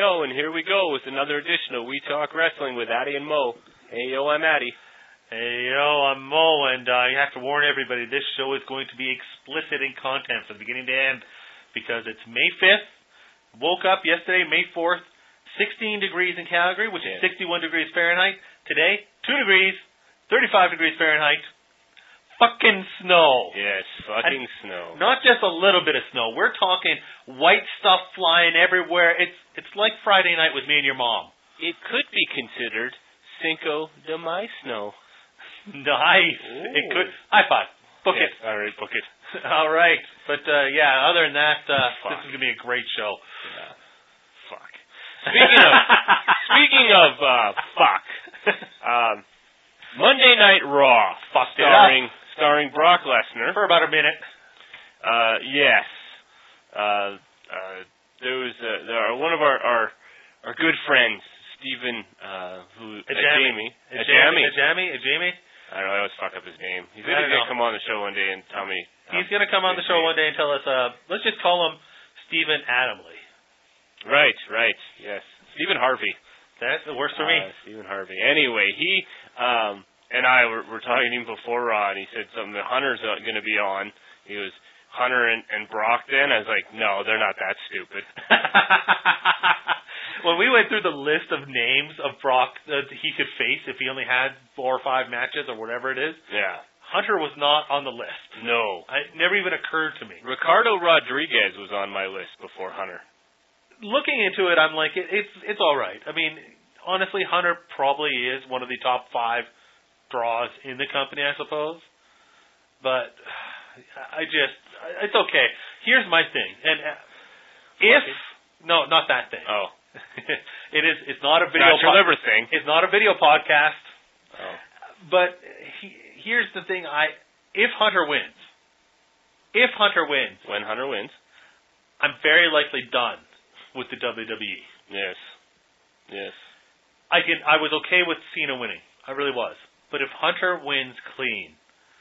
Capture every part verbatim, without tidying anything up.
yo, and here we go with another edition of We Talk Wrestling with Addy and Mo. Hey, yo, I'm Addy. Hey, yo, I'm Mo, and uh, you have to warn everybody, this show is going to be explicit in content from beginning to end, because it's May fifth, woke up yesterday, May fourth, sixteen degrees in Calgary, which yeah. is sixty-one degrees Fahrenheit. Today, two degrees, thirty-five degrees Fahrenheit. Fucking snow. Yes, fucking and snow. Not just a little bit of snow. We're talking white stuff flying everywhere. It's it's like Friday night with me and your mom. It could be considered Cinco de Mayo snow. Nice. Ooh. It could. High five. Book yes, it. All right, book it. All right. But, uh, yeah, other than that, uh, this is going to be a great show. Yeah. Fuck. Speaking of, speaking of, uh, fuck, um, Monday Night Raw, fucked starring, starring Brock Lesnar. For about a minute. Uh, yes. Uh, uh, there was, uh, there are one of our, our, our good friends, Stephen, uh, who, Ajami. Ajami. Ajami? Ajami? I don't know, I always fuck up his name. He's going to come on the show one day and tell me. He's going to come on the show one day and tell us, uh, let's just call him Stephen Adamley. Right, right, yes. Stephen Harvey. That works for me. Uh, Stephen Harvey. Anyway, he um, and I were, were talking to him before Raw, and he said something, the Hunter's going to be on. He was, Hunter and, and Brock then? I was like, no, they're not that stupid. When we went through the list of names of Brock that he could face if he only had four or five matches or whatever it is, yeah, Hunter was not on the list. No. It never even occurred to me. Ricardo Rodriguez was on my list before Hunter. Looking into it, I'm like, it, it's it's all right. I mean, honestly, Hunter probably is one of the top five draws in the company, I suppose. But I just, it's okay. Here's my thing. And if, no, not that thing. Oh. It is. It's not a video. Not your liver thing. It's not a video podcast. Oh. But he, here's the thing. I if Hunter wins, if Hunter wins, when Hunter wins, I'm very likely done with the W W E. Yes. Yes. I can. I was okay with Cena winning. I really was. But if Hunter wins clean,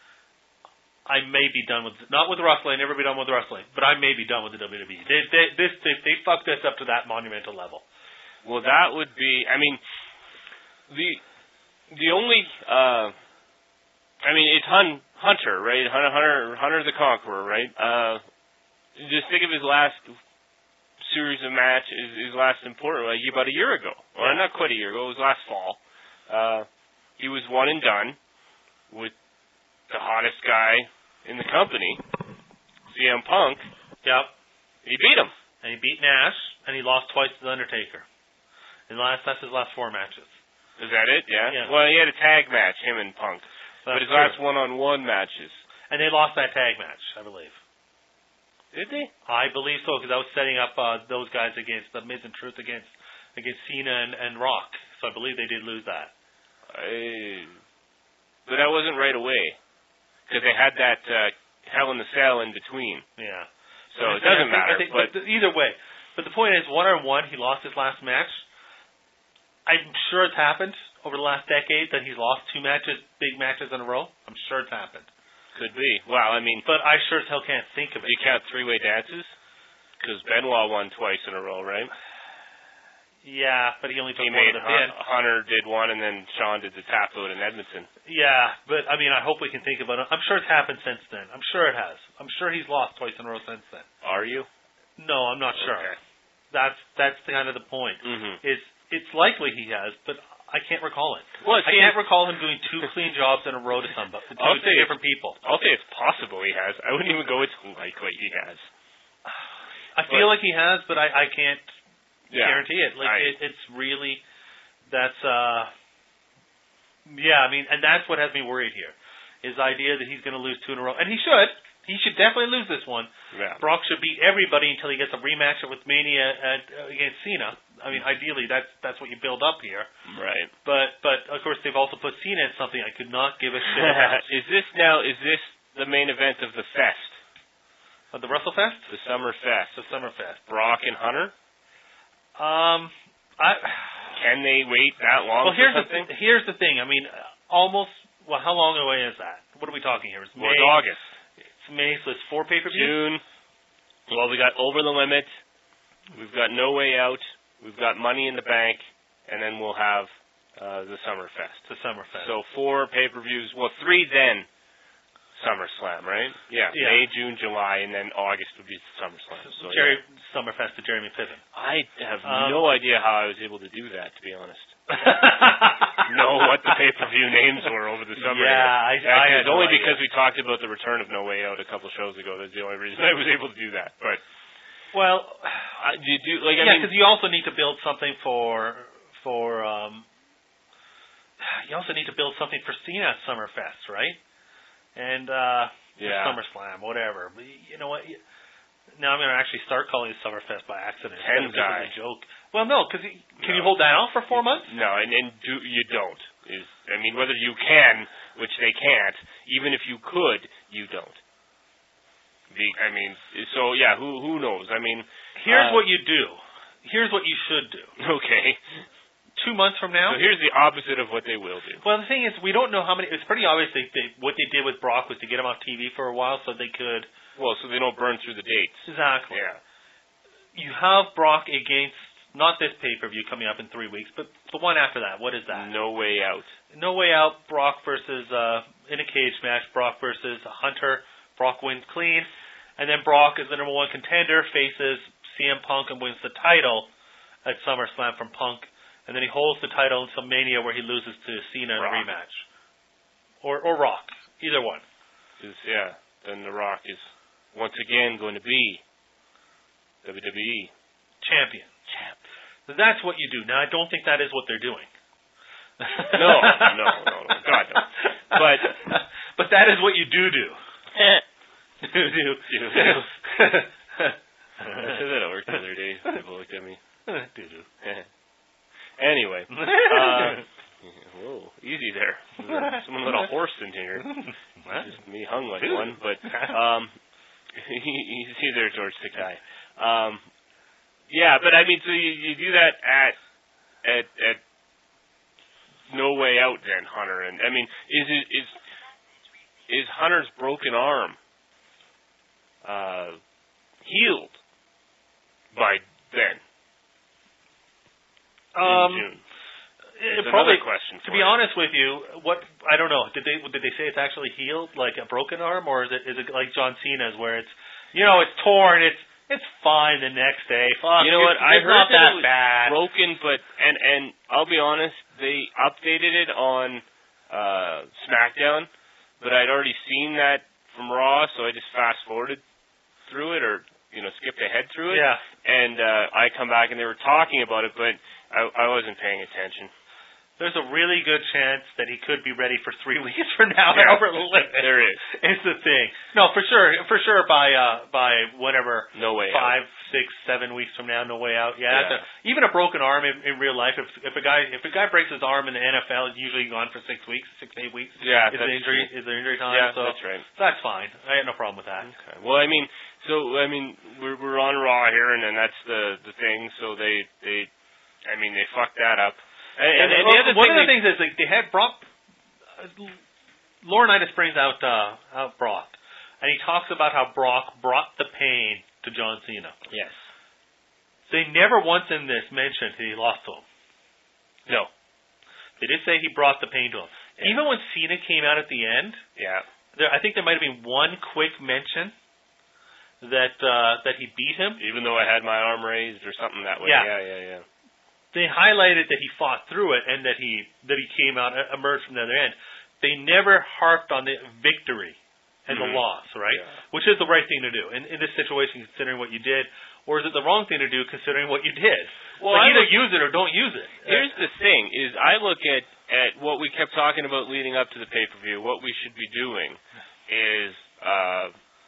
I may be done with, not with wrestling, never be done with wrestling, but I may be done with the W W E. They, they, this, they, they fucked us up to that monumental level. Well, that would be, I mean, the the only, uh, I mean, it's Hun, Hunter, right? Hunter, Hunter, Hunter the Conqueror, right? Uh, just think of his last series of match, his, his last important, like about a year ago, or yeah. not quite a year ago, it was last fall. Uh, he was one and done with the hottest guy in the company, C M Punk. Yep. He beat him. And he beat Nash, and he lost twice to The Undertaker. In the last, that's his last four matches. Is that it? Yeah? Yeah. Well, he had a tag match, him and Punk. That's but his true. last one-on-one matches. And they lost that tag match, I believe. Did they? I believe so, because I was setting up uh, those guys against, the Miz and Truth against against Cena and, and Rock. So I believe they did lose that. I... But that wasn't right away. Because they had that uh, Hell in the Cell in between. Yeah. So it doesn't think, matter. Think, but, but either way. But the point is, one-on-one, he lost his last match. I'm sure it's happened over the last decade that he's lost two matches, big matches in a row. I'm sure it's happened. Could be. Well, I mean... But I sure as hell can't think of it. Do you count three-way dances? Because Benoit won twice in a row, right? Yeah, but he only took he one made of the pin. Hunter did one, and then Sean did the tap out in Edmonton. Yeah, but I mean, I hope we can think about it. I'm sure it's happened since then. I'm sure it has. I'm sure he's lost twice in a row since then. Are you? No, I'm not sure. Okay. That's that's kind of the point. Mm-hmm. It's it's likely he has, but I can't recall it. Well, I can't recall him doing two clean jobs in a row to somebody, to I'll two different people. I'll say it's possible he has. I wouldn't even go it's likely he has. I feel but, like he has, but I, I can't yeah, guarantee it. Like I, it, it's really that's uh yeah. I mean, and that's what has me worried here. Is the idea that he's going to lose two in a row, and he should. He should definitely lose this one. Yeah. Brock should beat everybody until he gets a rematch with Mania at, uh, against Cena. I mean, ideally, that's that's what you build up here. Right. But but of course, they've also put Cena in something I could not give a shit about. Is this now? Is this the main event of the fest? Of the WrestleFest? The Summer Fest. The Summer Fest. Brock and Hunter. Um, I. Can they wait that long? Well, here's for the something? th- here's the thing. I mean, almost. Well, how long away is that? What are we talking here? It's May. Well, it's August. It's May, so it's four pay-per-views? June. Well, we got Over the Limit. We've got No Way Out. we've got Money in the Bank, and then we'll have uh, the Summerfest. The Summerfest. So four pay-per-views. Well, three then SummerSlam, right? Yeah, yeah. May, June, July, and then August would be SummerSlam. So, Jerry yeah. Summerfest to Jeremy Piven. I have um, no idea how I was able to do that, to be honest. know what the pay-per-view names were over the summer. Yeah, I, yeah, I had only no because idea. we talked about the return of No Way Out a couple shows ago. That's the only reason I was able to do that. But well, uh, do you do like I yeah, mean, because you also need to build something for for um, you also need to build something for Cena at Summerfest, right? And uh, yeah. SummerSlam, whatever. But you know what? Now I'm going to actually start calling it Summerfest by accident. Ten instead of guy. just a joke. Well, no, because can no. you hold that off for four months? No, and, and do you don't. Is I mean, whether you can, which they can't, even if you could, you don't. Be, I mean, so yeah, who who knows? I mean, here's uh, what you do. Here's what you should do. Okay. Two months from now. So here's the opposite of what they will do. Well, the thing is, we don't know how many. It's pretty obvious they, they, what they did with Brock was to get him off T V for a while, so they could. Well, so they don't burn through the dates. Exactly. Yeah. You have Brock against not this pay per view coming up in three weeks, but the one after that. What is that? No Way Out. No Way Out. Brock versus uh, in a cage match. Brock versus Hunter. Brock wins clean, and then Brock is the number one contender, faces C M Punk and wins the title at SummerSlam from Punk. And then he holds the title until Mania, where he loses to Cena in a rematch, or or Rock, either one. Because yeah, then The Rock is once again going to be W W E champion. Champion. So that's what you do. Now, I don't think that is what they're doing. no, no, no, no, God no. But but that is what you do do. do do. do do. I said that at work the other day. People looked at me. do do. Anyway, uh, whoa, easy there. Someone let a horse in here. Just me hung like one, but um, easy there, George Sakai. Um, yeah, but I mean, so you, you do that at at at No Way Out, then Hunter, and I mean, is it is is Hunter's broken arm uh, healed by then? Um, June. It probably probably. Question To be you. honest with you, what I don't know. Did they did they say it's actually healed, like a broken arm, or is it is it like John Cena's, where it's you know it's torn, it's it's fine the next day. Fuck, you know what? I it's heard not that, that it was bad. broken, but and and I'll be honest, they updated it on uh, SmackDown, but I'd already seen that from Raw, so I just fast forwarded through it, or you know skipped ahead through it. Yeah. And uh, I come back and they were talking about it, but I, I wasn't paying attention. There's a really good chance that he could be ready for three weeks from now. Yeah, over the limit. There is. It's the thing. No, for sure, for sure. By uh, by whatever. No Way Five, out. six, seven weeks from now, No Way Out. Yeah. yeah. That's a, even a broken arm in, in real life. If if a guy if a guy breaks his arm in the N F L, it's usually gone for six weeks, six to eight weeks. Yeah. Is that's the injury true. is the injury time? Yeah, so that's right. That's fine. I had no problem with that. Okay. Well, I mean, so I mean, we're we're on Raw here, and then that's the the thing. So they they, I mean, they fucked that up. And, Yeah, and, and well, the other one thing of the they, things is like they had Brock. Uh, Laurinaitis brings out uh, out Brock, and he talks about how Brock brought the pain to John Cena. yes, They never once in this mentioned that he lost to him. no, They did say he brought the pain to him. Yeah. Even when Cena came out at the end, yeah, there, I think there might have been one quick mention that uh, that he beat him. even though I had my arm raised or something that way. Yeah. yeah, yeah. yeah. They highlighted that he fought through it and that he that he came out uh, emerged from the other end. They never harped on the victory and Mm-hmm. the loss, right? Yeah. Which is the right thing to do in, in this situation, considering what you did, or is it the wrong thing to do, considering what you did? Well, like I either look- use it or don't use it. Here's the thing: is I look at at what we kept talking about leading up to the pay per view. What we should be doing is uh,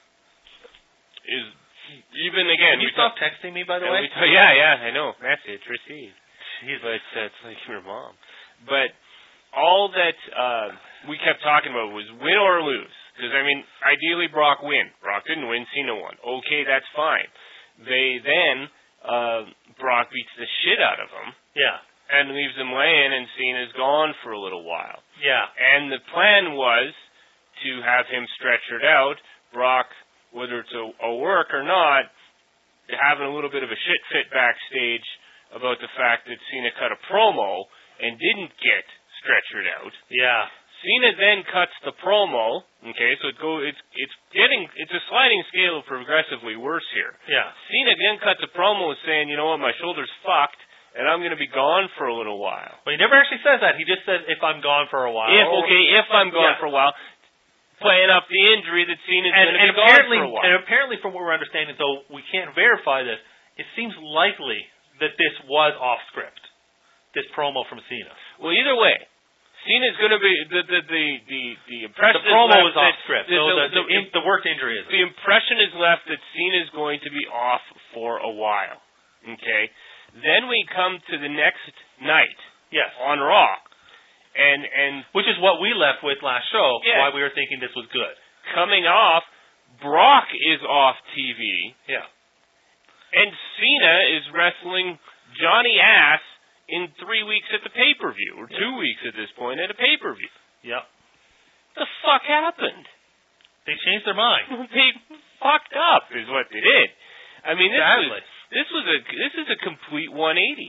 is even again. Can you we stop talk- texting me, by the yeah, way? we talk- yeah, yeah, I know. Message received. Jeez. But uh, it's like your mom. But all that uh, we kept talking about was win or lose. Because, I mean, ideally Brock win. Brock didn't win, Cena won. Okay, that's fine. They then, uh, Brock beats the shit out of him Yeah. and leaves him laying, and Cena's gone for a little while. Yeah. And the plan was to have him stretchered out, Brock, whether it's a, a work or not, having a little bit of a shit fit backstage, about the fact that Cena cut a promo and didn't get stretchered out. Yeah. Cena then cuts the promo. Okay, so it go it's it's getting it's a sliding scale of progressively worse here. Yeah. Cena then cuts a promo saying, you know what, my shoulder's fucked and I'm going to be gone for a little while. Well, he never actually says that. He just says, if I'm gone for a while. If okay, if I'm gone yeah. for a while, playing up the injury that Cena's going to be gone apparently, for a while. And apparently, from what we're understanding, though we can't verify this, it seems likely that this was off script. This promo from Cena. Well, either way, Cena's going to be the the the the, the impression. The promo is is off script. The, so the, the, the, the, the, the work injury is. The impression is left that Cena's going to be off for a while. Okay, then we come to the next night. Yes. On Raw, and and which is what we left with last show. Yeah. Why we were thinking this was good. Coming off, Brock is off T V. Yeah. And Cena is wrestling Johnny Ass in three weeks at the pay-per-view, or two weeks at this point at a pay-per-view. Yep. The fuck happened? They changed their mind. They fucked up, is what they did. I mean, this Sadly. was this was a this is a complete one eighty.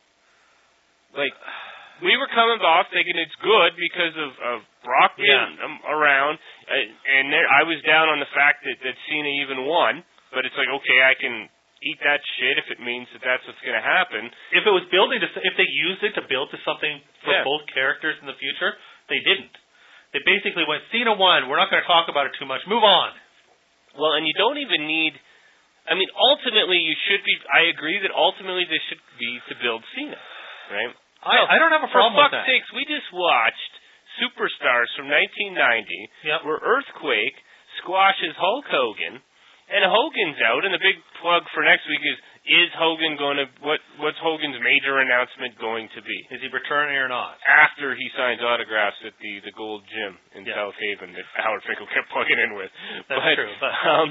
Like, we were coming off thinking it's good because of, of Brock being yeah. um, around, uh, and there, I was down on the fact that, that Cena even won. But it's like, okay, I can eat that shit if it means that that's what's going to happen. If it was building to, if they used it to build to something for yeah. both characters in the future, they didn't. They basically went, Cena won, we're not going to talk about it too much, move on. Well, and you don't even need, I mean, ultimately you should be, I agree that ultimately this should be to build Cena, right? I, I don't have a problem with that. For fuck's sakes, we just watched Superstars from nineteen ninety, yep. where Earthquake squashes Hulk Hogan, and Hogan's out, and the big plug for next week is, is Hogan going to, what? what's Hogan's major announcement going to be? Is he returning or not? After he signs autographs at the, the Gold Gym in yeah. South Haven that Howard Finkel kept plugging in with. That's but, true. But, um,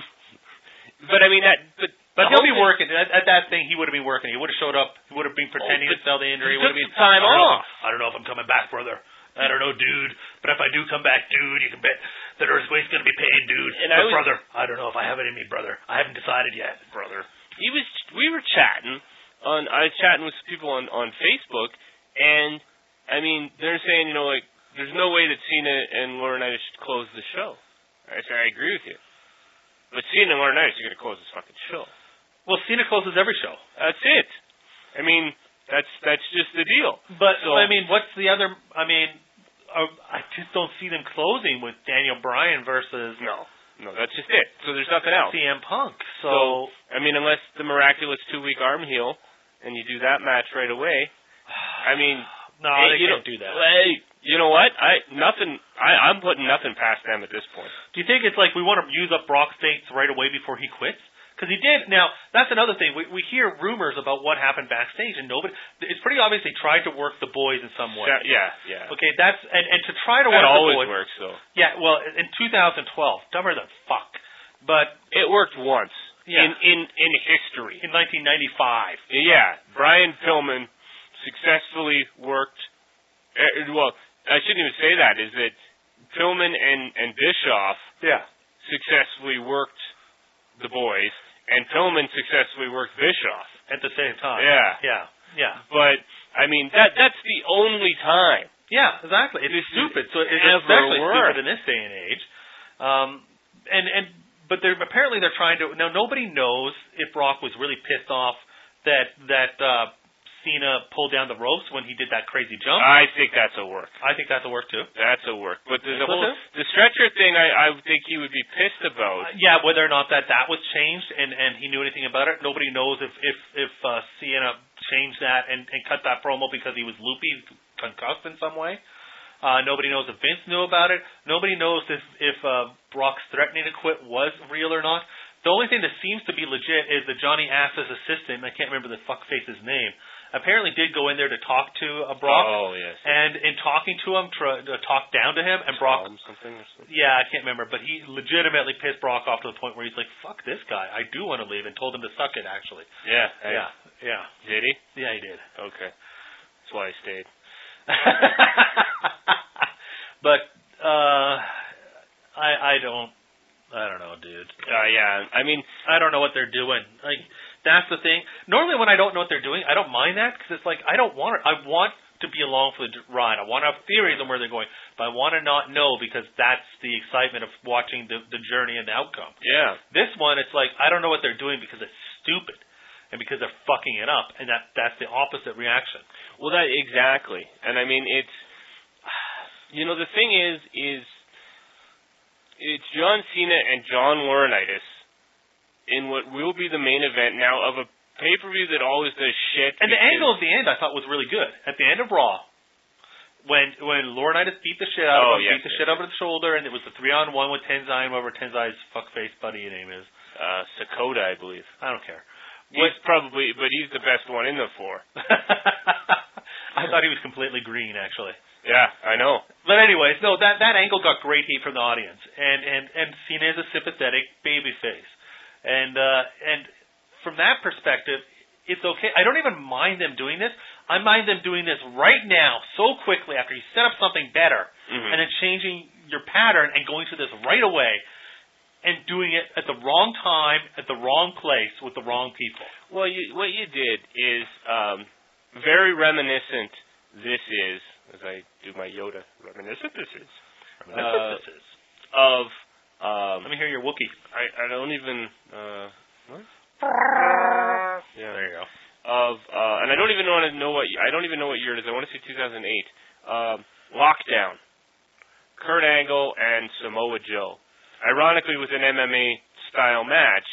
but I mean, that, but, but he'll be working. At, at that thing, he would have been working. He would have showed up. He would have been pretending oh, to sell the injury. He took been, some time I off. Know, I don't know if I'm coming back, brother. I don't know, dude. But if I do come back, dude, you can bet that Earthquake's going to be paid, dude. And but I was, brother, I don't know if I have it in me, brother. I haven't decided yet, brother. He was. We were chatting on. I was chatting with people on on Facebook, and I mean, they're saying, you know, like, there's no way that Cena and Laurinaitis should close the show. I said, I agree with you. But Cena and Laurinaitis are going to close this fucking show. Well, Cena closes every show. That's it. I mean, that's that's just the deal. But so, I mean, what's the other? I mean, uh, I just don't see them closing with Daniel Bryan versus no, no, that's just it. So there's nothing else. C M Punk. So, so I mean, unless the miraculous two week arm heal and you do that match right away, I mean, no, hey, they you can't know, do that. Hey, you know what? I nothing. I, I'm putting nothing past them at this point. Do you think it's like we want to use up Brock's dates right away before he quits? Because he did. Now, that's another thing. We we hear rumors about what happened backstage, and nobody. It's pretty obvious they tried to work the boys in some way. Yeah, yeah. Okay, that's and, and to try to that work the always boys. works though. Yeah, well, in two thousand twelve, dumber than fuck. But it worked once. Yeah. In in in history. In nineteen ninety-five. Yeah, Brian Pillman successfully worked. Uh, well, I shouldn't even say that. Is that Pillman and and Bischoff? Yeah. Successfully worked the boys, and Pillman successfully worked Bischoff at the same time. Yeah, yeah, yeah. But I mean, that that's the only time. Yeah, exactly. It's this stupid. So it's ever especially worked. stupid in this day and age. Um, and and but they're apparently they're trying to now. Nobody knows if Brock was really pissed off that that uh, Cena pulled down the ropes when he did that crazy jump. I think that's a work. I think that's a work too. That's a work. But the, the so whole too? the stretcher thing, I, I think he would be pissed about. Uh, yeah, whether or not that that was changed and and he knew anything about it, nobody knows if if if uh, Cena changed that and, and cut that promo because he was loopy, concussed in some way. Uh, nobody knows if Vince knew about it. Nobody knows if if uh, Brock's threatening to quit was real or not. The only thing that seems to be legit is that Johnny Ass's assistant, I can't remember the fuckface's name, apparently did go in there to talk to uh, Brock. Oh, yes. And in talking to him, tr- to talk down to him, and Brock... Something or something? Yeah, I can't remember, but he legitimately pissed Brock off to the point where he's like, fuck this guy, I do want to leave, and told him to suck it, actually. Yeah. I, yeah, yeah. Did he? Yeah, he did. Okay. That's why I stayed. But, uh, I I don't... I don't know, dude. Uh, yeah, I mean, I don't know what they're doing. Like, That's the thing. Normally, when I don't know what they're doing, I don't mind that because it's like I don't want it. I want to be along for the ride. I want to have theories on where they're going, but I want to not know because that's the excitement of watching the the journey and the outcome. Yeah. This one, it's like I don't know what they're doing because it's stupid and because they're fucking it up, and that that's the opposite reaction. Well, that exactly, and I mean it's, you know, the thing is, is it's John Cena and John Laurinaitis in what will be the main event now of a pay-per-view that always does shit. And the angle at the end I thought was really good. At the end of Raw, when when Laurinaitis beat the shit out oh, of him, yes, beat the yes. shit over the shoulder, and it was the three-on-one with Tenzai, whatever Tenzai's fuckface buddy name is. Uh, Sakota, I believe. I don't care. He's What, probably, but he's the best one in the four. I thought he was completely green, actually. Yeah, I know. But anyways, no, that that angle got great heat from the audience, and and and Cena is a sympathetic babyface, and uh, and from that perspective, it's okay. I don't even mind them doing this. I mind them doing this right now, so quickly after you set up something better, mm-hmm. and then changing your pattern and going through this right away, and doing it at the wrong time, at the wrong place, with the wrong people. Well, you, what you did is um, very reminiscent. This is, as I do my Yoda, reminiscent. This is uh, this is of. Um, Let me hear your Wookiee. I, I don't even. Uh, what? Yeah, there you go. Of uh, and I don't even want to know what I don't even know what year it is. I want to say two thousand eight. Um, Lockdown. Kurt Angle and Samoa Joe. Ironically, with an M M A style match,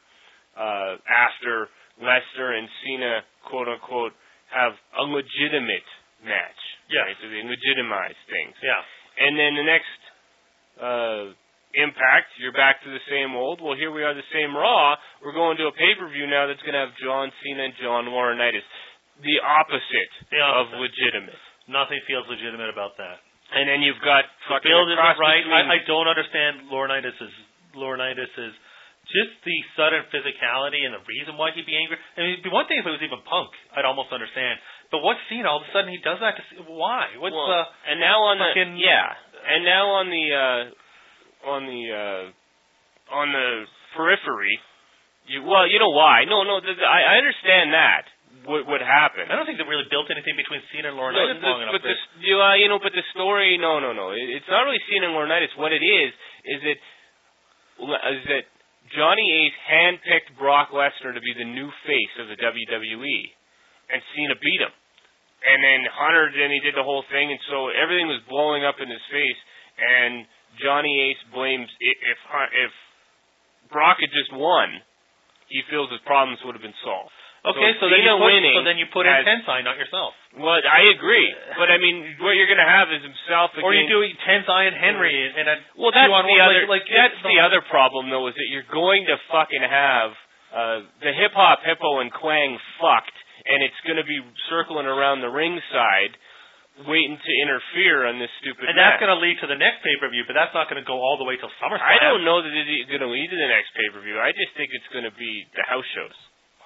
uh, after Lesnar and Cena, quote unquote, have a legitimate match. Yeah. Right? So they legitimize things. Yeah. And then the next uh, Impact, you're back to the same old. Well, here we are, the same Raw. We're going to a pay-per-view now that's going to have John Cena and John Laurinaitis. The opposite, the opposite. of legitimate. Nothing feels legitimate about that. And then you've got fucking Build isn't across right. between- I, I don't understand Laurinaitis's Laurinaitis's just the sudden physicality and the reason why he'd be angry. I mean, it'd be one thing if it was even Punk. I'd almost understand. But what's Cena? All of a sudden he does that. To see, why? What's well, uh, and now on fucking, the yeah, and now on the uh, on the uh, on the periphery. You well, you know why? No, no, the, the, I, I understand that. What would happen? I don't think they really built anything between Cena and No, Laurinaitis the, long enough. but the, you, uh, you know, but the story, no, no, no. It, it's not really Cena and Laurinaitis. What it is is that is that Johnny Ace handpicked Brock Lesnar to be the new face of the W W E, and Cena beat him. And then Hunter, then he did the whole thing, and so everything was blowing up in his face. And Johnny Ace blames if if, if Brock had just won, he feels his problems would have been solved. Okay, so, so then you put, winning so then you put in has, Tensai, not yourself. Well, I agree, but I mean, what you're going to have is himself against. Or you do Tensai and Henry in a well, that's two on the one, other. Like, like that's the other problem, though, is that you're going to fucking have uh, the hip hop hippo and Quang fucked, and it's going to be circling around the ringside, waiting to interfere on this stupid. And match. that's going to lead to the next pay per view, but that's not going to go all the way till SummerSlam. I don't know that it's going to lead to the next pay per view. I just think it's going to be the house shows.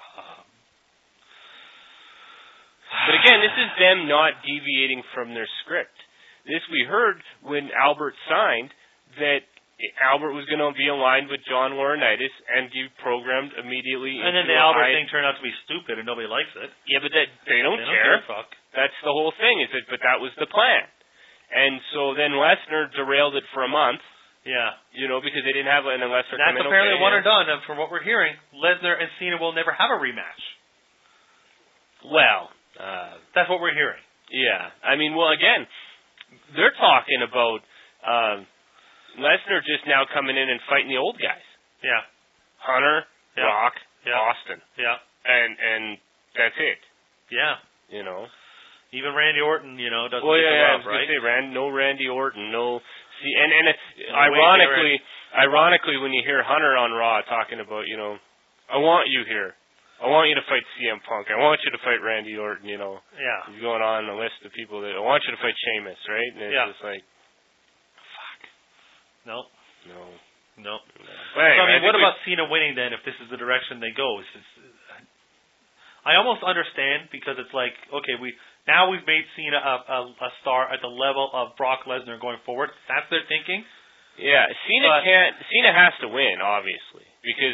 But again, this is them not deviating from their script. This we heard when Albert signed that Albert was going to be aligned with John Laurinaitis and be programmed immediately. And then into the a Albert high... thing turned out to be stupid and nobody likes it. Yeah, but that they don't they care. Don't care fuck. That's the whole thing. Is that? But that was the plan. And so then Lesnar derailed it for a month. Yeah. You know, because they didn't have an Lesnar. That's come in, apparently okay, one yeah. and done. And from what we're hearing, Lesnar and Cena will never have a rematch. Well. Uh, That's what we're hearing. Yeah. I mean, well, again, they're talking about uh, Lesnar just now coming in and fighting the old guys. Yeah. Hunter, yeah. Rock, yeah. Austin. Yeah. And and that's it. Yeah. You know. Even Randy Orton, you know, doesn't well, get yeah, the yeah, love, I was right? Gonna say, Rand, no Randy Orton, no. See, and and it's, no ironically, ironically, when you hear Hunter on Raw talking about, you know, I want you here. I want you to fight C M Punk. I want you to fight Randy Orton, you know. Yeah. He's going on a list of people that I want you to fight Sheamus, right? And it's yeah. just like, fuck. No. No. No. But anyway, so, I mean, I what we, about Cena winning then if this is the direction they go? It's just, I almost understand because it's like, okay, we now we've made Cena a, a, a star at the level of Brock Lesnar going forward. That's their thinking. Yeah, Cena but, can't. Cena has to win, obviously, because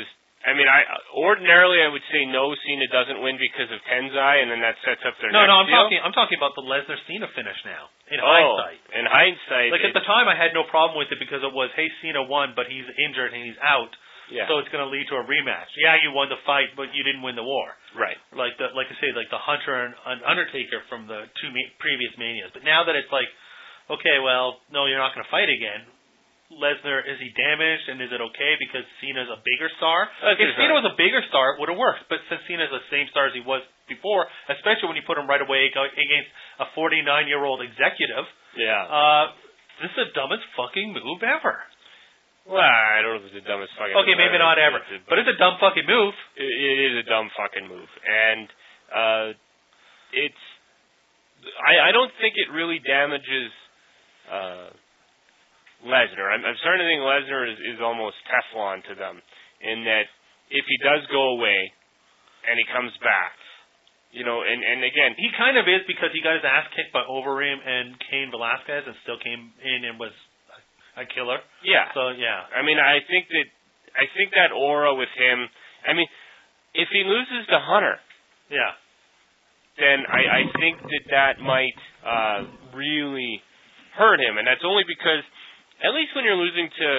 I mean, I ordinarily I would say no, Cena doesn't win because of Tensai, and then that sets up their no, next no. I'm deal. talking. I'm talking about the Lesnar Cena finish now. In oh, hindsight, in hindsight, like at the time, I had no problem with it because it was, hey, Cena won, but he's injured and he's out, yeah. so it's going to lead to a rematch. Yeah, you won the fight, but you didn't win the war. Right. Like the, like I say, like the Hunter and, and Undertaker from the two ma- previous Manias. But now that it's like, okay, well, no, you're not going to fight again. Lesnar, is he damaged, and is it okay because Cena's a bigger star? That's if Cena was a bigger star, it would have worked. But since Cena's the same star as he was before, especially when you put him right away against a forty-nine-year-old executive, yeah, uh, this is the dumbest fucking move ever. Well, I don't know if it's the dumbest fucking okay, move maybe ever. not ever, But, but it's a dumb fucking move. It, it is a dumb fucking move, and uh, it's. I, I don't think it really damages. Uh, Lesnar. I'm, I'm starting to think Lesnar is, is almost Teflon to them, in that if he does go away and he comes back, you know, and, and again, he kind of is because he got his ass kicked by Overeem and Cain Velasquez and still came in and was a, a killer. Yeah. So yeah. I mean, I think that I think that aura with him. I mean, if he loses to Hunter, yeah, then I, I think that that might uh, really hurt him, and that's only because. At least when you're losing to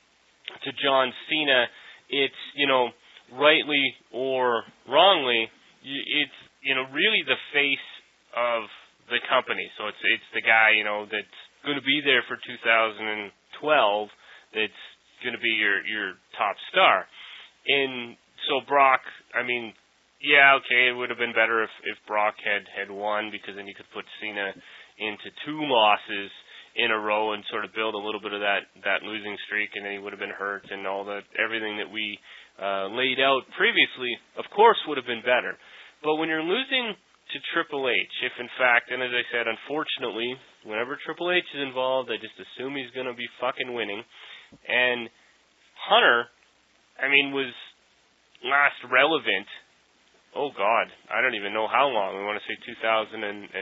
to John Cena, it's, you know, rightly or wrongly, it's, you know, really the face of the company. So it's it's the guy, you know, that's going to be there for two thousand twelve that's going to be your your top star. And so Brock, I mean, yeah, okay, it would have been better if if Brock had had won, because then you could put Cena into two losses in a row and sort of build a little bit of that, that losing streak, and then he would have been hurt, and all that, everything that we uh, laid out previously, of course, would have been better. But when you're losing to Triple H, if in fact, and as I said, unfortunately, whenever Triple H is involved, I just assume he's going to be fucking winning. And Hunter, I mean, was last relevant. Oh God, I don't even know how long. We want to say two thousand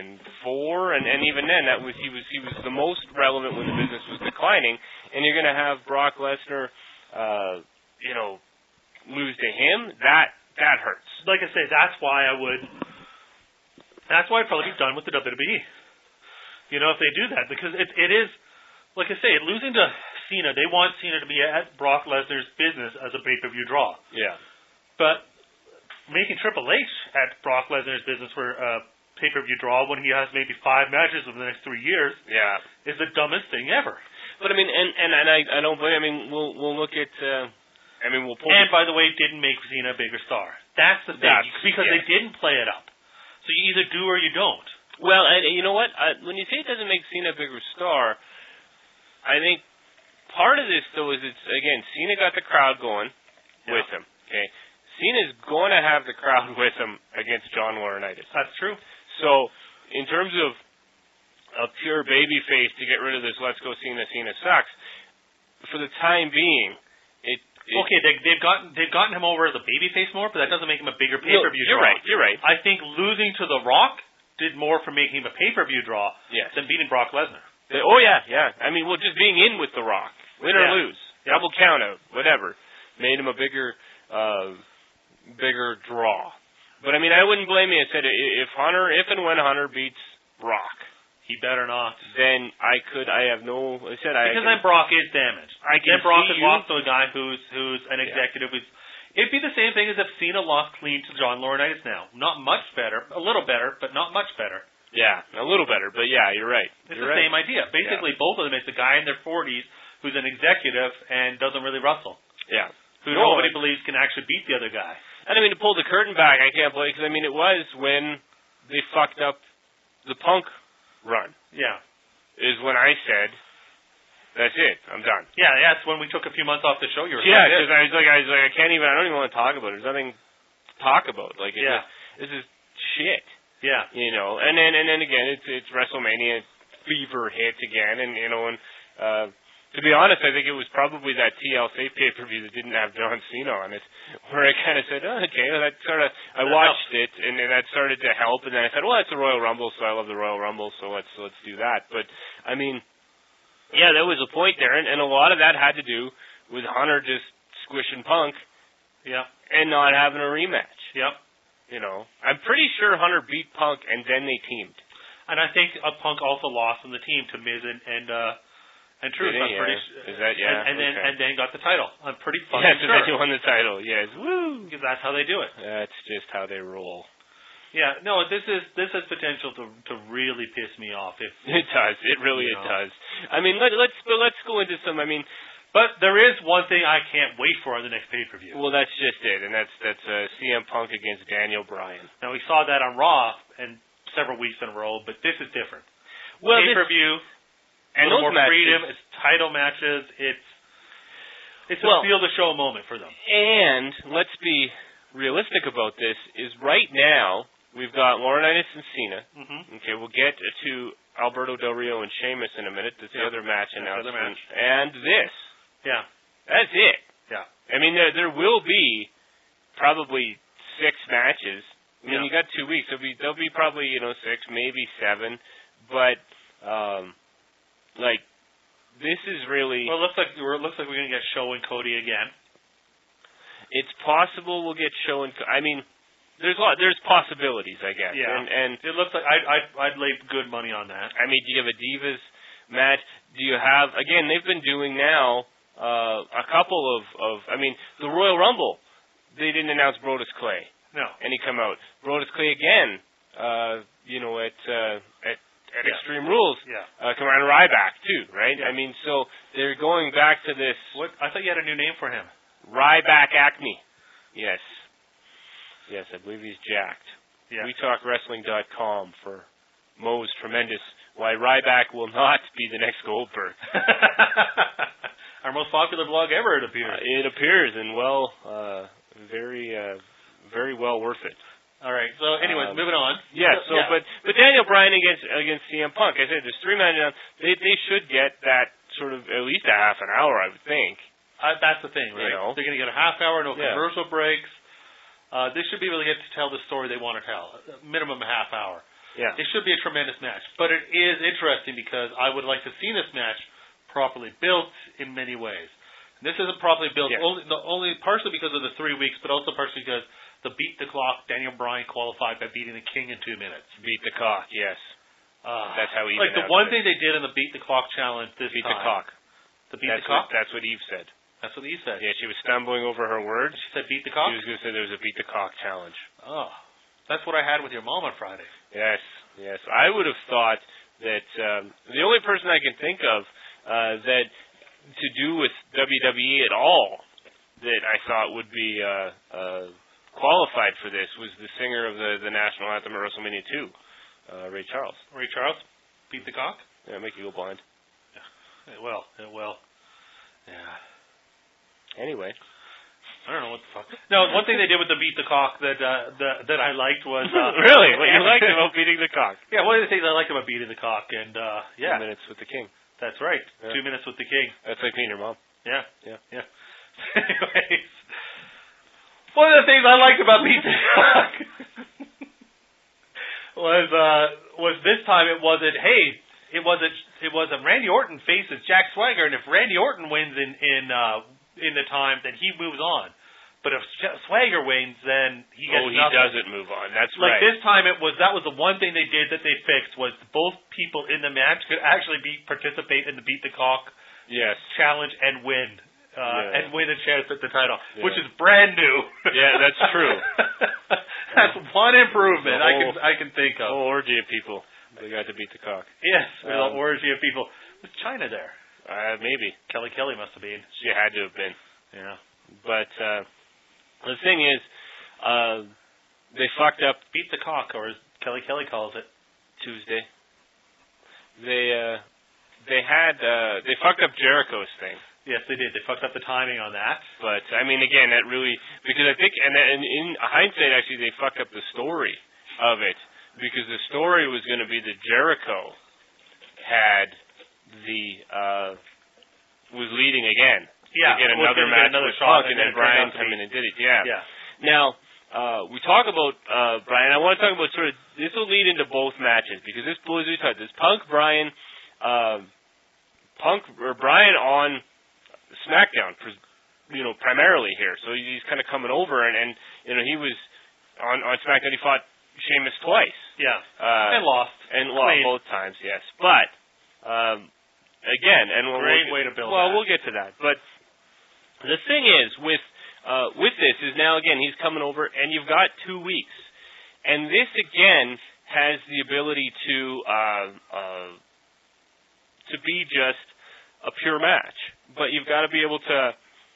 four, and, and even then, that was he was he was the most relevant when the business was declining. And you're going to have Brock Lesnar, uh, you know, lose to him. That that hurts. Like I say, that's why I would. That's why I'd probably be done with the W W E. You know, if they do that, because it it is, like I say, losing to Cena. They want Cena to be at Brock Lesnar's business as a pay-per-view draw. Yeah, but. Making Triple H at Brock Lesnar's business for a pay-per-view draw when he has maybe five matches over the next three years, yeah, is the dumbest thing ever. But I mean, and and, and I I don't blame. I mean, we'll we'll look at. Uh, I mean, we'll pull. And by the way, didn't make Cena a bigger star. That's the thing, That's, because yeah. they didn't play it up. So you either do or you don't. Well, and you know what? Uh, when you say it doesn't make Cena a bigger star, I think part of this though is it's again Cena got the crowd going yeah. with him. Okay. Cena's going to have the crowd with him against John Laurinaitis. That's true. So, in terms of a pure babyface to get rid of this "Let's go Cena, Cena sucks," for the time being, it. it okay, they, they've gotten they've gotten him over as a babyface more, but that doesn't make him a bigger pay per view no, you're draw. right. You're right. I think losing to The Rock did more for making him a pay per view draw yes. than beating Brock Lesnar. Oh yeah, yeah. I mean, well, just being in with The Rock, win or yeah. lose, yeah. double count out, whatever, made him a bigger. Uh, bigger draw. But I mean, I wouldn't blame you. I said if Hunter, if and when Hunter beats Brock, he better not. Then I could. I have no. I said I. Because can, then Brock is damaged. I can then Brock see has you. lost to a guy who's who's an executive. Yeah. Who's, it'd be the same thing as if Cena lost clean to John Laurinaitis now. Not much better. A little better, but not much better. Yeah, a little better, but yeah, you're right. It's you're the right. same idea. Basically, yeah. both of them. It's a guy in their forties who's an executive and doesn't really wrestle. Yeah. Who no, nobody believes can actually beat the other guy. And I mean, to pull the curtain back, I can't believe, because I mean, it was when they fucked up the Punk run. Yeah. Is when I said, that's it, I'm done. Yeah, yeah, it's when we took a few months off the show. You were yeah, because I was like, I was like, I can't even, I don't even want to talk about it. There's nothing to talk about. Like, it's yeah. just, this is shit. Yeah. You know, and then, and then again, it's, it's WrestleMania fever hit again, and, you know, and, uh, to be honest, I think it was probably that T L C pay-per-view that didn't have John Cena on it, where I kind of said, oh, okay, well, that sort of, I watched it, and, and that started to help, and then I said, well, it's a Royal Rumble, so I love the Royal Rumble, so let's let's do that. But, I mean, yeah, there was a point there, and, and a lot of that had to do with Hunter just squishing Punk Yeah. and not having a rematch. Yep. You know, I'm pretty sure Hunter beat Punk and then they teamed. And I think uh, Punk also lost on the team to Miz and and, uh, and Truth. Did he? I'm pretty Yeah. su- Is that yeah? And, and then okay. and then got the title. I'm pretty fucking yeah, so sure. then he won the title. Yes, woo! Because that's how they do it. That's just how they roll. Yeah, no, this is this has potential to to really piss me off. If It does. It really you it know. does. I mean, let, let's but let's go into some. I mean, but there is one thing I can't wait for on the next pay per view. well, that's just it, and that's that's uh, C M Punk against Daniel Bryan. Now we saw that on Raw and several weeks in a row, but this is different. Well, pay per view, and a those little more matches, freedom. It's title matches. It's it's Well- a field of show moment for them. And let's be realistic about this. Is right now we've got Laurinaitis and Cena. Mm-hmm. Okay, we'll get to Alberto Del Rio and Sheamus in a minute. That's the Yeah. other match That's the other announcement. match. And this. Yeah, That's it. yeah. I mean, there there will be probably six matches. I mean, Yeah. you got two weeks. There'll be there'll be probably you know six, maybe seven, but um, like this is really. Well, it looks like we're, it looks like we're gonna get Show and Cody again. It's possible we'll get show and. I mean, there's a lot. There's possibilities, I guess. Yeah. And and It looks like I'd I'd, I'd lay good money on that. I mean, do you have a Divas match? Do you have again? They've been doing now uh, a couple of of. I mean, the Royal Rumble. They didn't announce Brodus Clay, No. and he come out. Brodus Clay again. Uh, you know, at uh, at at Yeah. Extreme Rules. Yeah. Uh, come around Ryback too, right? Yeah. I mean, so they're going back to this What? I thought you had a new name for him. Ryback Acme. Yes. Yes, I believe he's jacked. Yeah. we talk wrestling dot com for Moe's tremendous why Ryback will not be the next Goldberg. Our most popular blog ever, it appears. Uh, it appears, and well, uh, very, uh, very well worth it. All right. So, anyways, Um, moving on. Yeah. So, yeah. but but Daniel Bryan against against C M Punk. I said there's three matches. They they should get that sort of at least a half an hour, I would think. Uh, that's the thing, right? You know. They're going to get a half hour, no Yeah. commercial breaks. Uh, they should be able to get to tell the story they want to tell. Minimum a half hour. Yeah. It should be a tremendous match. But it is interesting because I would like to see this match properly built in many ways. And this isn't properly built Yeah. only, no, only partially because of the three weeks, but also partially because the beat the clock, Daniel Bryan qualified by beating the King in two minutes. Beat the cock. Yes. Uh, That's how he Like the announced one it. thing they did in the beat the clock challenge this Beat time. the cock. The beat That's the cock? what that's what Eve said. That's what he said. Yeah, she was stumbling over her words. She said beat the She cock? was going to say there was a beat the cock challenge. Oh. That's what I had with your mom on Friday. Yes, yes. I would have thought that um, the only person I can think of uh, that to do with W W E at all that I thought would be uh, uh, qualified for this was the singer of the, the national anthem at WrestleMania two, uh, Ray Charles. Ray Charles? Beat the cock? Yeah, make you go blind. It will. It will. Yeah. Anyway. I don't know what the fuck. No, one thing they did with the beat the cock that uh, that, that I liked was uh, really? What you liked about beating the cock? Yeah, one of the things I liked about beating the cock, and uh, yeah, Two minutes with the king. that's right. Yeah. Two minutes with the king. That's like me and your mom. Yeah, Yeah. yeah. Anyways, one of the things I liked about beat the cock was uh, was this time it wasn't hey it wasn't it wasn't Randy Orton faces Jack Swagger, and if Randy Orton wins in in uh, in the time, then he moves on. But if Swagger wins, then he gets Oh, he nothing. doesn't move on. That's Like right. this time, it was that was the one thing they did that they fixed was both people in the match could actually be participate in the beat the cock Yes. challenge challenge and win uh, Yeah. and win a chance at the title, Yeah. which is brand new. Yeah, that's true. That's one improvement I whole- can I can think of. Oh, orgy of people. They got to beat the cock. Yes, with Um, an orgy of people. Was China there? Uh, maybe. Kelly Kelly must have been. She had to have been. Yeah. But uh, the thing is, uh, they fucked up Beat the cock, or as Kelly Kelly calls it. Tuesday. They uh, they had uh, they fucked up Jericho's thing. Yes, they did. They fucked up the timing on that. But I mean, again, that really because I think, and, and in hindsight, actually, they fucked up the story of it because the story was going to be that Jericho had the uh, was leading again. Yeah, to get was another gonna match get another with shot, Punk, and and then then it Brian turned out to come be- in and did it. Yeah. Yeah. Now uh, we talk about uh, Brian. I want to talk about sort of this will lead into both matches because this blows we talk this Punk Brian, uh, Punk or Brian on SmackDown pres- you know, primarily here. So he's kind of coming over, and, and you know, he was on on SmackDown. He fought Sheamus twice. Yeah, uh, and lost. And lost Clean. both times, yes. But um, again, and we'll, great we'll, way to build. Well, that. we'll get to that. But the thing is, with uh, with this is now again he's coming over, and you've got two weeks, and this again has the ability to uh, uh, to be just a pure match, but you've got to be able to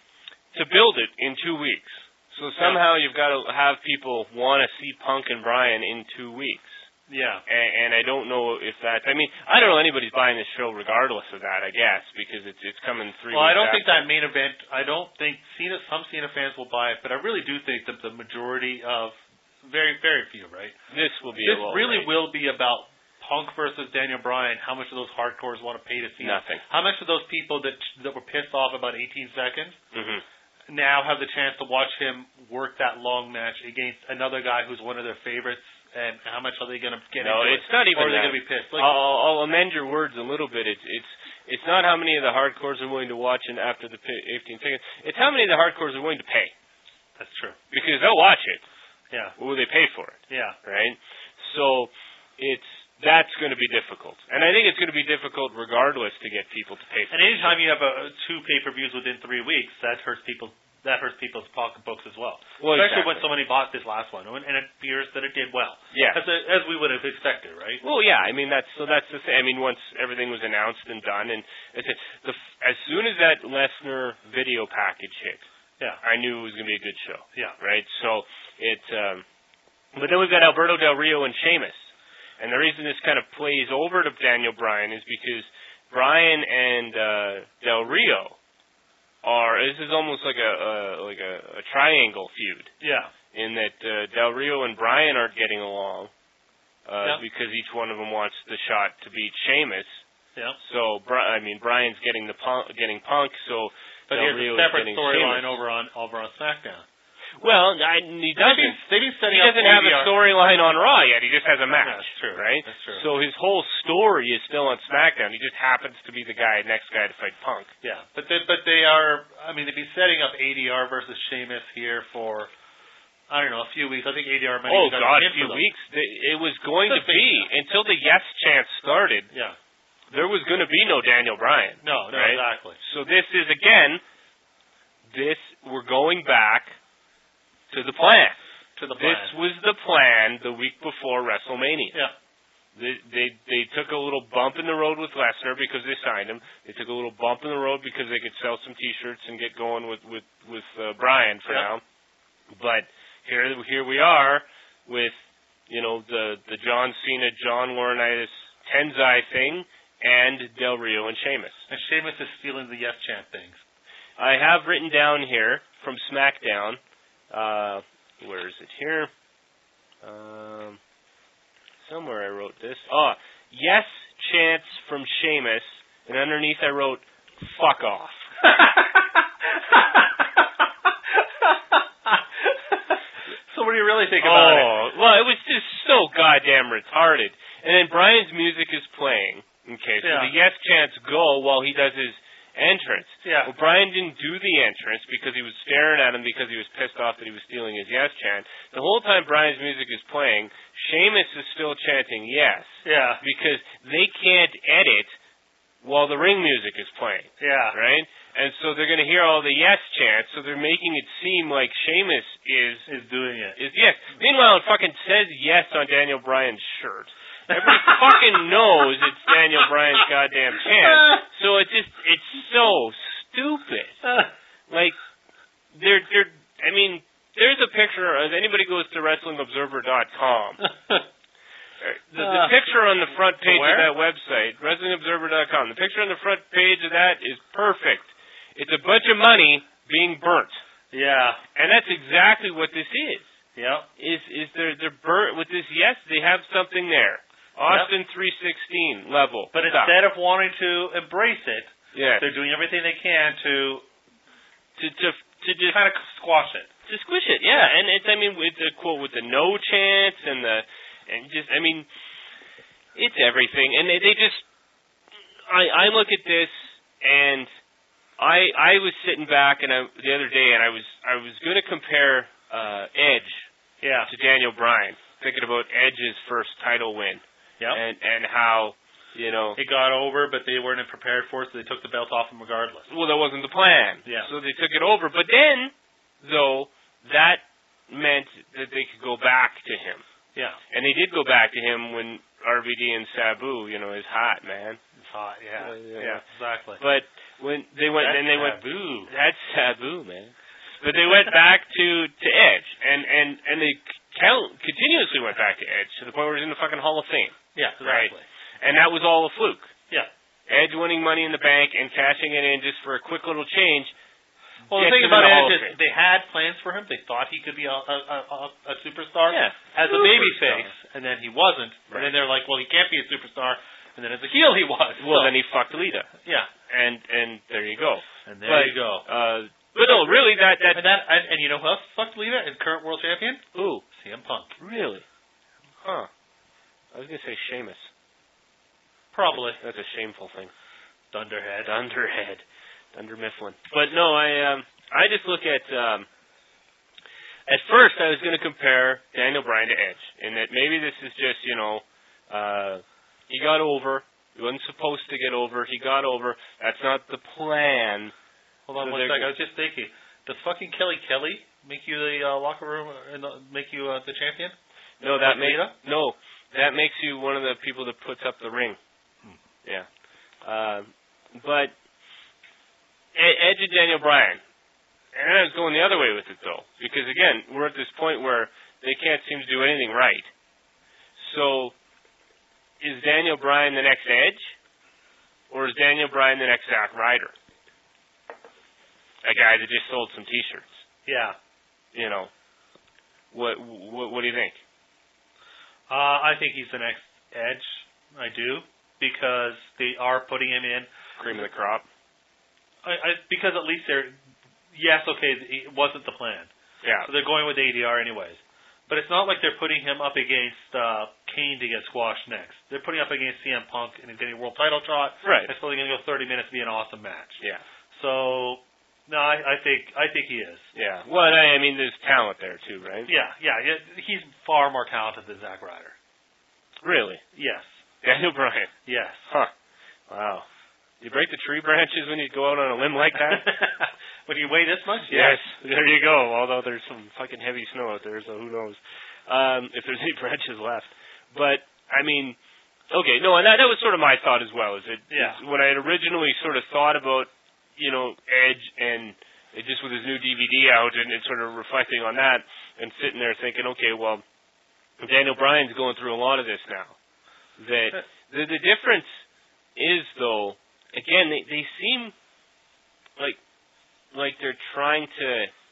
to build it in two weeks. So somehow you've got to have people want to see Punk and Bryan in two weeks. Yeah. And, and I don't know if that's, I mean, I don't know anybody's buying this show regardless of that, I guess, because it's it's coming three well, weeks I don't after. think that main event, I don't think Cena, some Cena fans will buy it, but I really do think that the majority of, very, very few, right? This will be This a low really rate. will be about Punk versus Daniel Bryan. How much of those hardcores want to pay to see Nothing. it? How much of those people that that were pissed off about eighteen seconds Mm-hmm. now have the chance to watch him work that long match against another guy who's one of their favorites? And how much are they going to get No, into it's it? not even Or are they that. going to be pissed? Like, I'll, I'll amend your words a little bit. It's it's it's not how many of the hardcores are willing to watch in after the pi- eighteen seconds. It's how many of the hardcores are willing to pay. that's true. Because they'll watch it. Yeah. Will they pay for it? Yeah. Right? So it's that's going to be difficult. And I think it's going to be difficult regardless to get people to pay for And it. anytime you have a, two pay-per-views within three weeks, that hurts people. That hurts people's pocketbooks as well. Well, Especially exactly. when somebody bought this last one, and it appears that it did well. Yeah. As, a, as we would have expected, right? Well, yeah. I mean, that's so. That's the thing. I mean, once everything was announced and done, and it's, the as soon as that Lesnar video package hit, Yeah. I knew it was going to be a good show. Yeah. Right. So it. Um, but then we've got Alberto Del Rio and Sheamus, and the reason this kind of plays over to Daniel Bryan is because Bryan and uh, Del Rio are. This is almost like a, a like a, a triangle feud. Yeah. In that uh, Del Rio and Bryan aren't getting along uh, Yeah. because each one of them wants the shot to beat Sheamus. Yeah. So Bri- I mean, Bryan's getting the punk, getting Punk. So But Del here's Rio a is separate getting storyline Sheamus. over on over on SmackDown. Well, I, he doesn't. They've been, they've been setting He up doesn't have a A D R. storyline on Raw yet. He just has a match. That's true. Right? That's true. So his whole story is still on SmackDown. He just happens to be the guy, next guy to fight Punk. Yeah, but they, but they are. I mean, they'd be setting up A D R versus Sheamus here for I don't know a few weeks. I think A D R might Oh even got God, a hit few for them. weeks. It was going to Could be, be yeah. until the Yes chant started. Yeah. There was going to be no Daniel Bryan. No, no, right? exactly. So this is again, this we're going back to the plan. To the This plan. was the plan the week before WrestleMania. Yeah. They, they they took a little bump in the road with Lesnar because they signed him. They took a little bump in the road because they could sell some T-shirts and get going with with with uh, Bryan for Yeah. now. But here here we are with you know the the John Cena John Laurinaitis Tenzai thing and Del Rio and Sheamus. And Sheamus is stealing the yes chant things. I have written down here from SmackDown. Uh, where is it here? Um, somewhere I wrote this. Oh, yes chants from Sheamus, and underneath I wrote, fuck off. So what do you really think about it? Oh, well, it was just so goddamn retarded. And then Brian's music is playing. Okay, so Yeah. the yes chants go while he does his entrance. Yeah. Well, Brian didn't do the entrance because he was staring at him because he was pissed off that he was stealing his yes chant. The whole time Brian's music is playing, Sheamus is still chanting yes Yeah. because they can't edit while the ring music is playing, Yeah. right? And so they're going to hear all the yes chants, so they're making it seem like Sheamus is Is doing it. is yes. Meanwhile, it fucking says yes on Daniel Bryan's shirt. Everybody fucking knows it's Daniel Bryan's goddamn chant. So it just it's so stupid. Like they're they're I mean, there's a picture if anybody goes to wrestling observer dot com. The, the picture on the front page Where? of that website, wrestling observer dot com, the picture on the front page of that is perfect. It's a bunch of money being burnt. Yeah. And that's exactly what this is. Yeah. Is is they're they're burnt with this? Yes, they have something there. Austin three sixteen level. But stuff. instead of wanting to embrace it, yes, they're doing everything they can to to to to just kind of squash it. to squish it. Yeah, and it's I mean with the quote with the no chance and the and just I mean it's everything. And they, they just I I look at this and I I was sitting back and I, the other day, and I was I was going to compare uh, Edge Yeah. to Daniel Bryan, thinking about Edge's first title win, Yep. and and how you know. It got over, but they weren't prepared for it, so they took the belt off him regardless. Well, that wasn't the plan. Yeah. So they took it over, but then though that meant that they could go back to him. Yeah. And they did go back to him when R V D and Sabu, you know, is hot, man. It's hot, yeah. Uh, yeah. yeah, exactly. But when they went, That's then they went. Sabu. That's Sabu, man. But they went back to to Edge, and and and they count, continuously went back to Edge to the point where he's in the fucking Hall of Fame. Yeah, exactly. Right. And that was all a fluke. Yeah. Edge winning Money in the Bank and cashing it in just for a quick little change. Well, the gets thing him about in the Hall Edge of is Fame. they had plans for him. They thought he could be a, a, a, a superstar Yeah. as a Superstar. baby face, and then he wasn't. Right. And then they're like, well, he can't be a superstar. And then as a heel, he was. Well, so. then he fucked Lita, Yeah. and and there you go. And there But, you go. Uh, but no, really, that that And that, and, and you know who else fucked Lita and current world champion? ooh, C M Punk. really, huh? I was gonna say Sheamus. Probably. That's a shameful thing. Thunderhead. Dunderhead, Dunder Mifflin. But no, I um, I just look at um. At first, I was going to compare Daniel Bryan to Edge, in that maybe this is just you know, uh, he got over. He wasn't supposed to get over. He got over. That's not the plan. Hold on So one they're second. I go- was just thinking. Does fucking Kelly Kelly make you the uh, locker room and uh, make you uh, the champion? No, that Like makes Lita? no. That makes you one of the people that puts up the ring. Hmm. Yeah, uh, but Ed- Edge and Daniel Bryan, and I was going the other way with it though, because again, we're at this point where they can't seem to do anything right. So, is Daniel Bryan the next Edge, or is Daniel Bryan the next Zack Ryder? A guy that just sold some T-shirts. Yeah. You know, what what, what do you think? Uh, I think he's the next Edge. I do. Because they are putting him in. Cream of the crop. I, I, because at least they're, yes, okay, it wasn't the plan. Yeah. So they're going with A D R anyways. But it's not like they're putting him up against uh, Kane to get squashed next. They're putting up against C M Punk and he's getting a world title shot. Right. It's probably going to go thirty minutes to be an awesome match. Yeah. So, no, I, I think I think he is. Yeah. Well, I mean, there's talent there too, right? Yeah, yeah, yeah. He's far more talented than Zack Ryder. Really? Yes. Daniel Bryan. Yes. Huh. Wow. You break the tree branches when you go out on a limb like that? When you weigh this much? Yes. There you go. Although there's some fucking heavy snow out there, so who knows um, if there's any branches left. But I mean, okay, no, and that, that was sort of my thought as well. Is it Yeah. is when I had originally sort of thought about, you know, Edge and it just with his new D V D out and, and sort of reflecting on that and sitting there thinking, okay, well, Daniel Bryan's going through a lot of this now. That the, the difference is though, again, they they seem like like they're trying to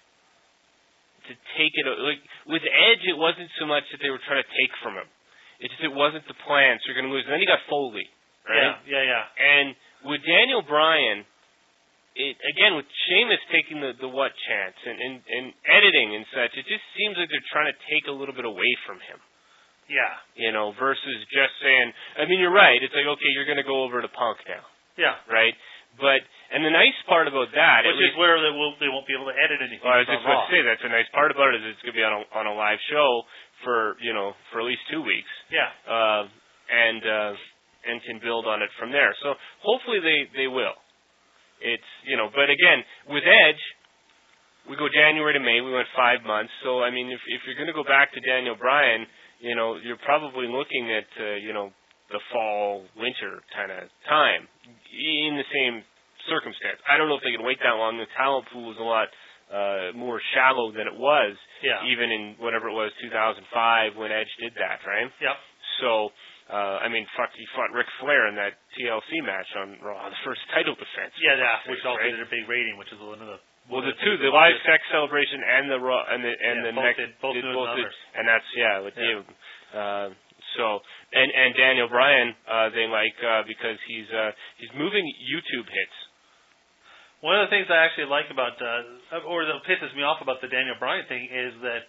to take it like with Edge. It wasn't so much that they were trying to take from him. It just it wasn't the plan. So you're going to lose. And then you got Foley, right? Yeah, yeah, yeah. And with Daniel Bryan, it again with Sheamus taking the the what chance and, and and editing and such, it just seems like they're trying to take a little bit away from him. Yeah. You know, versus just saying. I mean, you're right. It's like okay, you're going to go over to Punk now, Yeah. right? But and the nice part about that, Which at is least, where they, will, they won't be able to edit anything. well, I was from just about Raw. to say that's a nice part about it is it's going to be on a on a live show for you know for at least two weeks. Yeah. Uh, and uh, and can build on it from there. So hopefully they they will. It's you know, but again with Edge, we go January to May. We went five months. So I mean, if if you're going to go back to Daniel Bryan, you know, you're probably looking at uh, you know the fall winter kind of time in the same circumstance. I don't know if they can wait that long. The talent pool is a lot uh, more shallow than it was, Yeah. even in whatever it was two thousand five when Edge did that, right? Yep. So, uh, I mean, fuck, he fought Ric Flair in that T L C match on Raw, the first title defense. Yeah, yeah. Fuck's Which sake, also right? did a big rating, which is one of the. Well, one the of two, the the live largest- sex celebration and the Raw and the and Yeah, the both next did- both did knew both numbers. did, and that's yeah with Yeah. you. Uh, so and and Daniel Bryan, uh, they like uh, because he's uh, he's moving YouTube hits. One of the things I actually like about, uh, or that pisses me off about the Daniel Bryan thing is that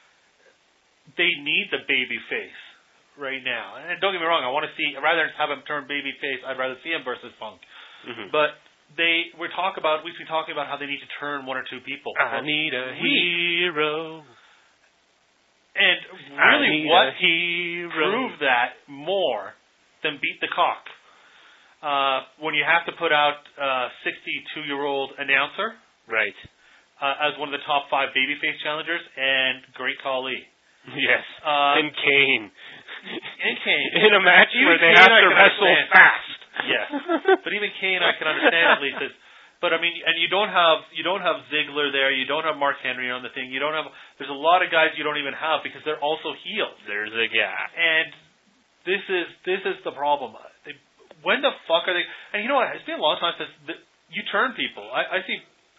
they need the baby face right now. And don't get me wrong, I want to see, rather than have him turn baby face, I'd rather see him versus Punk. Mm-hmm. But they we talk about we've been talking about how they need to turn one or two people. I need a hero. And really, what proved that more than beat the cock? Uh, when you have to put out a sixty-two-year-old announcer, right, uh, as one of the top five babyface challengers, and Great Khali. Yes, uh, and Kane. And Kane in a match even where they Kane have I to can wrestle understand. fast. Yes, but even Kane I can understand at least. Is, But I mean, and you don't have you don't have Ziggler there. You don't have Mark Henry on the thing. You don't have. There's a lot of guys you don't even have because they're also heels. There's a gap. And this is this is the problem. They, when the fuck are they? And you know what? It's been a long time since the, you turn people. I, I see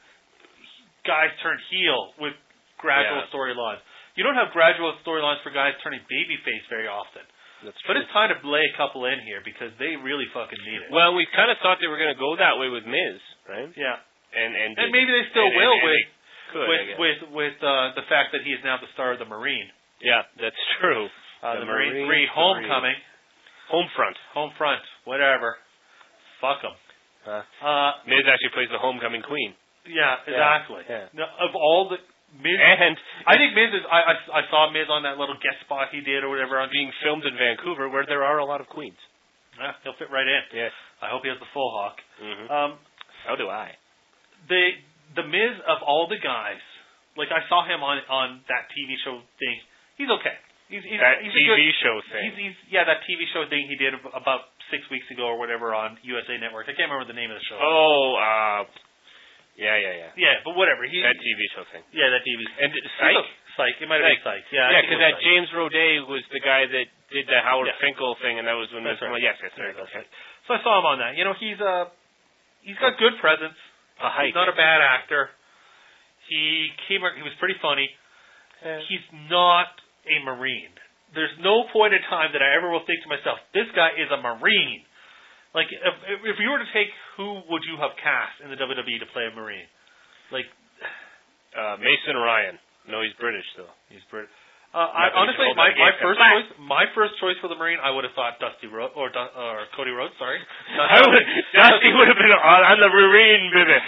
guys turn heel with gradual yeah. storylines. You don't have gradual storylines for guys turning babyface very often. That's but true. it's time to lay a couple in here because they really fucking need it. Well, we kind of thought they were going to go that way with Miz, right? Yeah. And and, and maybe they still and, will and, and with could, with with with uh, the fact that he is now the star of the Marine. Yeah, that's true. Uh, the, the Marine, Marine three Homecoming, Home front, home front, whatever. Fuck them. Huh? Uh, Miz actually plays the homecoming queen. Yeah, exactly. Yeah. Now, of all the Miz, and I think Miz is. I, I I saw Miz on that little guest spot he did or whatever on being filmed in Vancouver, where there are a lot of queens. Yeah, he'll fit right in. Yes. I hope he has the full hawk. Mm-hmm. Um, so do I. The the Miz of all the guys, like I saw him on on that T V show thing. He's okay. He's, he's, that he's T V a good, show thing. He's, he's yeah, that T V show thing he did about six weeks ago or whatever on U S A Network. I can't remember the name of the show. Oh, uh, yeah, yeah, yeah. Yeah, but whatever. He, that T V show thing. Yeah, that T V. And Psych. Psych. It might have been Psych. Yeah, yeah, because that James Roday was the guy that did the Howard yeah. Finkel thing, and that was when That's Miz right. Yes, yes, yeah, right. Okay. So I saw him on that. You know, he's uh he's got good presence. A he's not a bad actor. He came. He was pretty funny. Yeah. He's not a Marine. There's no point in time that I ever will think to myself, this guy is a Marine. Like, if, if you were to take, who would you have cast in the W W E to play a Marine? Like, uh, Mason Ryan. No, he's British though. He's British. Uh, I, honestly, my, my first back. choice, my first choice for the Marine, I would have thought Dusty Rhodes or, or Cody Rhodes. Sorry, I would, Dusty would have been on, on the Marine, baby.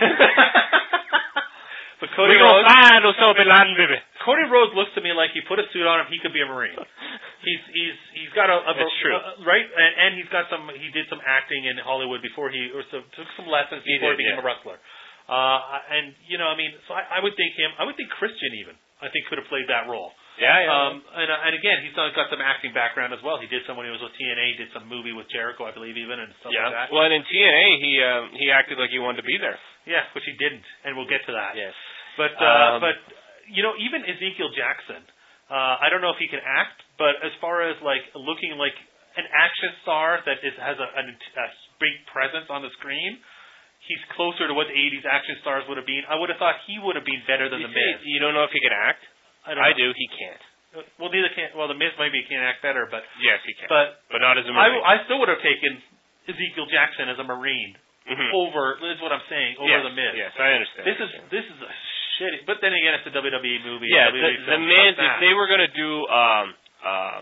But Cody we Rhodes, find Osama bin Laden, baby. Cody Rhodes looks to me like he put a suit on him. He could be a Marine. He's he's he's got a, a That's true, uh, right? And, and he's got some. He did some acting in Hollywood before he or so, took some lessons he before did, he became yeah. a wrestler. Uh, and you know, I mean, so I, I would think him. I would think Christian even. I think could have played that role. Yeah, yeah. Um, and uh, and again, he's got some acting background as well. He did some when he was with T N A. Did some movie with Jericho, I believe, even and stuff yeah. like that. Well, and in T N A, he um, he acted like he wanted to be there. Yeah, which he didn't, and we'll get to that. Yes. But uh, Um, but you know, even Ezekiel Jackson, uh, I don't know if he can act, but as far as like looking like an action star that is has a, a, a big presence on the screen, he's closer to what the eighties action stars would have been. I would have thought he would have been better than you the Miz. You don't know if he can act? I, don't I know. do. He can't. Well, neither can. Well, the Miz maybe can't act better, but Yes, he can. but but not as a I, Marine. I still would have taken Ezekiel Jackson as a Marine mm-hmm. over. Is what I'm saying over yes, the Miz. Yes, I understand. This is this is a shitty. But then again, it's a W W E movie. Yeah, W W E the, the film, Miz. fuck If that. they were going to do um um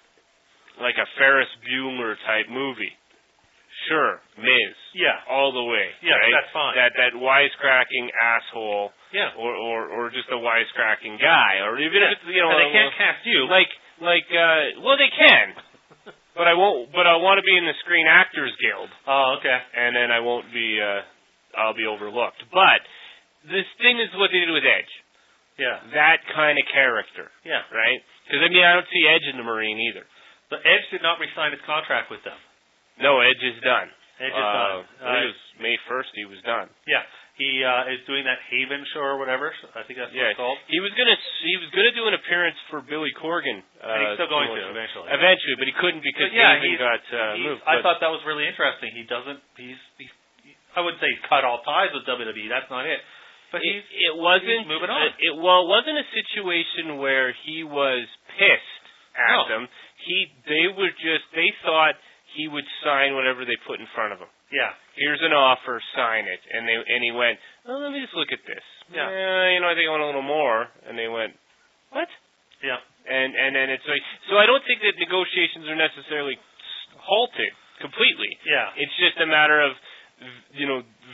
like a Ferris Bueller type movie, sure, Miz. Yeah. All the way. Yeah, right? that's fine. That that wisecracking asshole. Yeah. Or, or or just a wisecracking guy, or even Yeah. if it's you know and they a- can't cast you. like like uh well they can, but I won't. But I want to be in the Screen Actors Guild, Oh, okay. and then I won't be. uh I'll be overlooked. But this thing is what they did with Edge. Yeah. That kind of character, Yeah. right? Because I mean I don't see Edge in the Marine either. The Edge did not re-sign his contract with them. No, Edge is done. Edge is uh, done. I think Uh, it was May first. He was done. Yeah. He uh, is doing that Haven show or whatever. I think that's what Yeah, it's called. he was gonna he was gonna do an appearance for Billy Corgan. Uh, And he's still going soon. to eventually. Eventually, but he couldn't because But yeah, Haven he's- got uh, He's- moved. I but- thought that was really interesting. He doesn't. He's. he's I wouldn't say he's cut all ties with W W E. That's not it. But it, he's. it wasn't he's moving on. uh, It well, it wasn't a situation where he was pissed at No. them. He they were just they thought he would sign whatever they put in front of him. Yeah. Here's an offer, sign it. And they and he went, oh, let me just look at this. Yeah. Eh, you know, I think I want a little more. And they went, what? Yeah. And and then it's like, so I don't think that negotiations are necessarily halted completely. Yeah. It's just a matter of, you know,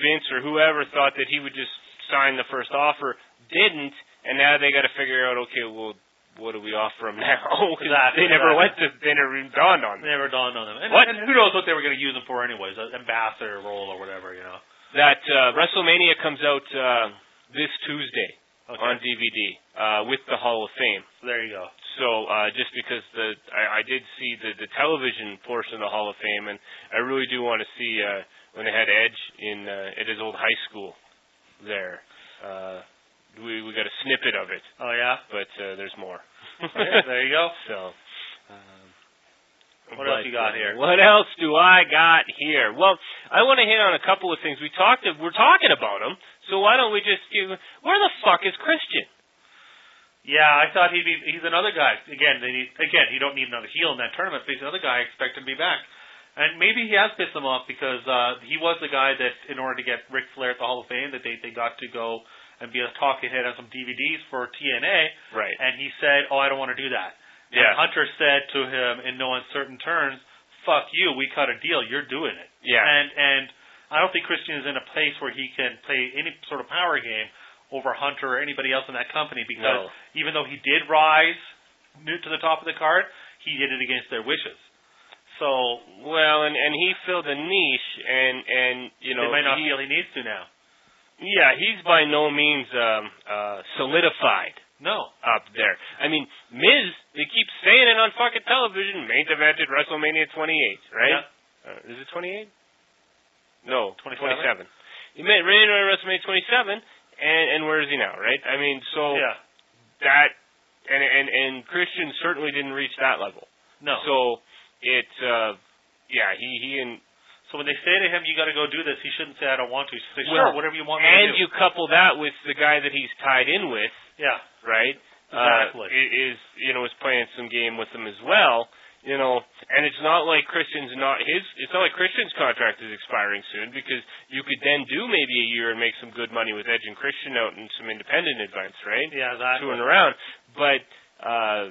Vince or whoever thought that he would just sign the first offer, didn't, and now they got to figure out, okay, well, what do we offer him now? Exactly. They never exactly. went to, they never even dawned on them. Never dawned on them. And, What? and who knows what they were going to use him for anyways, an ambassador role or whatever, you know. That uh, WrestleMania comes out uh, this Tuesday Okay. on D V D uh, with the Hall of Fame. There you go. So uh, just because the I, I did see the, the television portion of the Hall of Fame, and I really do want to see uh, when they had Edge in uh, at his old high school there. Uh, we we got a snippet of it, Oh, yeah? but uh, there's more. Okay, there you go. So. Um, What else you got here? What else do I got here? Well, I want to hit on a couple of things. We talked. We're talking about them, so why don't we just give? Where the fuck is Christian? Yeah, I thought he'd be. He's another guy. Again, they need, again, you don't need another heel in that tournament, but he's another guy I expect him to be back. And maybe he has pissed them off because uh, he was the guy that, in order to get Ric Flair at the Hall of Fame, that they they got to go and be a talking head on some D V Ds for T N A. Right. And he said, "Oh, I don't want to do that." Yeah. And Hunter said to him in no uncertain terms, "Fuck you, we cut a deal, you're doing it." Yeah. And and I don't think Christian is in a place where he can play any sort of power game over Hunter or anybody else in that company because No. even though he did rise new to the top of the card, he did it against their wishes. So Well, and and he filled a niche, and and you know they might not he, feel he needs to now. Yeah, he's by no means um, uh, solidified. No. Up there. I mean, Miz, they keep saying it on fucking television, main evented WrestleMania twenty-eight, right? Yeah. Uh, is it twenty-eight? No, twenty-seven. twenty-seven. He made main event WrestleMania twenty-seven, and, and where is he now, right? I mean, so Yeah. that, and, and, and Christian certainly didn't reach that level. No. So, it's, uh, yeah, he, he and, So when they say to him, "You got to go do this," he shouldn't say, "I don't want to." He should say, well, "Sure, whatever you want me to and do." you couple that with the guy that he's tied in with, Yeah. right? Exactly. Uh, is you know is playing some game with them as well. You know, and it's not like Christian's not his. It's not like Christian's contract is expiring soon because you could then do maybe a year and make some good money with Edge and Christian out in some independent events, right? Yeah, exactly. Touring around, but uh,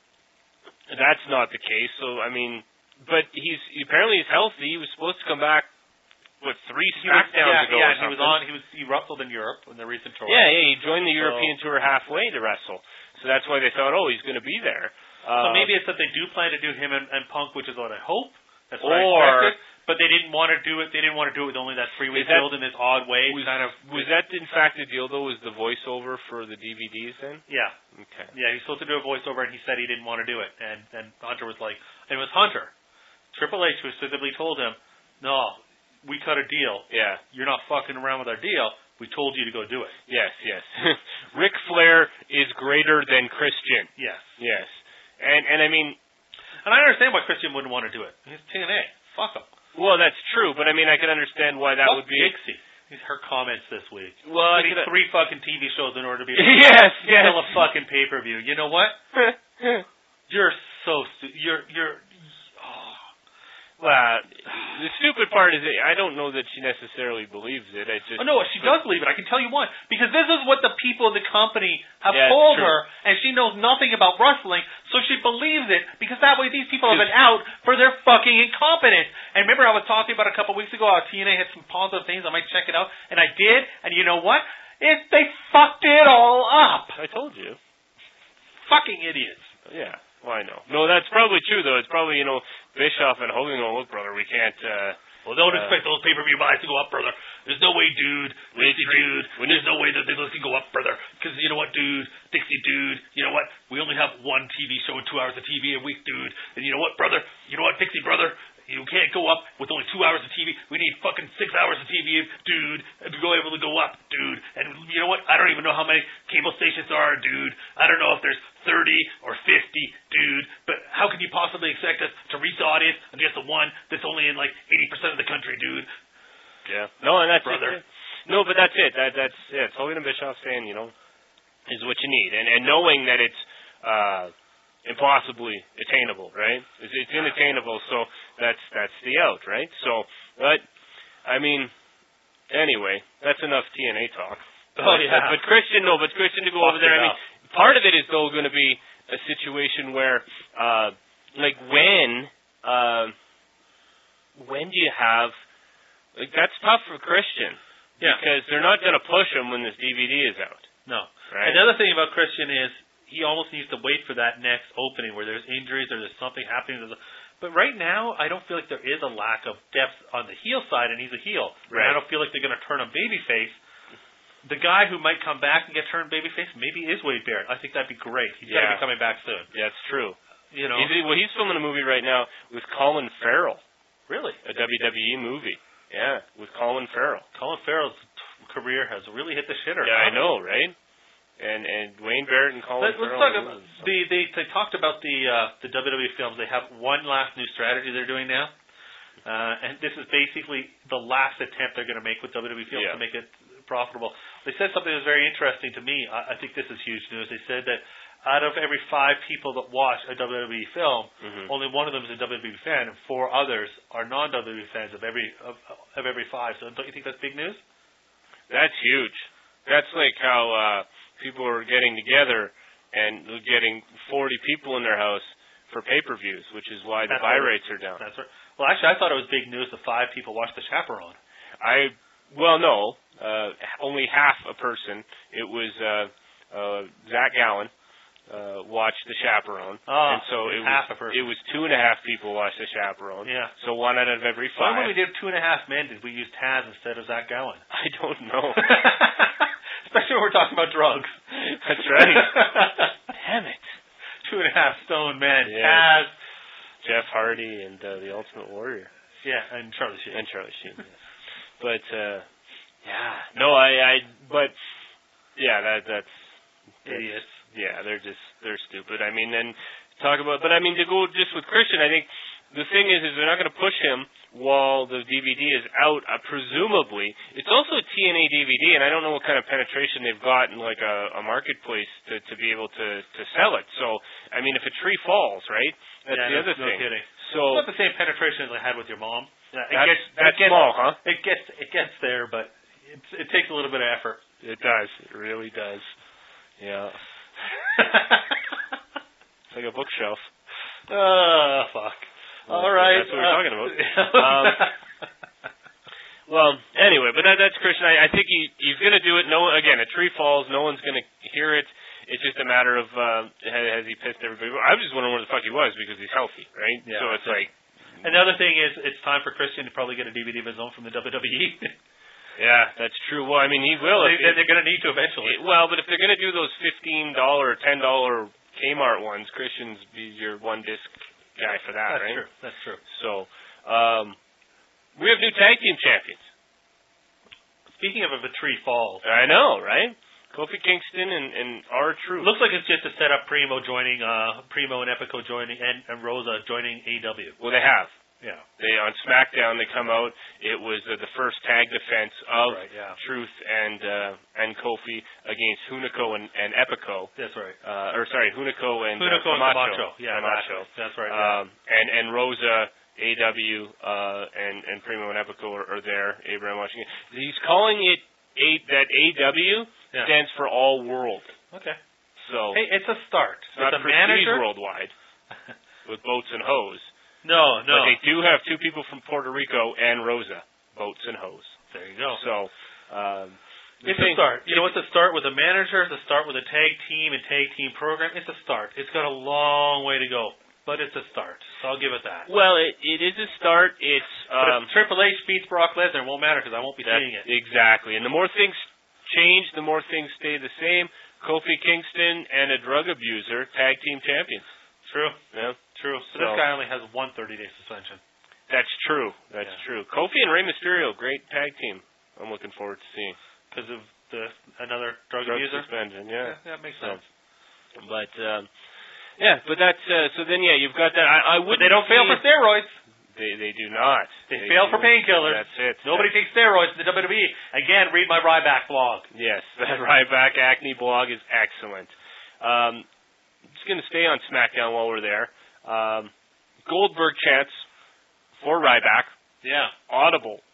that's not the case. So I mean, but he's apparently he's healthy. He was supposed to come back. What, three He was, SmackDowns yeah, ago yeah, or and he was something. on. He was he wrestled in Europe in the recent tour. Yeah, yeah, he joined the So- European tour halfway to wrestle. So that's why they thought, oh, he's going to be there. Uh, So maybe it's that they do plan to do him and, and Punk, which is what I hope. That's what Or- I expected. But they didn't want to do it. They didn't want to do it with only that three-week Is that- build in this odd way. was, kind of was that in fact the deal though? Was the voiceover for the D V Ds then? Yeah, Okay. yeah. He was supposed to do a voiceover, and he said he didn't want to do it. And and Hunter was like, and it was Hunter. Triple H specifically told him, "No, we cut a deal. Yeah. You're not fucking around with our deal. We told you to go do it." Yes. Yes. Ric Flair is greater than Christian. Yes. Yes. And and I mean, And I understand why Christian wouldn't want to do it. He's T N A. Fuck him. well, that's true. But I mean, I can understand why that Fuck would be. Dixie. These her comments this week. Well, I Getting could, three fucking T V shows in order to be yes. Yes. sell a fucking pay per view. You know what? You're so stu- you're you're. Oh. Well, the stupid part is that I don't know that she necessarily believes it. I just Oh, no, she does believe it. I can tell you why. Because this is what the people in the company have Yeah, it's told true. her, and she knows nothing about wrestling, so she believes it, because that way these people have been out for their fucking incompetence. And remember I was talking about a couple weeks ago how T N A had some positive things, I might check it out, and I did, and you know what? It, they fucked it all up. I told you. Fucking idiots. Yeah. Well, I know. No, that's probably true though. It's probably you know Bischoff and Hogan going, look, brother, we can't. uh Well, don't Uh, expect those pay-per-view buys to go up further. There's no way, dude. Dixie, dude. There's no way that those can go up further. Because you know what, dude? Dixie, dude. You know what? We only have one T V show and two hours of T V a week, dude. And you know what, brother? You know what, Dixie, brother? You can't go up with only two hours of T V. We need fucking six hours of T V, dude, to go able to go up, dude. And you know what? I don't even know how many cable stations there are, dude. I don't know if there's thirty or fifty, dude. But how can you possibly expect us to reach the audience and just the one that's only in like eighty percent of the country, dude? Yeah. No, and that's Brother. it. No, but that's it. That that's yeah. It's Hogan and Bischoff saying, you know, is what you need, and and knowing that it's uh impossibly attainable, right? It's, it's inattainable, so that's that's the out, right? So, but I mean, anyway, that's enough T N A talk. Oh, but, yeah. But Christian, no, but Christian to go over Fucked there. it I mean, up. part of it is though going to be a situation where, uh, like when, uh, when do you have? Like that's tough for Christian. Yeah. Because they're not going to push him when this D V D is out. No. Right? And the other thing about Christian is he almost needs to wait for that next opening where there's injuries or there's something happening to the. But right now, I don't feel like there is a lack of depth on the heel side, and he's a heel. Right. And I don't feel like they're going to turn him babyface. The guy who might come back and get turned babyface maybe is Wade Barrett. I think that'd be great. He's Yeah. got to be coming back soon. Yeah, it's true. You know, He's, well, he's filming a movie right now with Colin Farrell, really, a W W E movie. Yeah, with Colin Farrell. Colin Farrell's career has really hit the shitter. Yeah, huh? I know, right? And and Wayne Barrett and Colin Let, let's Farrell. talk about the they, they talked about the uh, the W W E films. They have one last new strategy they're doing now, uh, and this is basically the last attempt they're going to make with W W E films Yeah. to make it profitable. They said something that was very interesting to me. I, I think this is huge news. They said that out of every five people that watch a W W E film, Mhm. only one of them is a W W E fan, and four others are non-W W E fans of every of, of every five. So don't you think that's big news? That's huge. That's like how uh, people are getting together and getting forty people in their house for pay-per-views, which is why the That's buy right. rates are down. That's right. Well, actually, I thought it was big news that five people watched The Chaperone. I well, no, uh, only half a person. It was uh, uh, Zach Gallen uh, watched The Chaperone, Oh, and so it half was a person. it was two and a half people watched The Chaperone. Yeah. So one out of every Why five. when we did Two and a Half Men, did we use Taz instead of Zach Gallen? I don't know. Especially when we're talking about drugs. That's right. Damn it. Two and a Half Stone Men, Yeah. Taz. Jeff Hardy and uh, the Ultimate Warrior. Yeah, and Charlie Sheen. And Charlie Sheen. Yes. But uh, yeah, no, I, I, but yeah, that that's, that's Idiots. Yeah, they're just they're stupid. I mean, and talk about, but I mean to go just with Christian, I think the thing is, is they're not going to push him while the D V D is out. Uh, presumably, it's also a T N A D V D, and I don't know what kind of penetration they've got in like a, a marketplace to to be able to to sell it. So, I mean, if a tree falls, right? That's yeah, the other no thing. kidding. So It's not the same penetration as I had with your mom. Yeah, it that's, gets, that's it gets, small, huh? It gets it gets there, but it's, it takes a little bit of effort. It does. It really does. Yeah. It's like a bookshelf. Oh, fuck. Well, All right. That's what we're uh, talking about. um, well, anyway, but that, that's Christian. I, I think he he's going to do it. No, again, a tree falls. No one's going to hear it. It's just a matter of uh, has, has he pissed everybody? I was just wondering where the fuck he was because he's healthy, right? Yeah, so it's like. Another thing is, it's time for Christian to probably get a D V D of his own from the W W E. Yeah, that's true. Well, I mean, he will. they, if, they're going to need to eventually. Well, but if they're going to do those fifteen dollar or ten dollar Kmart ones, Christian's be your one disc guy for that, That's right? true. That's true. So, um, we have new tag team champions. Speaking of if a tree falls, I know, right? Kofi Kingston and, and R-Truth. looks like it's just to set up Primo joining, uh, Primo and Epico joining, and, and Rosa joining A E W. Well, they have. Yeah. They on SmackDown they come out. It was uh, the first tag defense of Right, yeah. Truth and uh, and Kofi against Hunico and, and Epico. That's right. Uh, or sorry, Hunico and Hunico uh, and Camacho. Yeah, Camacho. exactly. That's right. Um, and and Rosa, A E W, uh, and and Primo and Epico are, are there. Abraham Washington. He's calling it a, that A E W yeah. stands for All World. Okay. So Hey, it's a start. it's not It's a Prestige manager. Worldwide with boats and hose. No, no. But they do have two people from Puerto Rico and Rosa, boats and hose. There you go. So um, the It's thing- a start. You know, it's a start with a manager. It's a start with a tag team and tag team program. It's a start. It's got a long way to go, but it's a start. So I'll give it that. Well, it, it is a start. It's But um, if Triple H beats Brock Lesnar, it won't matter because I won't be that- seeing it. exactly. And the more things change, the more things stay the same. Kofi Kingston and a drug abuser, tag team champions. True. Yeah, True. So, So- this guy only has one thirty-day suspension. that's true. That's Yeah. true. Kofi and Rey Mysterio, great tag team. I'm looking forward to seeing. Because of the another drug, Drug abuser? suspension, Yeah, yeah. that makes So, sense. But um, yeah, but that's uh, so. Then yeah, you've got that. I, I would. But they don't fail for steroids. They they do not. They, fail do. for painkillers. That's it. Nobody That's, takes steroids in the W W E. Again, read my Ryback blog. yes, that Ryback Acne blog is excellent. Um, just going to stay on SmackDown while we're there. Um, Goldberg chants for Ryback, Yeah. audible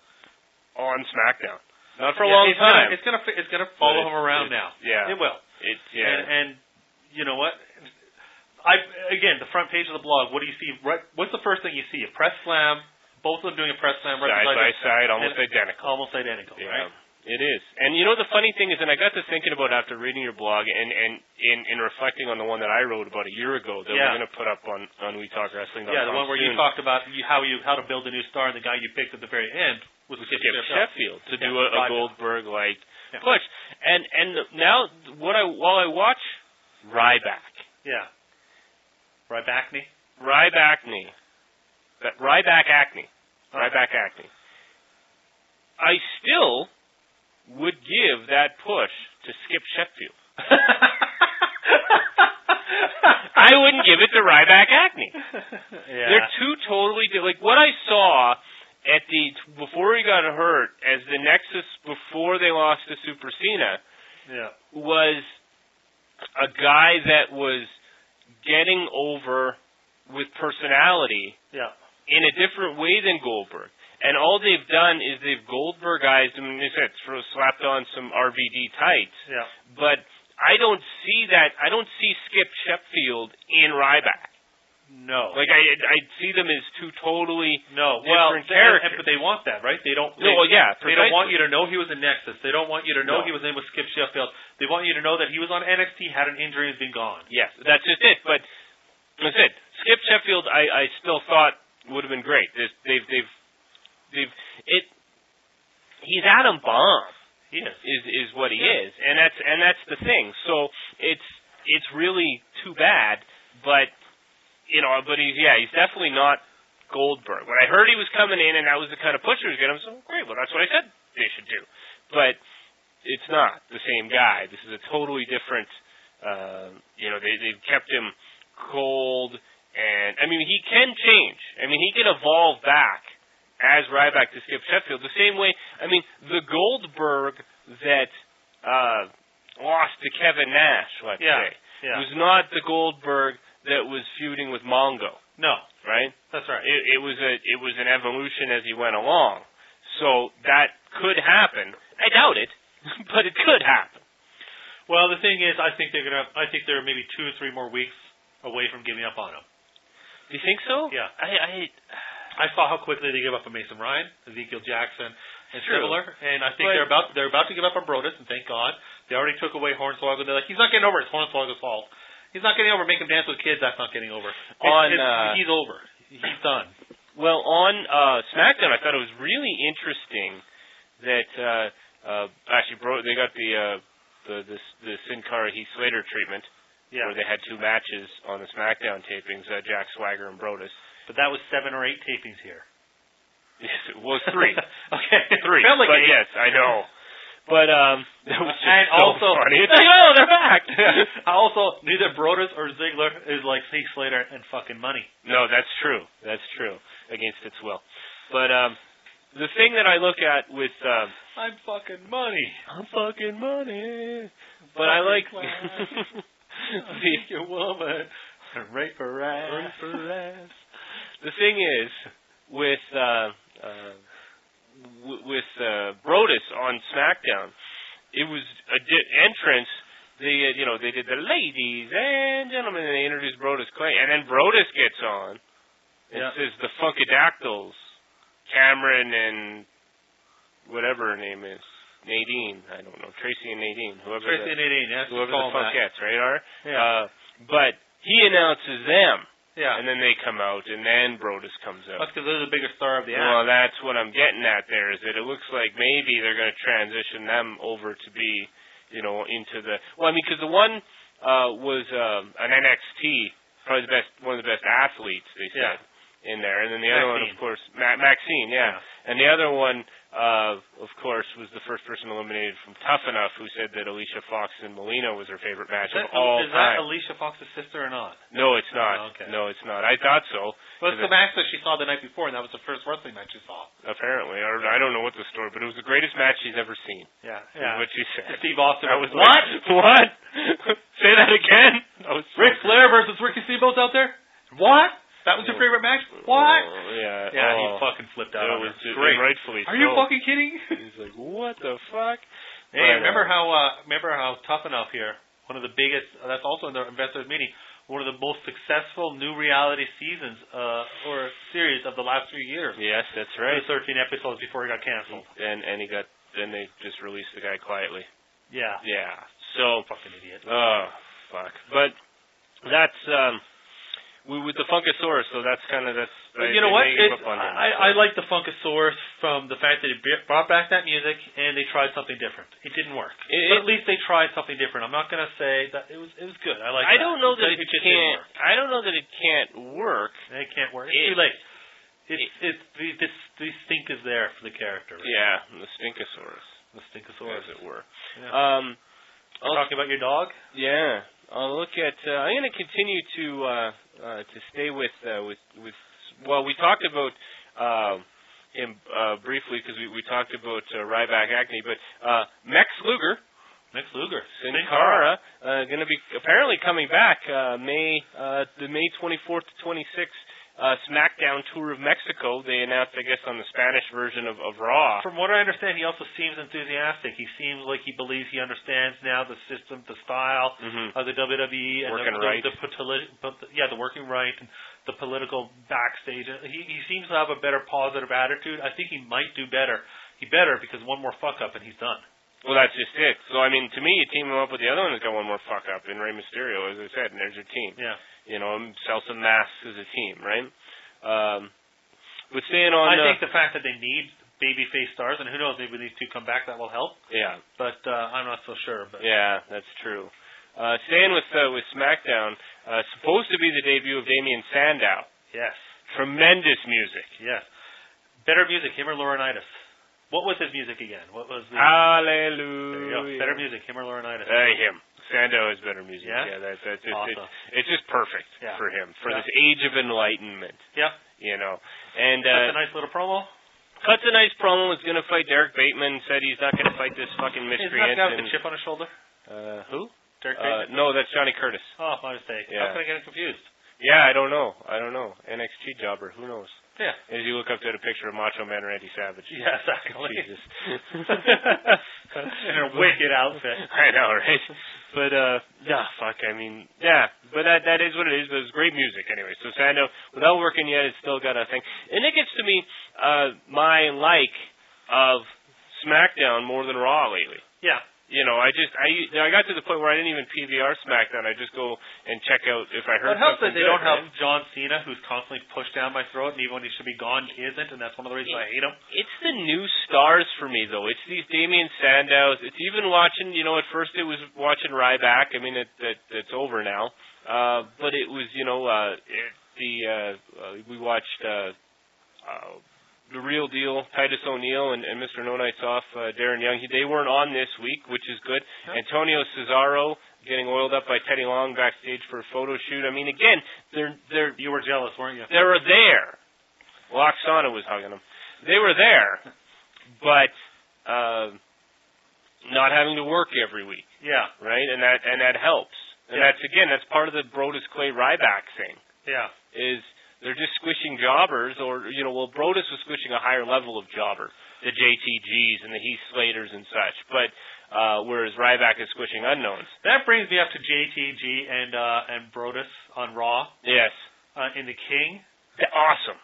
on SmackDown. Not for a Yeah, long it's time. Gonna, it's gonna it's gonna follow But him it's- around it's- now. yeah. It will. It's yeah. And, and you know what? I again the front page of the blog. What do you see? Right, what's the first thing you see? A press slam. Both of them doing a press slam right side beside by each- side, almost and- identical. Almost identical. Yeah. Right. It is. And you know the funny thing is, and I got to thinking about after reading your blog and, and in, in reflecting on the one that I wrote about a year ago that yeah. we're going to put up on, on We Talk Wrestling dot com Yeah, the one where soon. you talked about you, how you how to build a new star, and the guy you picked at the very end was Skip Skip Sheffield to yeah, do a, a Goldberg-like yeah. push. And and now, what I while I watch Ryback. Yeah. Rybackney? Rybackney. Ryback Acne. Oh. Ryback Acne. I still would give that push to Skip Sheffield. I wouldn't give it to Ryback Acne. Yeah. They're two totally di- like what I saw at the before he got hurt as the Nexus before they lost to Super Cena yeah. was a guy that was getting over with personality yeah. in a different way than Goldberg. And all they've done is they've Goldbergized him, and they said, sort of slapped on some R V D tights. Yeah. But I don't see that. I don't see Skip Sheffield in Ryback. No. Like I, I see them as two totally no. different well, characters. But they want that, right? They don't. No, they, well, yeah. They don't want you to know he was in Nexus. They don't want you to know No. he was in with Skip Sheffield. They want you to know that he was on N X T, had an injury, and has been gone. Yes, that's just it. But that's it. Skip Sheffield, I, I still thought would have been great. They've, they've, they've, they've it. He's Adam Bomb. He is. Is is what he yeah. is, and that's and that's the thing. So it's it's really too bad, but you know, but he's yeah, he's definitely not Goldberg. When I heard he was coming in, and that was the kind of push he was getting, I was like, great. Well, that's what I said they should do, but it's not the same guy. This is a totally different. Uh, you know, they they've kept him cold, and I mean, he can change. I mean, he can evolve back as Ryback to Skip Sheffield. The same way, I mean, the Goldberg that uh, lost to Kevin Nash, let's yeah. say, yeah. was not the Goldberg that was feuding with Mongo. No. Right? That's right. It, it was a it was an evolution as he went along. So that could happen. I doubt it, but it could happen. Well, the thing is, I think they're gonna. I think they're maybe two or three more weeks away from giving up on him. Do you think so? Yeah. I. I I saw how quickly they gave up on Mason Ryan, Ezekiel Jackson, and True. similar, and I think but, they're about they're about to give up on Brodus, and thank God they already took away Hornswoggle. They're like, he's not getting over. It's Hornswoggle's fault. He's not getting over. Make him dance with kids. That's not getting over. It's, on it's, uh, he's over. He's done. Well, on uh, SmackDown, I thought it was really interesting that uh, uh, actually bro- they got the uh, the the, the Sin Cara Heath Slater treatment, Yeah. where they had two matches on the SmackDown tapings, uh, Jack Swagger and Brodus. But that was seven or eight tapings here. Yes, it was three. Okay. Three. Felt like but eight. yes, I know. But um, that was just And so also- funny. It's like, oh, they're back. Also, neither Brodus or Ziggler is like Heath Slater and fucking money. No, that's true. That's true. Against its will. But um, the thing that I look at with um, I'm fucking money. I'm fucking money. But I like the your woman and rape her ass. Rape her ass. The thing is with uh, uh, w- with uh, Brodus on SmackDown, it was a di- entrance. They uh, you know they did the ladies and gentlemen, and they introduced Brodus Clay, and then Brodus gets on and Yeah. says the Funkadactyls, Cameron and whatever her name is. Nadine, I don't know, Tracy and Nadine, whoever Tracy the, and Nadine, yes. whoever call the them that. Funkettes, right? Are Yeah. uh, but he announces them, Yeah. and then they come out, and then Brodus comes out. That's because they're the bigger star of the Well, act. that's what I'm getting at there. Is that it looks like maybe they're going to transition them over to be, you know, into the. Well, I mean, because the one uh, was um, an N X T, probably the best, one of the best athletes they said Yeah. in there, and then the other one, Maxine. of course, Ma- Maxine, yeah. Yeah. and the other one, uh, of course, was the first person eliminated from Tough Enough, who said that Alicia Fox and Melina was her favorite match Is of that, all is time. that Alicia Fox's sister or not? No, it's not. Oh, okay. No, it's not. I thought so. Well, it's the match that she saw the night before, and that was the first wrestling match she saw. Apparently, or I don't know what the story, but it was the greatest match she's ever seen. Yeah, Is yeah. what she said. Steve Austin. I was what? like, what? Say that again. I was so Ric Flair versus Ricky Steamboat's out there? What? That was your favorite match? What? Oh, yeah. Yeah, oh. he fucking flipped out It on was her. just, Great. rightfully Are so. you fucking kidding? He's like, what the fuck? Hey, But, remember uh, how uh, remember how Tough Enough here, one of the biggest, uh, that's also in the investors meeting, one of the most successful new reality seasons uh, or series of the last few years. Yes, that's right. The thirteen episodes before he got canceled. And and he got then they just released the guy quietly. Yeah. Yeah. So fucking idiot. Oh fuck. But that's um, we, with the Funkasaurus. So that's kind of that's. But I, you know what? It, It's, up on him, I, so. I like the Funkasaurus from the fact that it brought back that music and they tried something different. It didn't work, it, but at least they tried something different. I'm not going to say that it was it was good. I like. I that. don't know that it, it just can't. Work. I don't know that it can't work. It can't work. It's it, too late. It's it, it's the this the stink is there for the character. Right? Yeah, the Stinkosaurus. The Stinkosaurus, as it were. Yeah. Um, I'll, talking about your dog. Yeah, I'll look at. Uh, I'm going to continue to uh, uh, to stay with uh, with with. Well, we talked about uh, him uh, briefly because we, we talked about uh, Ryback Acne, but uh, Mex Luger, Mex Luger, Sin Cara, uh, going to be apparently coming back uh, May uh, the May twenty-fourth to twenty-sixth. Uh, SmackDown Tour of Mexico. They announced, I guess, on the Spanish version of, of Raw. From what I understand, he also seems enthusiastic. He seems like he believes he understands now the system, the style mm-hmm. of the W W E, and working the, right. the, the, the yeah, the working right, and the political backstage. He, he seems to have a better positive attitude. I think he might do better. He better because one more fuck up and he's done. Well, that's just it. So, I mean, to me, you team him up with the other one that's got one more fuck up in Rey Mysterio, as I said, and there's your team. Yeah. You know, sell some masks as a team, right? Um, but staying on... I uh, think the fact that they need babyface stars, and who knows, maybe these two come back, that will help. Yeah. But uh, I'm not so sure. But yeah, that's true. Uh, staying with uh, with SmackDown, uh, supposed to be the debut of Damien Sandow. Yes. Tremendous music. Yes. Better music, him or Laurinaitis. What was his music again? What was the... Hallelujah. Better music, him or Laurinaitis? Uh, him. Sandow has better music. Yeah, yeah that's, that's just, awesome. it's, it's just perfect yeah. for him for yeah. this age of enlightenment. Yeah, you know, and uh, that's a nice little promo. Cuts a nice promo. Was going to fight Derek Bateman. Said he's not going to fight this fucking miscreant. Isn't that guy with the chip on his shoulder? Uh, who? Derek uh, Bateman. No, that's Johnny Curtis. Oh, my mistake. Yeah. How can I get him confused? Yeah, I don't know. I don't know. N X T jobber. Who knows? Yeah. As you look up at a picture of Macho Man or Randy Savage. Yeah, exactly. Jesus. In a wicked outfit. I know, right? But, uh, yeah, fuck, I mean, yeah. But that that is what it is, but it's great music anyway. So Sandow, without working yet, it's still got a thing. And it gets to me, uh, my like of SmackDown more than Raw lately. Yeah. You know, I just I I got to the point where I didn't even P V R SmackDown. I just go and check out if I heard. Well, it helps something that they good, don't have right? John Cena, who's constantly pushed down my throat, and even when he should be gone, he isn't, and that's one of the reasons I hate him. It's the new stars for me, though. It's these Damien Sandows. It's even watching. You know, at first it was watching Ryback. I mean, it, it it's over now. Uh, but it was, you know, uh, it, the uh, uh, we watched. Uh, uh, The Real Deal, Titus O'Neil, and, and Mister No Nights Off, uh, Darren Young. He, they weren't on this week, which is good. Yep. Antonio Cesaro getting oiled up by Teddy Long backstage for a photo shoot. I mean, again, they're they're you were jealous, weren't you? They were there. Well, Oksana was hugging them. They were there, but uh, not having to work every week. Yeah. Right, and that and that helps. And yeah. that's again, that's part of the Brodus Clay Ryback thing. Yeah. Is they're just squishing jobbers, or, you know, well, Brodus was squishing a higher level of jobber, the J T Gs and the Heath Slaters and such, but uh, whereas Ryback is squishing unknowns. That brings me up to J T G and uh, and Brodus on Raw. Yes. Uh, in the King. Awesome.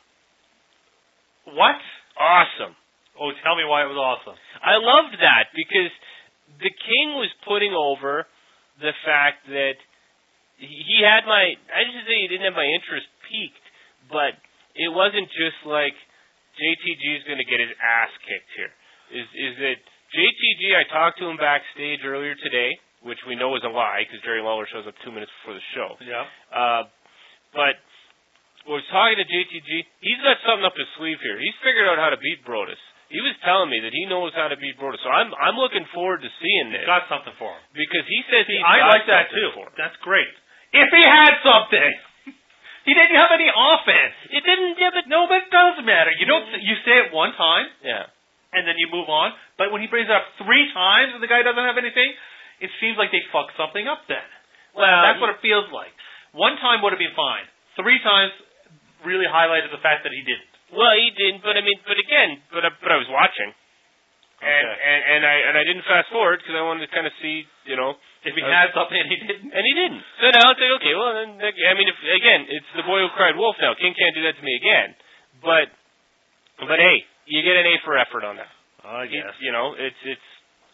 What? Awesome. Oh, tell me why it was awesome. I loved that, because the King was putting over the fact that he had my, I didn't say he didn't have my interest peaked, but it wasn't just like J T G is going to get his ass kicked here. Is is that J T G, I talked to him backstage earlier today, which we know is a lie because Jerry Lawler shows up two minutes before the show. Yeah. Uh, but I was talking to J T G. He's got something up his sleeve here. He's figured out how to beat Brodus. He was telling me that he knows how to beat Brodus. So I'm I'm looking forward to seeing this. He's got something for him. Because he says he's I got like that something too. for him. That's great. If he had something. He didn't have any offense. It didn't, yeah, but no, but it doesn't matter. You don't. You say it one time, yeah, and then you move on. But when he brings it up three times and the guy doesn't have anything, it seems like they fucked something up. Then, well, that's what it feels like. One time would have been fine. Three times really highlighted the fact that he didn't. Well, he didn't. But I mean, but again, but I, but I was watching, and okay. and and I and I didn't fast forward because I wanted to kind of see, you know. If he had something and he didn't. And he didn't. So now it's like, okay, well, then, I mean, if, again, it's the boy who cried wolf now. King can't do that to me again. But, but hey, you get an A for effort on that. I He, guess. you know, it's it's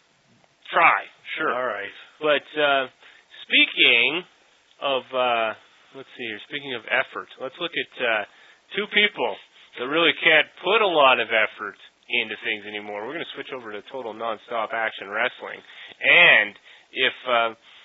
try sure. All right. But uh, speaking of, uh, let's see here. Speaking of effort, let's look at uh, two people that really can't put a lot of effort into things anymore. We're going to switch over to total nonstop action wrestling, and if uh,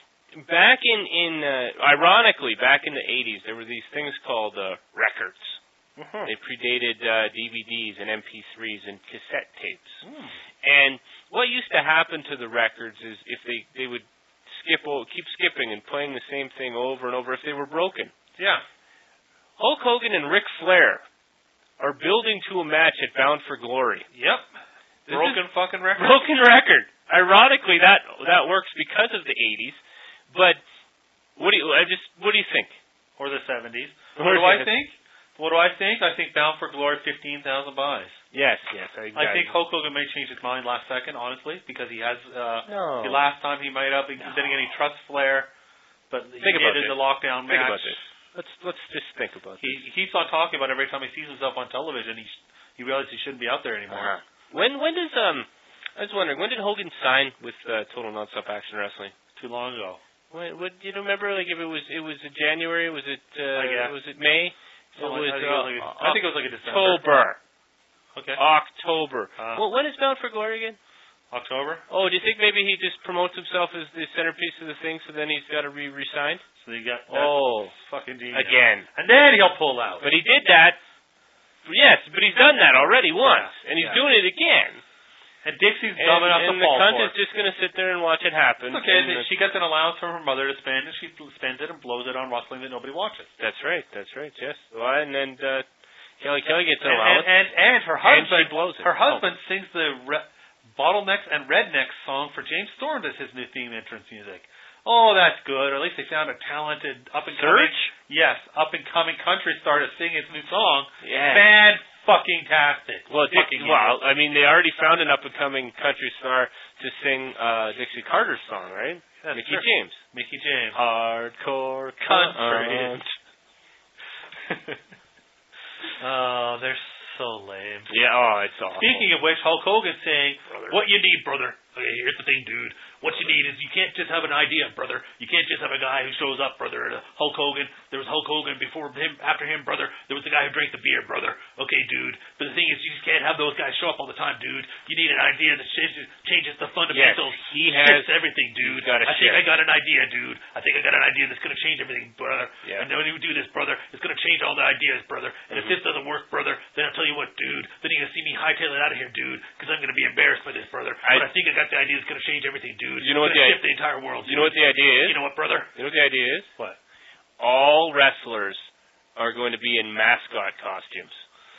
back in in uh, ironically back in the eighties, there were these things called uh, records. Mm-hmm. They predated uh, D V Ds and M P threes and cassette tapes. Mm. And what used to happen to the records is if they, they would skip o- keep skipping and playing the same thing over and over if they were broken. Yeah. Hulk Hogan and Ric Flair are building to a match at Bound for Glory. Yep. This Broken fucking record. Broken record. Ironically, that that works because of the eighties. But what do you I just what do you think? Or the seventies. Or What do I the- think? What do I think? I think Bound for Glory, fifteen thousand buys. Yes, yes, I, I think Hulk Hogan may change his mind last second, honestly, because he has. Uh, No. The last time he might have been No. getting any trust Flair, but he Think did about in this. the lockdown Think match. about this. Let's let's just think about He, this. he keeps on talking about it every time he sees himself on television. He sh- he realizes he shouldn't be out there anymore. Uh-huh. When when does um I was wondering when did Hogan sign with uh, Total Nonstop Action Wrestling? Too long ago. What, what do you remember? Like if it was it was in January? Was it uh, I guess. was it May? It Something was, like- I, think it was like a, uh, I think it was like a December. October. Okay. October. Uh, well, when is Bound for Glory again? October. Oh, do you think maybe he just promotes himself as the centerpiece of the thing, so then he's got to be re-signed? So you got that's Oh, fucking genius. again. And then he'll pull out. But he did that. Yes, but he's done that already once, Yeah, and he's yeah. doing it again. And Dixie's And, dumb enough and to the fall cunt for is it. just going to sit there and watch it happen. It's okay. and that the- She gets an allowance from her mother to spend, and she spends it and blows it on wrestling that nobody watches. That's right. That's right. Yes. Well, and then uh, Kelly Kelly gets an And, and, allowance. and, and her And husband, she blows it. her husband sings the re- Bottlenecks and Rednecks song for James Storm as his new theme entrance music. Oh, that's good. Or at least they found a talented up and coming, Surge? yes, up and coming country star to sing his new song. Yeah. Fan fucking tastic. Well, Dick, Fucking well, I mean, they already found an up-and-coming country star to sing uh, Dixie Carter's song, right? That's Mickey true. James. Mickey James. Hardcore Country. cunt. Oh, they're so lame. Yeah. Oh, it's awful. Speaking of which, Hulk Hogan saying, Brother. "What you need, brother? Okay, here's the thing, dude. What you need is you can't just have an idea, brother. You can't just have a guy who shows up, brother. Uh, Hulk Hogan. There was Hulk Hogan before him, after him, brother. There was the guy who drank the beer, brother. Okay, dude. But the thing is, you just can't have those guys show up all the time, dude. You need an idea that changes, changes the fundamentals. Yes, he has- shifts everything, dude. he's got a I think shift. I got an idea, dude. I think I got an idea that's gonna change everything, brother. Yeah. And then when you do this, brother, it's gonna change all the ideas, brother. And Mhm. if this doesn't work, brother, then I'll tell you what, dude. Then you're gonna see me hightail it out of here, dude, because I'm gonna be embarrassed by this, brother. I- but I think I got the idea that's gonna change everything, dude. You know what It's gonna the shift the entire world. You know what the idea is? You know what, brother? You know what the idea is? What? All wrestlers are going to be in mascot costumes.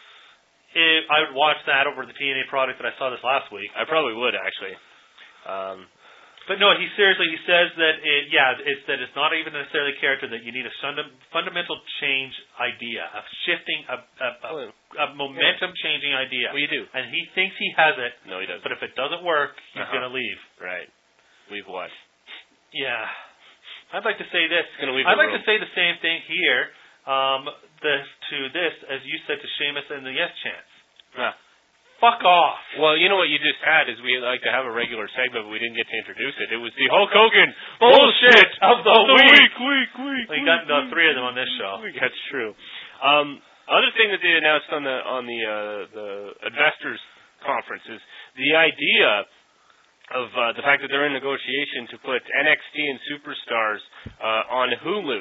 If I would watch that over the T N A product that I saw this last week. I probably would actually. Um, But no, he seriously he says that it, yeah, it's that it's not even necessarily character, that you need a funda- fundamental change idea, a shifting, a, a, a, well, a momentum changing idea. well, you do. And he thinks he has it, No, he doesn't. but if it doesn't work, he's Uh-huh. gonna leave. Right. Leave what? Yeah. I'd like to say this. He's going to leave I'd the like room. to say the same thing here um, the, to this as you said to Sheamus and the Yes Chance. Ah. Fuck off. Well, you know what you just had is we like to have a regular segment, but we didn't get to introduce it. It was the Hulk Hogan bullshit of the of the week. week, week, week. We week, got uh, week, three of them on this show. week. That's true. Um, other thing that they announced on the on the uh, the investors conference is the idea of uh, the fact that they're in negotiation to put N X T and Superstars uh, on Hulu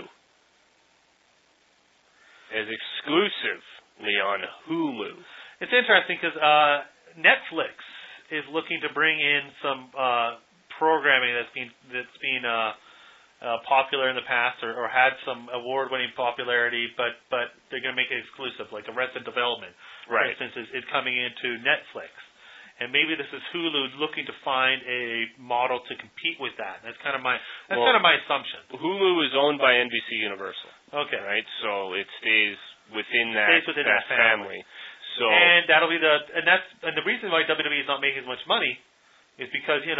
as exclusively on Hulu. It's interesting because uh, Netflix is looking to bring in some uh, programming that's been that's been uh, uh, popular in the past or, or had some award-winning popularity, but but they're going to make it exclusive, like Arrested Development, for Right. instance, is, is coming into Netflix. And maybe this is Hulu looking to find a model to compete with that. That's kind of my that's Well, kind of my assumption. Hulu is owned by N B C Universal, Okay. right? So it stays within that, Stays within that family. So And that'll be the and that's and the reason why W W E is not making as much money is because, you know,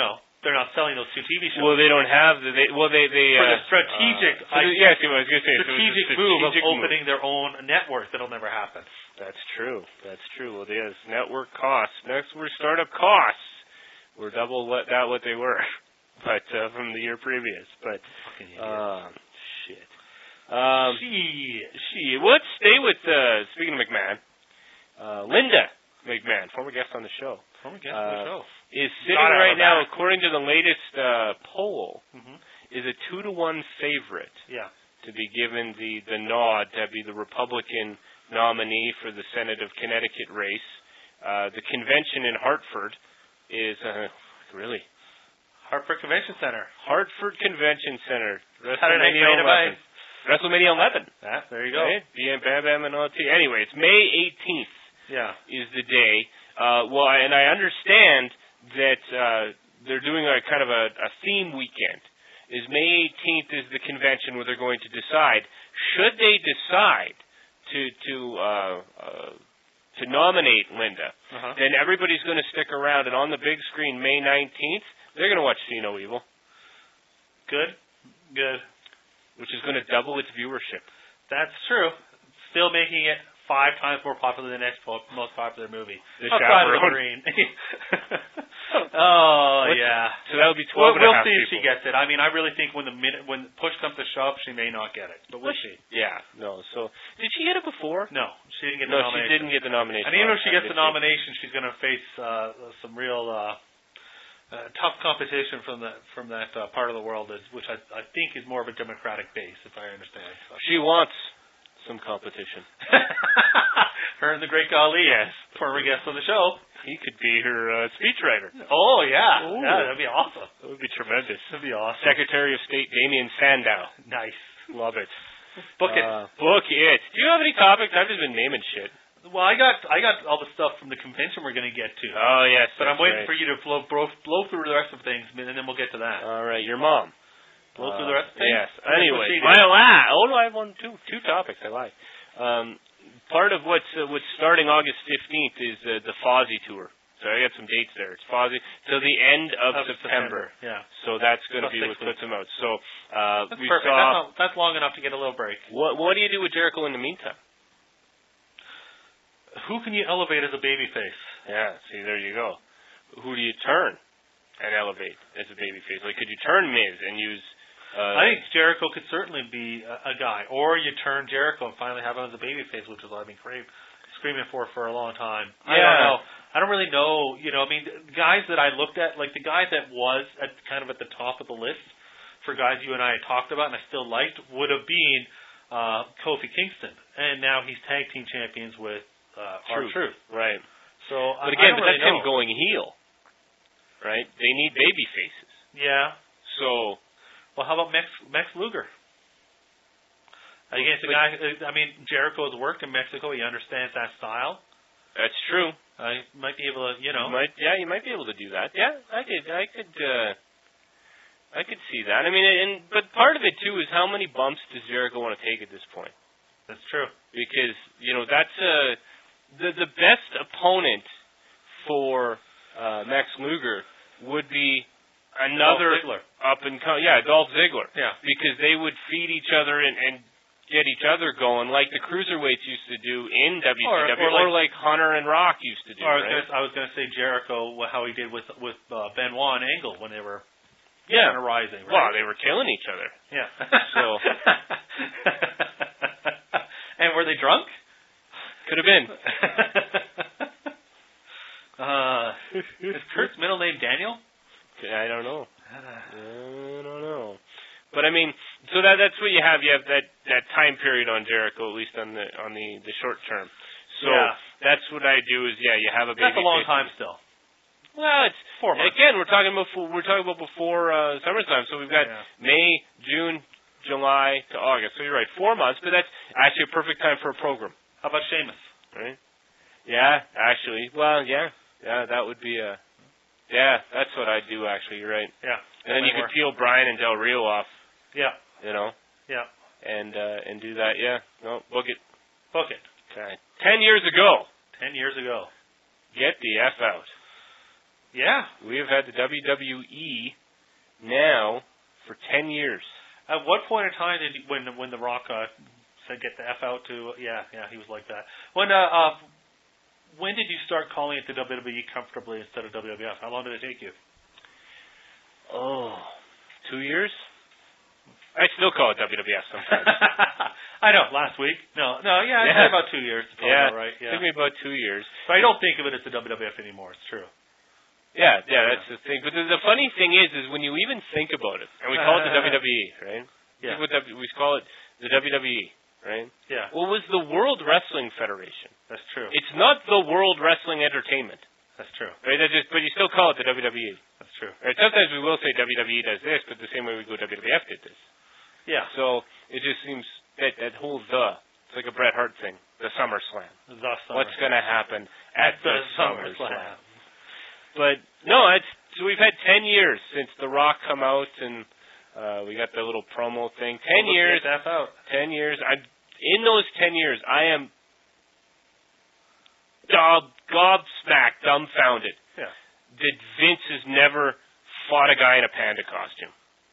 they're not selling those two T V shows. Well, they don't have the. They, well, they they. For uh, the strategic, Uh, so the, yes, I was going to say strategic, so strategic move of move. opening their own network that'll never happen. That's true. That's true. Well, yes, network costs. Next were startup costs. Were double what that what they were, but uh, from the year previous. But um, shit. Um, she she. Let's stay with. Uh, speaking of McMahon, uh, Linda McMahon, former guest on the show. Former guest uh, on the show. Is sitting Gotta have right her now, back. according to the latest uh, poll, Mm-hmm. is a two to one favorite Yeah. to be given the the nod to be the Republican nominee for the Senate of Connecticut race. Uh, the convention in Hartford is uh, really Hartford Convention Center. Hartford Convention Center. Saturday WrestleMania night, eleven. WrestleMania eleven. Ah, there you go. Right? Bam Bam Bam and all. T- anyway, it's May eighteenth. Yeah. Is the day. Uh, well, and I understand that uh, they're doing a kind of a, a theme weekend. Is May eighteenth is the convention where they're going to decide should they decide to to uh, uh, to nominate Linda, Uh-huh. then everybody's going to stick around, and on the big screen May nineteenth they're going to watch See No Evil. Good. Good. Which is going to double its viewership. That's true. Still making it five times more popular than the next po- most popular movie. The Outside of the Chaperone. Green. oh, What's- yeah. So that would be We'll, twelve and a we'll half see if she people. gets it. I mean, I really think when the minute when push comes to shove, she may not get it. But we'll Was see. she- Yeah, no. So did she get it before? No, she didn't get No, the she nomination. didn't get the nomination. And even if last she time, gets the did she? nomination, she's going to face uh, some real uh, uh, tough competition from the from that uh, part of the world, is, which I, I think is more of a Democratic base, if I understand. So. She wants some competition. Her and the great Khali, Yes. former guest on the show. He could be her uh, speechwriter. Oh yeah, Ooh. yeah, that'd be awesome. That would be tremendous. That'd be awesome. Secretary of State Damian Sandow. Nice. Love it. Book it. Uh, book it. Do you have any topics? I've just been naming shit. Well, I got I got all the stuff from the convention we're going to get to. Oh, yes. but I'm that's waiting right. for you to blow, blow, blow through the rest of things, and then we'll get to that. All right, your mom. blow Uh, through the rest of things? Yes. That's what Anyway, she did. my la- oh no, I have one, two, two topics. I lied. Um, part of what's uh, what's starting August fifteenth is uh, the Fozzy tour. So I got some dates there. It's Fozzy till the end of, Of September. September, yeah. So that's going to About be six what puts them out. So uh, That's we perfect. saw. That's, not, that's long enough to get a little break. What What do you do with Jericho in the meantime? Who can you elevate as a babyface? Yeah. See, there you go. Who do you turn and elevate as a babyface? Like, could you turn Miz and use? Uh, I think Jericho could certainly be a, a guy. Or you turn Jericho and finally have him as a babyface, which is what I've been craving, screaming for for a long time. I Yeah. don't know. I don't really know. You know, I mean, the guys that I looked at, like the guy that was at kind of at the top of the list for guys you and I had talked about and I still liked would have been uh, Kofi Kingston. And now he's tag team champions with uh, Truth. R-Truth. Right. So, But I, again, I don't but really that's know. him going heel. Right. They need baby faces. Yeah. So. Well, how about Max, Max Luger? Against a guy, I mean, Jericho has worked in Mexico. He understands that style. That's true. I might be able to, you know. You might, yeah, you might be able to do that. Yeah, I could, I could, uh, I could see that. I mean, and but part of it too is how many bumps does Jericho want to take at this point? That's true. Because you know that's uh, the the best opponent for uh, Max Luger would be another Dolph Ziggler. up and come, yeah, Dolph Ziggler. Yeah. Because they would feed each other and. and get each other going like the cruiserweights used to do in W C W, Or- or, or like, Hunter and Rock used to do. Or I was right? gonna, I was going to say Jericho, how he did with with uh, Benoit and Angle when they were yeah. kind of rising. Right? Well, they were killing each other. yeah. So. And were they drunk? Could have been. uh, is Kurt's middle name Daniel? I don't know. I don't know. But I mean, so that that's what you have. You have that, that time period on Jericho, at least on the on the, the short term. So Yeah. that's what I do. Is yeah, you have a baby. That's a long face. time still. Well, it's Four months. again. We're talking about we're talking about before uh, summertime. So we've got Yeah. May, June, July to August. So you're right, four months. But that's actually a perfect time for a program, How about Sheamus? right? Yeah, actually. Well, yeah, yeah. That would be a. Yeah, that's what I'd do. Actually, you're right. Yeah. And then you could Work. peel Brian and Del Rio off. Yeah. You know. Yeah. and uh, and do that. Yeah, no, book it. Book it. Okay. Ten years ago, Ten years ago. get the F out. Yeah. We have had the W W E now for ten years. At what point in time did you, when when The Rock uh, said get the F out to, yeah, yeah, he was like that. When uh, uh, when did you start calling it the W W E comfortably instead of W W F? How long did it take you? Oh, two years? I still call it W W F sometimes. I know, last week. No, no, yeah, I'd Yeah. say about two years. Yeah, about right. Yeah. it took me about two years. But I don't think of it as the W W F anymore. It's true. Yeah, yeah, that's the thing. But the, the funny thing is, is when you even think about it, and we call it the W W E, right? Yeah. With w, we call it the W W E, right? Yeah. Well, it was the World Wrestling Federation. That's true. It's not the World Wrestling Entertainment, That's true. right? That just, but you still call it the W W E. That's true. Right? Sometimes we will say W W E does this, but the same way we go W W F did this. Yeah. So it just seems that that whole the, it's like a Bret Hart thing, the SummerSlam. The summer. What's going to happen at, At the the SummerSlam? SummerSlam. But no, it's so we've had ten years since The Rock come out, and uh, we got the little promo thing. Ten Well, years. let's get that out. Ten years. I in those ten years, I am gob gobsmacked, dumbfounded Yeah. that Vince has never fought a guy in a panda costume.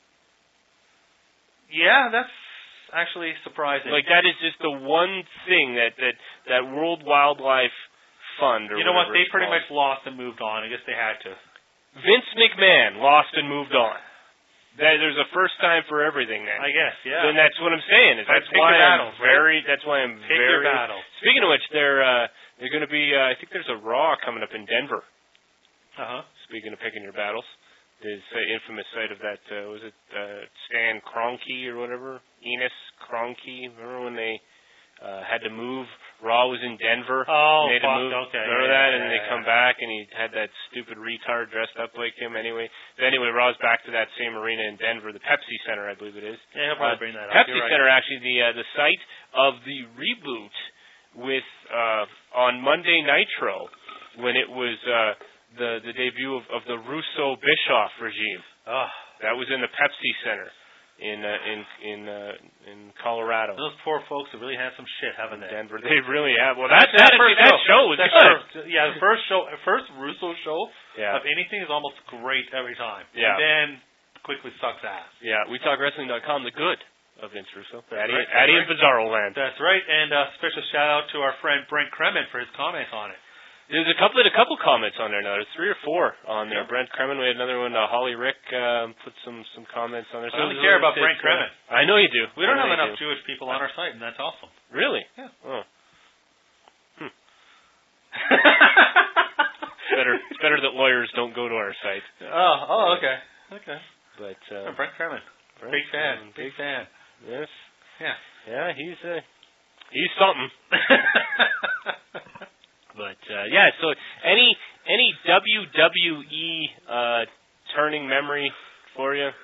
Yeah, that's actually surprising. Like that is just the one thing that that that World Wildlife Fund or you know what? whatever They it's pretty called. much lost and moved on. I guess they had to. Vince McMahon lost and moved on. That, there's a first time for everything then. I guess, yeah. And that's what I'm saying. Is that's Pick why your I'm battles, very. That's why I'm Pick very. your battles. Speaking of which, they're uh, they're going to be. Uh, I think there's a Raw coming up in Denver. Uh huh. Speaking of picking your battles, there's the infamous site of that. Uh, was it uh, Stan Kroenke or whatever? Enos Kroenke. Remember when they uh, had to move? Raw was in Denver. Oh, and they had to fuck, move. okay. Remember yeah, that? yeah, And they yeah, come yeah. back, and he had that stupid retard dressed up like him. Anyway, but anyway, Raw's back to that same arena in Denver, the Pepsi Center, I believe it is. Yeah, he'll probably Uh, bring that up. Pepsi You're right. Center, actually, the uh, the site of the reboot with uh, on Monday Nitro, when it was uh, the the debut of, of the Russo Bischoff regime. Oh, That was in the Pepsi Center in uh, in in uh, in Colorado. those poor folks have really had some shit, haven't they? Denver, they really have. Well, that That that, first that show. show was That good. first- yeah, the first show, first Russo show Yeah, of anything is almost great every time. Yeah. And then quickly sucks ass. yeah. We talk wrestling dot com, the good of Vince Russo, That's Addy, right, that's Addy right. and Bizarro Land. That's right. And uh, special shout out to our friend Brent Kremen for his comments on it. There's a couple, a couple comments on there now. There's three or four on there. Yeah. Brent Kremen, we had another one. Uh, Holly Rick um, put some some comments on there. I only there's care a about little Brent bit, uh, Kremen. I know you do. We don't I have know you enough do. Jewish people on our site, and that's awesome. Really? Yeah. Oh. Better, it's better that lawyers don't go to our site. oh, oh, okay, okay. But uh, Oh, Brent Kremen, Brent big fan, Kremen, big fan. Yes. Yeah. Yeah, he's uh, he's something. But uh, yeah, so any any W W E uh, turning memory for you?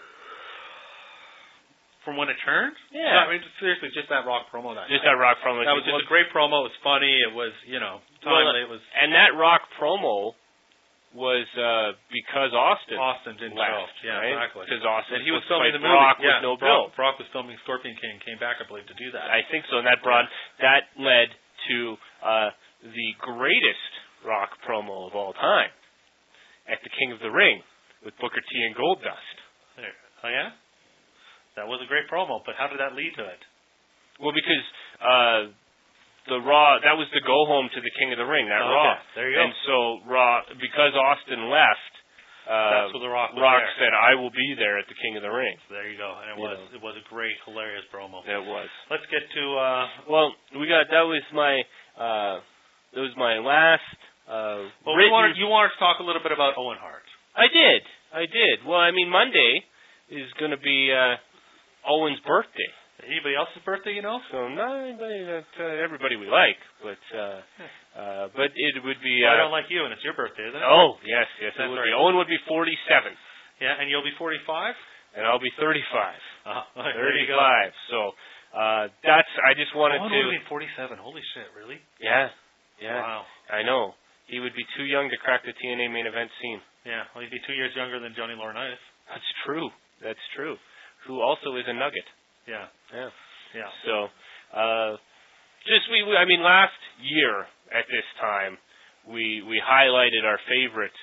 From when it turned? Yeah. No, I mean, seriously, just that Rock promo that Just night. that Rock promo. That was just a great promo. It was funny. It was, you know, timely. It was And that Rock promo was uh, because Austin Austin didn't left, show. Yeah, right? exactly. Because Austin And he was supposed to filming fight the movie. Brock yeah, with no Brock, bill. Brock was filming Scorpion King. Came back, I believe, to do that. I think so, and that brought that led to uh, the greatest Rock promo of all time at the King of the Ring with Booker T and Goldust. There. Oh yeah, that was a great promo. But how did that lead to it? Well, because uh, the Raw, that was the go home to the King of the Ring, that Oh, Raw. okay. There you go. And so Raw, because Austin left, uh, That's what the Rock was Rock there. said, "I will be there at the King of the Ring." There you go. And it You was know. it was a great, hilarious promo. That was. Let's get to. uh Well, we got that was my uh, that was my last. Uh, Well, we written- wanted you wanted to talk a little bit about Owen Hart. I did, I did. Well, I mean, Monday is going to be uh, Owen's birthday. Anybody else's birthday, you know? So not anybody that uh, everybody we like, but uh, uh, but it would be. Well, I Uh, don't like you, and it's your birthday, isn't it? oh yes, yes, it That's would right. be. Owen would be forty-seven, Yeah, and you'll be forty-five. and I'll be thirty-five. Uh, there you go. thirty-five. So uh, that's. I just wanted Owen to. would be forty-seven. Holy shit! Really? Yeah, yeah. Wow. I know. He would be too young to crack the T N A main event scene. Yeah. Well, he'd be two years younger than Johnny Laurinaitis. That's true. That's true. Who also is a nugget. Yeah. Yeah. Yeah. So, uh, just we, we, I mean, last year at this time, we we highlighted our favorite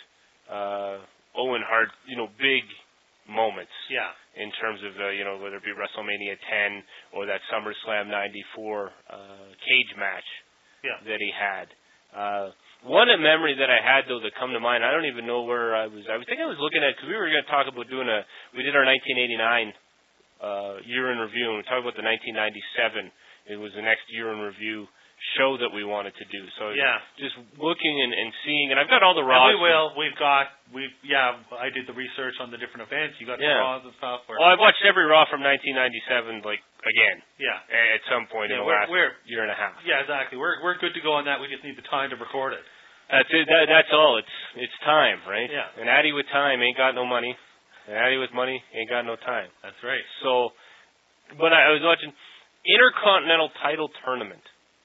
uh, Owen Hart, you know, big moments. Yeah. In terms of, uh, you know, whether it be WrestleMania ten or that SummerSlam ninety-four uh, cage match yeah. that he had. Uh, one memory that I had, though, that come to mind, I don't even know where I was. I think I was looking at, because we were going to talk about doing a, we did our nineteen eighty-nine uh, year in review, and we talked about the nineteen ninety-seven. It was the next year in review show that we wanted to do. So yeah. just looking and, and seeing, and I've got all the raws. And we will. We've got, we've, yeah, I did the research on the different events. You got yeah. the raws and stuff. Where, well, I've watched every Raw from nineteen ninety-seven, like, again. Yeah. At some point yeah, in the we're, last we're, year and a half. Yeah, exactly. We're we're good to go on that. We just need the time to record it. That's it. That, that's all. It's it's time, right? Yeah. An Addy with time ain't got no money. An Addy with money ain't got no time. That's right. So, but I, I was watching Intercontinental Title Tournament.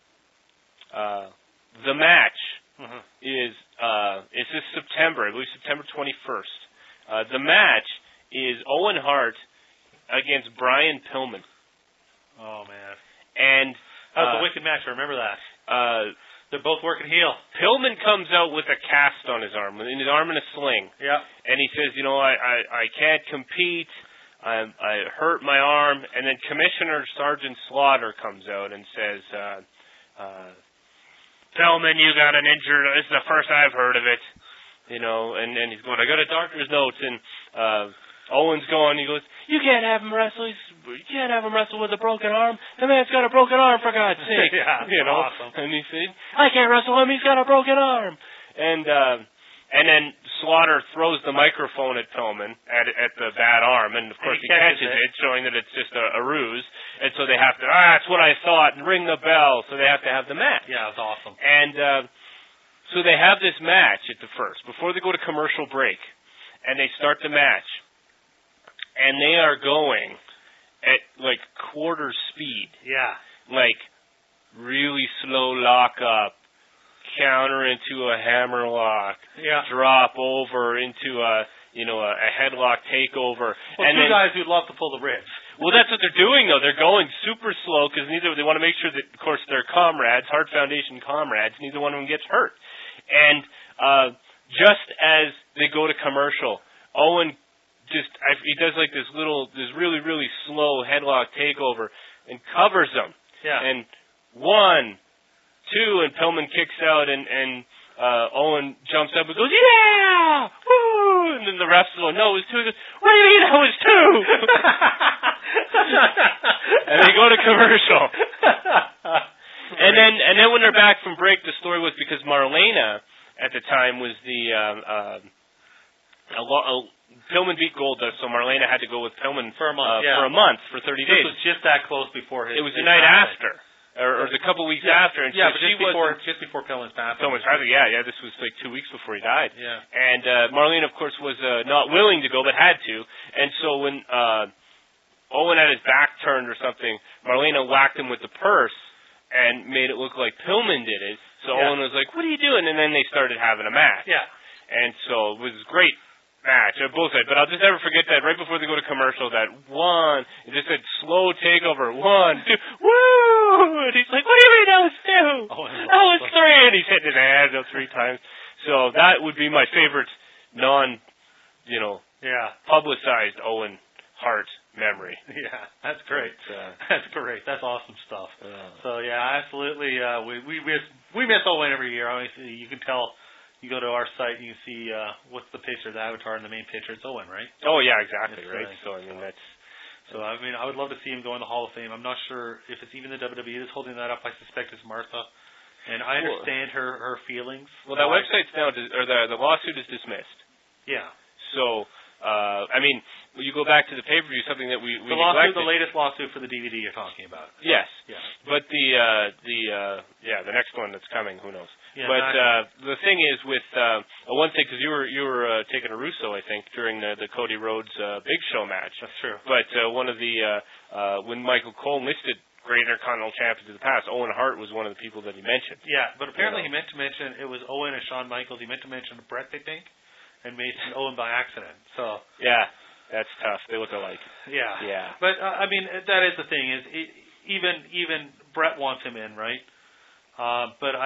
Uh, the match mm-hmm. is uh, it's this September, I believe September twenty-first. Uh, the match is Owen Hart against Brian Pillman. Oh man! And that was uh, a wicked match. I remember that. Uh, They're both working heel. Pillman comes out with a cast on his arm, in his arm in a sling. Yeah. And he says, you know, I I, I can't compete. I I hurt my arm. And then Commissioner Sergeant Slaughter comes out and says, uh, uh, Pillman, you got an injured. This is the first I've heard of it. You know, and, and he's going, I got a doctor's note. And uh, Owen's going, he goes, you can't have him wrestle. He's, you can't have him wrestle with a broken arm. The man's got a broken arm, for God's sake. yeah, you know? awesome. And he said, I can't wrestle him. He's got a broken arm. And uh, and then Slaughter throws the microphone at Pillman at at the bad arm, and of course and he, he catches, catches it. it, showing that it's just a, a ruse. And so they have to, ah, that's what I thought, and ring the bell. So they have to have the match. Yeah, it's awesome. And uh, so they have this match at the first, before they go to commercial break, and they start the match. And they are going at, like, quarter speed. Yeah. Like, really slow lock-up, counter into a hammerlock, yeah. drop over into a, you know, a, a headlock takeover. Well, and two then, guys who'd love to pull the ribs. Well, that's what they're doing, though. They're going super slow because neither they want to make sure that, of course, their comrades, Hart Foundation comrades, neither one of them gets hurt. And uh, just as they go to commercial, Owen just I, he does like this little, this really, really slow headlock takeover and covers them. Yeah. And one, two, and Pillman kicks out, and and uh, Owen jumps up and goes, yeah, woo! And then the refs go, no, it was two. He goes, what do you mean that was two? And they go to commercial. And then and then when they're back from break, the story was because Marlena at the time was the um, uh, a, lo- a Pillman beat Goldust, so Marlena had to go with Pillman for a month. Uh, yeah. For a month, for thirty this days. It was just that close before his. It was the his night passing. after, or, or the couple weeks yeah. after. And yeah, so but she just before, was, just before Pillman's passing. Pillman's passing. Yeah, yeah. This was like two weeks before he died. Yeah. And uh, Marlena, of course, was uh, not willing to go, but had to. And so when uh, Owen had his back turned or something, Marlena whacked him with the purse and made it look like Pillman did it. So yeah. Owen was like, "What are you doing?" And then they started having a match. Yeah. And so it was great match on both sides. But I'll just never forget that right before they go to commercial, that one, it just said slow takeover, one, two, woo! And he's like, what do you mean that was two? Oh, that was three! And he's hitting his hands up three times. So that would be my favorite non, you know, yeah, publicized Owen Hart memory. Yeah, that's great. But, uh, that's great. That's awesome stuff. Uh, so yeah, absolutely. Uh, we we miss we miss Owen every year. Obviously, you can tell. You go to our site and you see uh, what's the picture, the avatar, and the main picture. It's Owen, right? Oh yeah, exactly, it's, right. Uh, so I mean that's. So I mean, I would love to see him go in the Hall of Fame. I'm not sure if it's even the W W E that's holding that up. I suspect it's Martha, and I understand her her feelings. Well, that website's now, dis- or the the lawsuit is dismissed. Yeah. So. Uh, I mean, when you go back to the pay-per-view, something that we, we the lawsuit, neglected. the latest lawsuit for the D V D you're talking about. Yes. Yeah. But the uh, the uh, yeah the next one that's coming, who knows? Yeah, but not, uh, the thing is with uh, one thing because you were you were uh, taking a Russo, I think, during the the Cody Rhodes uh, Big Show match. That's true. But uh, one of the uh, uh, when Michael Cole listed great Intercontinental champions of the past, Owen Hart was one of the people that he mentioned. Yeah, but apparently you know? he meant to mention it was Owen and Shawn Michaels. He meant to mention Brett, I think, and mentioned Owen by accident. So yeah. That's tough. They look alike. Yeah. Yeah. But uh, I mean, that is the thing is it, even even Brett wants him in, right? Uh, but I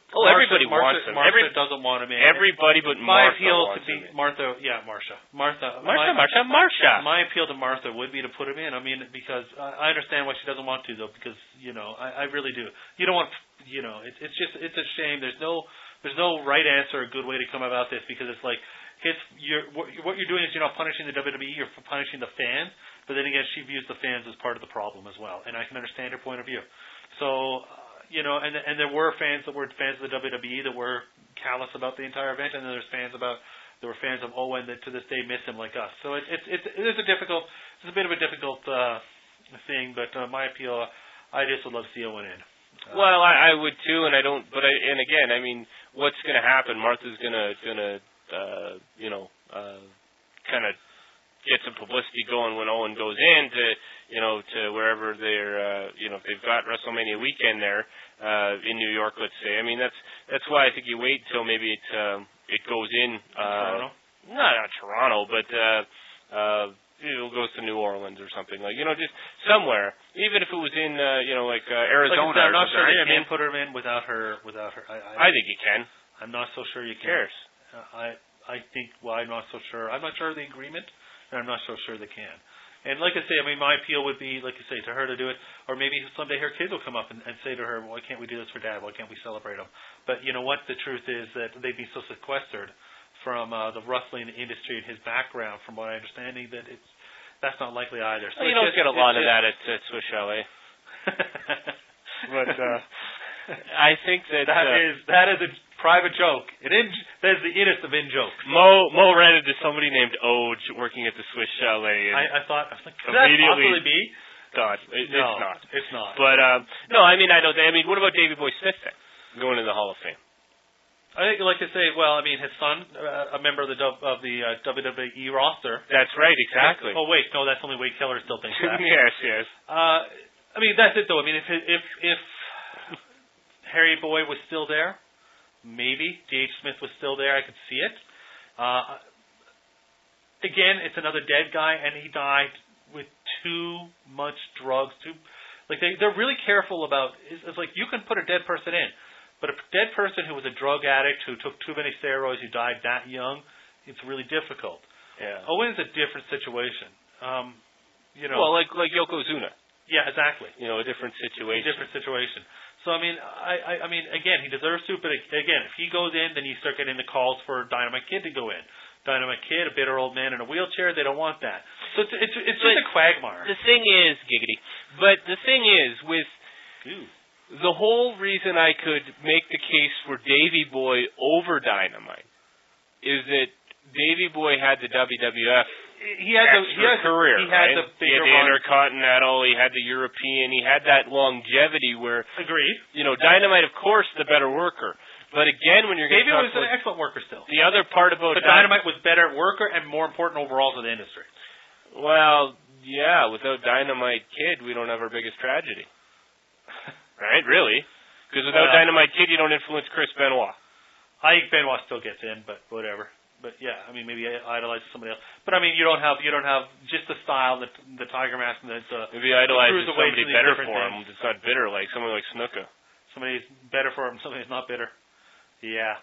Oh, Marsha, everybody Marsha, wants him. Marsha Every, doesn't want him in. everybody but my Martha appeal wants to be him in. Martha. Yeah, Marsha. Martha. Marsha, my, Marsha, Marsha. My appeal to Martha would be to put him in. I mean, because I I understand why she doesn't want to, though. Because you know, I, I really do. You don't want. You know, it's it's just it's a shame. There's no there's no right answer or good way to come about this because it's like it's you're what, what you're doing is you're not punishing the W W E. You're punishing the fans. But then again, she views the fans as part of the problem as well, and I can understand her point of view. So. Uh, You know, and and there were fans that were fans of the W W E that were callous about the entire event, and then there's fans about there were fans of Owen that to this day miss him like us. So it, it, it, it is a difficult, it's a bit of a difficult uh, thing. But uh, my appeal, I just would love to see Owen in. Uh, well, I, I would too, and I don't. But I, and again, I mean, what's going to happen? Martha's going to going to uh, you know uh, kind of get some publicity going when Owen goes in to. You know, to wherever they're, uh, you know, if they've got WrestleMania weekend there uh, in New York, let's say. I mean, that's that's why I think you wait until maybe it um, it goes in. Uh, Toronto? No, not Toronto, but uh, uh, it goes to New Orleans or something like, you know, just somewhere. Even if it was in, uh, you know, like uh, Arizona. Like I said, I'm not sure they you can can put her in without her. Without her, I, I, I think you can. I'm not so sure you Who can. cares? Uh, I I think. Well, I'm not so sure. I'm not sure of the agreement, and I'm not so sure they can. And like I say, I mean, my appeal would be, like I say, to her to do it, or maybe someday her kids will come up and, and say to her, why can't we do this for Dad? Why can't we celebrate him? But you know what? The truth is that they'd be so sequestered from uh, the wrestling industry and his background, from what I understanding, that it's that's not likely either. So well, you it's don't just, get a lot of just, that at, at Swiss Chalet. But uh, I think that that uh, is that is a private joke. It in, that is the innest of in jokes. Mo Mo ran into somebody named Oj working at the Swiss Chalet. And I, I thought, I was like, could that possibly be? God, it, no, it's not. It's not. But um, no, I mean, I don't. I mean, what about Davey Boy Smith then, going in the Hall of Fame? I think, like I say, well, I mean, his son, uh, a member of the of the uh, W W E roster. That's right, exactly. Oh wait, no, that's only Wade Keller still thinks that. yes, yes. Uh, I mean, that's it though. I mean, if if if Harry Boy was still there, maybe D H Smith was still there, I could see it. Uh, again, it's another dead guy, and he died with too much drugs. Too like they they're really careful about. It's, it's like you can put a dead person in. But a dead person who was a drug addict, who took too many steroids, who died that young, it's really difficult. Yeah. Owen's a different situation. Um, you know. Well, like like Yokozuna. Yeah, exactly. You know, a different situation. A different situation. So I mean, I, I, I mean, again, he deserves to. But again, if he goes in, then you start getting the calls for Dynamite Kid to go in. Dynamite Kid, a bitter old man in a wheelchair, they don't want that. So it's it's, it's just a quagmire. The thing is, giggity. But the thing is, with. Ooh. The whole reason I could make the case for Davey Boy over Dynamite is that Davey Boy had the W W F he had the he had, career. He had right? the he had the Intercontinental. He had the European. He had that longevity where. Agreed. You know, Dynamite, of course, the better worker. But again, when you're going Davey to was an excellent worker still. The other part about but Dynamite was better worker and more important overall to the industry. Well, yeah. Without Dynamite Kid, we don't have our biggest tragedy. Right, really? Because without uh, Dynamite Kid, you don't influence Chris Benoit. I think Benoit still gets in, but whatever. But yeah, I mean, maybe idolize somebody else. But I mean, you don't have you don't have just the style, the the Tiger Mask, and the uh, maybe idolizes somebody better for things. him. It's not bitter, like someone like Snuka. Somebody's better for him. Somebody's not bitter. Yeah.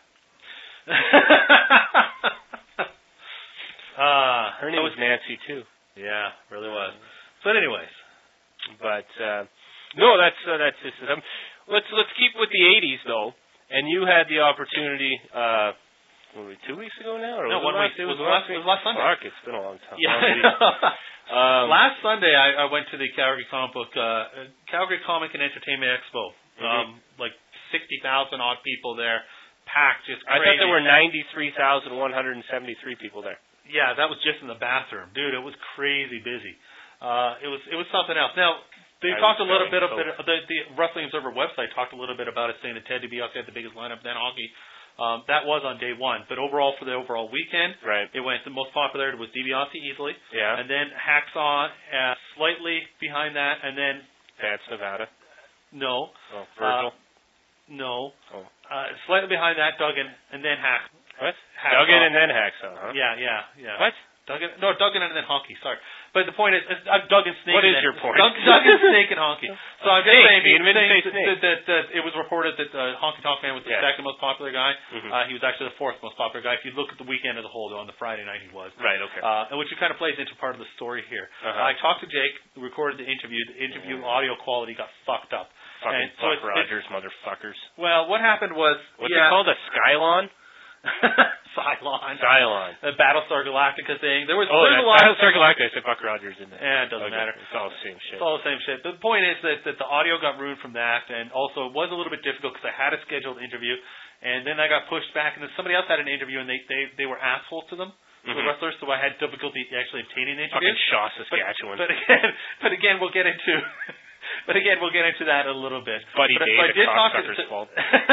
uh, Her name was Nancy too. Yeah, really was. But anyways, but. uh No, that's uh, that's just um, let's let's keep with the eighties though. And you had the opportunity, uh, what were we, two weeks ago now, or no, was one it week. It was, it was last, week? it was last Sunday. Mark, it's been a long time. Yeah. um, last Sunday, I, I went to the Calgary Comic Book, uh, Calgary Comic and Entertainment Expo. Mm-hmm. Um, like sixty thousand odd people there, packed, just I crazy. thought there were ninety-three thousand one hundred seventy-three people there. Yeah, that was just in the bathroom, dude. It was crazy busy. Uh, it was it was something else. Now. They I talked a little bit so. about the, the Wrestling Observer website talked a little bit about it, saying that Ted DiBiase had the biggest lineup than hockey. Um, that was on day one, but overall for the overall weekend, right. it went the most popular was DiBiase easily, yeah, and then Hacksaw uh, slightly behind that, and then Vance Nevada. No, oh, Virgil. Uh, no, oh. uh, slightly behind that Duggan, and then Hack. What? Hacksaw. Duggan and then Hacksaw, huh? Yeah, yeah, yeah. What? Duggan, no, Duggan and then Honky. Sorry, but the point is, uh, Duggan, Snake. What is and then, your point? Dug, Duggan, Snake, and Honky. So I'm just Snake, saying, you didn't say saying Snake. that, that, that it was reported that uh, Honky Tonk Man was the Yes. second most popular guy. Mm-hmm. Uh, he was actually the fourth most popular guy. If you look at the weekend as a whole, though, on the Friday night he was. Right. Okay. Uh, and which kind of plays into part of the story here. Uh-huh. I talked to Jake, recorded the interview. The interview Yeah. audio quality got fucked up. Fucking and so Buck it's- Rogers, motherfuckers. Well, what happened was, What's yeah, it called? A Skylon? Cylon. Skylon. The Battlestar Galactica thing. There was, Oh, there's that's a lot of Battlestar Galactica. I said Buck Rogers in there. Yeah, it doesn't Okay. matter. It's all the same shit. It's all the same shit. The point is that, that the audio got ruined from that, and also it was a little bit difficult because I had a scheduled interview, and then I got pushed back, and then somebody else had an interview, and they they, they were assholes to them, to the Mhm. wrestlers, so I had difficulty actually obtaining the interview. Fucking Shaw, But, Saskatchewan. but again, but again, we'll get into. But again, we'll get into that a little bit. Buddy but, Day, but I the did talk to, cocksucker's fault.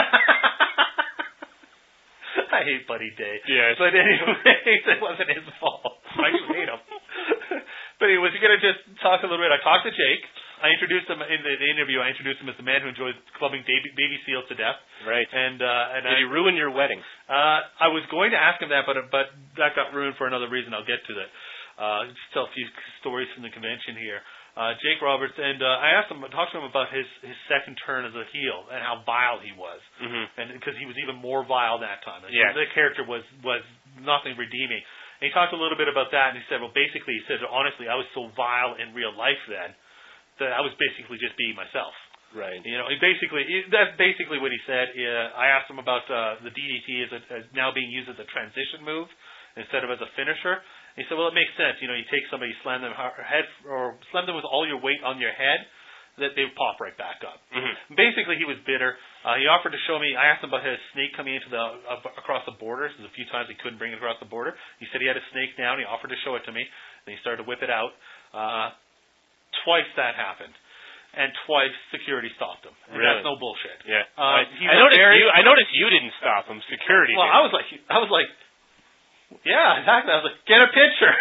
I hate Buddy Day. Yes. But anyways, it wasn't his fault. I just hate him. But anyways, we're going to just talk a little bit. I talked to Jake. I introduced him in the, the interview. I introduced him as the man who enjoys clubbing baby, baby seals to death. Right. And uh, and Did I, he ruin your wedding? uh, I was going to ask him that, but but that got ruined for another reason. I'll get to that. Uh, just tell a few stories from the convention here. Uh, Jake Roberts, and uh, I asked him, talked to him about his, his second turn as a heel and how vile he was, Mm-hmm. and because he was even more vile that time. Like, Yeah. the character was was nothing redeeming. And he talked a little bit about that, and he said, well, basically, he said, honestly, I was so vile in real life then that I was basically just being myself. Right. You know, he basically he, that's basically what he said. Uh, I asked him about uh, the D D T as, a, as now being used as a transition move instead of as a finisher. He said, well, it makes sense. You know, you take somebody, slam them har- head or slam them with all your weight on your head, that they pop right back up. Mm-hmm. Basically, he was bitter. Uh, he offered to show me. I asked him about his snake coming into the uh, across the border. There's a few times he couldn't bring it across the border. He said he had a snake down. He offered to show it to me. Then he started to whip it out. Uh, twice that happened, and twice security stopped him. And Really? that's no bullshit. Yeah. Uh, I, he's I a noticed very- you. I noticed you didn't stop him. Security. Well, did. I was like, I was like, yeah, exactly. I was like, get a picture.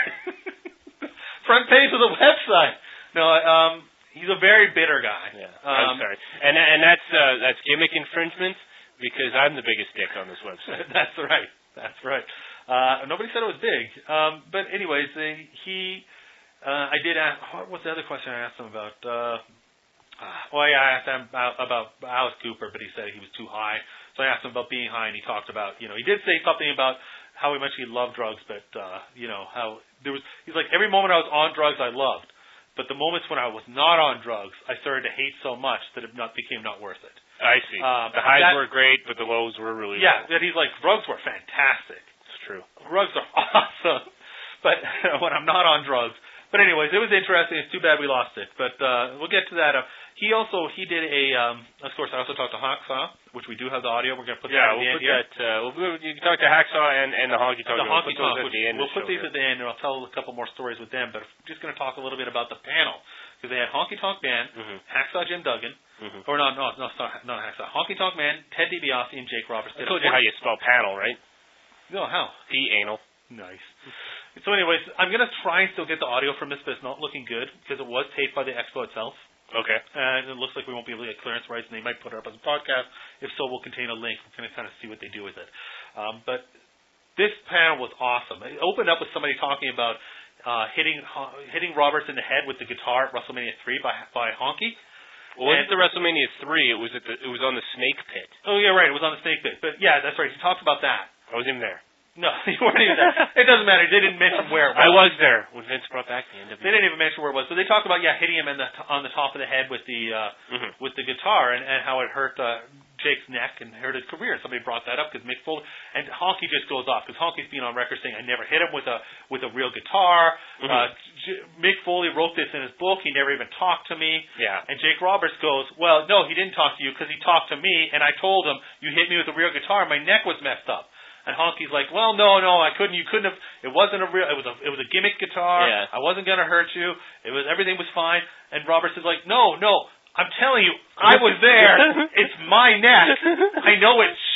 Front page of the website. No, um, he's a very bitter guy. Yeah. Um, I'm sorry. And and that's uh, that's gimmick infringement because I'm the biggest dick on this website. That's right. That's right. Uh, nobody said it was big. Um, but anyways, uh, he, uh, I did ask, what was the other question I asked him about? Uh, uh, well, yeah, I asked him about, about Alice Cooper, but he said he was too high. So I asked him about being high, and he talked about, you know, he did say something about how much he loved drugs, but, uh, you know, how there was, he's like, every moment I was on drugs I loved, but the moments when I was not on drugs, I started to hate so much that it not became not worth it. I see. Uh, the highs that- were great, but the lows were really Yeah, low. that he's like, drugs were fantastic. It's true. Drugs are awesome, but when I'm not on drugs. But anyways, it was interesting. It's too bad we lost it, but uh, we'll get to that. Uh, he also he did a. Um, of course, I also talked to Hacksaw, which we do have the audio. We're going to put Yeah, that at the we'll end put here. that. Uh, we'll, you can talk to Hacksaw and, and the Honky Tonk. The We'll Honky put those Tonk, at which the end. we'll of put the these show at the end, and I'll tell a couple more stories with them. But I'm just going to talk a little bit about the panel because they had Honky Tonk Man, Mhm. Hacksaw Jim Duggan, Mhm. or no, no, no, not, not Hacksaw. Honky Tonk Man, Ted DiBiase, and Jake Roberts. I told you how you spell panel, right? No, how? P anal. Nice. So anyways, I'm going to try and still get the audio from this, but it's not looking good because it was taped by the Expo itself. Okay. And it looks like we won't be able to get clearance rights, and they might put it up as a podcast. If so, we'll contain a link. We're going to kind of see what they do with it. Um, but this panel was awesome. It opened up with somebody talking about uh, hitting hitting Roberts in the head with the guitar at WrestleMania three by by Honky. Well, wasn't the WrestleMania three? It was at the. It was on the Snake Pit. Oh, yeah, right. It was on the Snake Pit. But yeah, that's right. He talked about that. I was in there. No, you weren't even there. It doesn't matter. They didn't mention where it was. I was there when Vince brought back the N W A. They didn't even mention where it was. So they talked about yeah, hitting him in the on the top of the head with the uh, Mhm. with the guitar and, and how it hurt uh, Jake's neck and hurt his career. And somebody brought that up because Mick Foley and Honky just goes off because Honky's been on record saying I never hit him with a with a real guitar. Mhm. Uh, J- Mick Foley wrote this in his book. He never even talked to me. Yeah. And Jake Roberts goes, well, no, he didn't talk to you because he talked to me and I told him you hit me with a real guitar. My neck was messed up. And Honky's like, well, no, no, I couldn't. You couldn't have. It wasn't a real. It was a. It was a gimmick guitar. Yeah. I wasn't gonna hurt you. It was everything was fine. And Roberts is like, no, no. I'm telling you, I was there. It's my neck. I know it's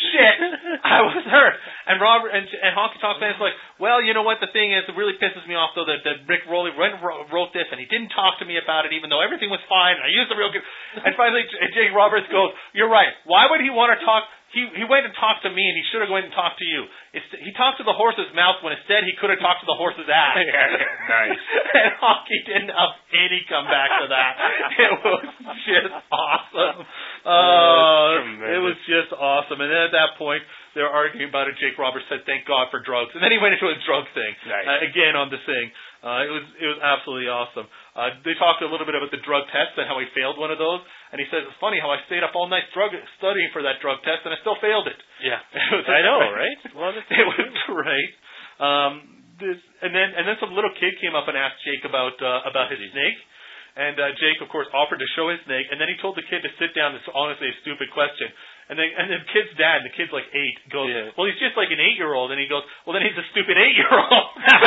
shit, I was hurt. And Robert and, and Honky Tonk Man's like, well, you know what? The thing is, it really pisses me off though that, that Rick Rowley wrote this and he didn't talk to me about it, even though everything was fine. And I used the real good. And finally, Jake Roberts goes, "You're right. Why would he want to talk?" He he went and talked to me, and he should have went and talked to you. It's, he talked to the horse's mouth when instead he could have talked to the horse's ass. Nice. And Honky didn't have any comeback to that. It was just awesome. Uh, it was just awesome. And then at that point, they were arguing about it. Jake Roberts said, "Thank God for drugs," and then he went into his drug thing nice. uh, again on the thing. Uh, it was it was absolutely awesome. Uh, they talked a little bit about the drug test and how he failed one of those, and he says it's funny how I stayed up all night drug, studying for that drug test and I still failed it. Yeah, it was I know, great. right? Well, it was great. Um, this and then and then some little kid came up and asked Jake about uh, about his snake. And uh, Jake, of course, offered to show his snake, and then he told the kid to sit down. This honestly a stupid question. And then, and then the kid's dad, and the kid's like eight, goes, yeah. "Well, he's just like an eight-year-old." And he goes, "Well, then he's a stupid eight-year-old."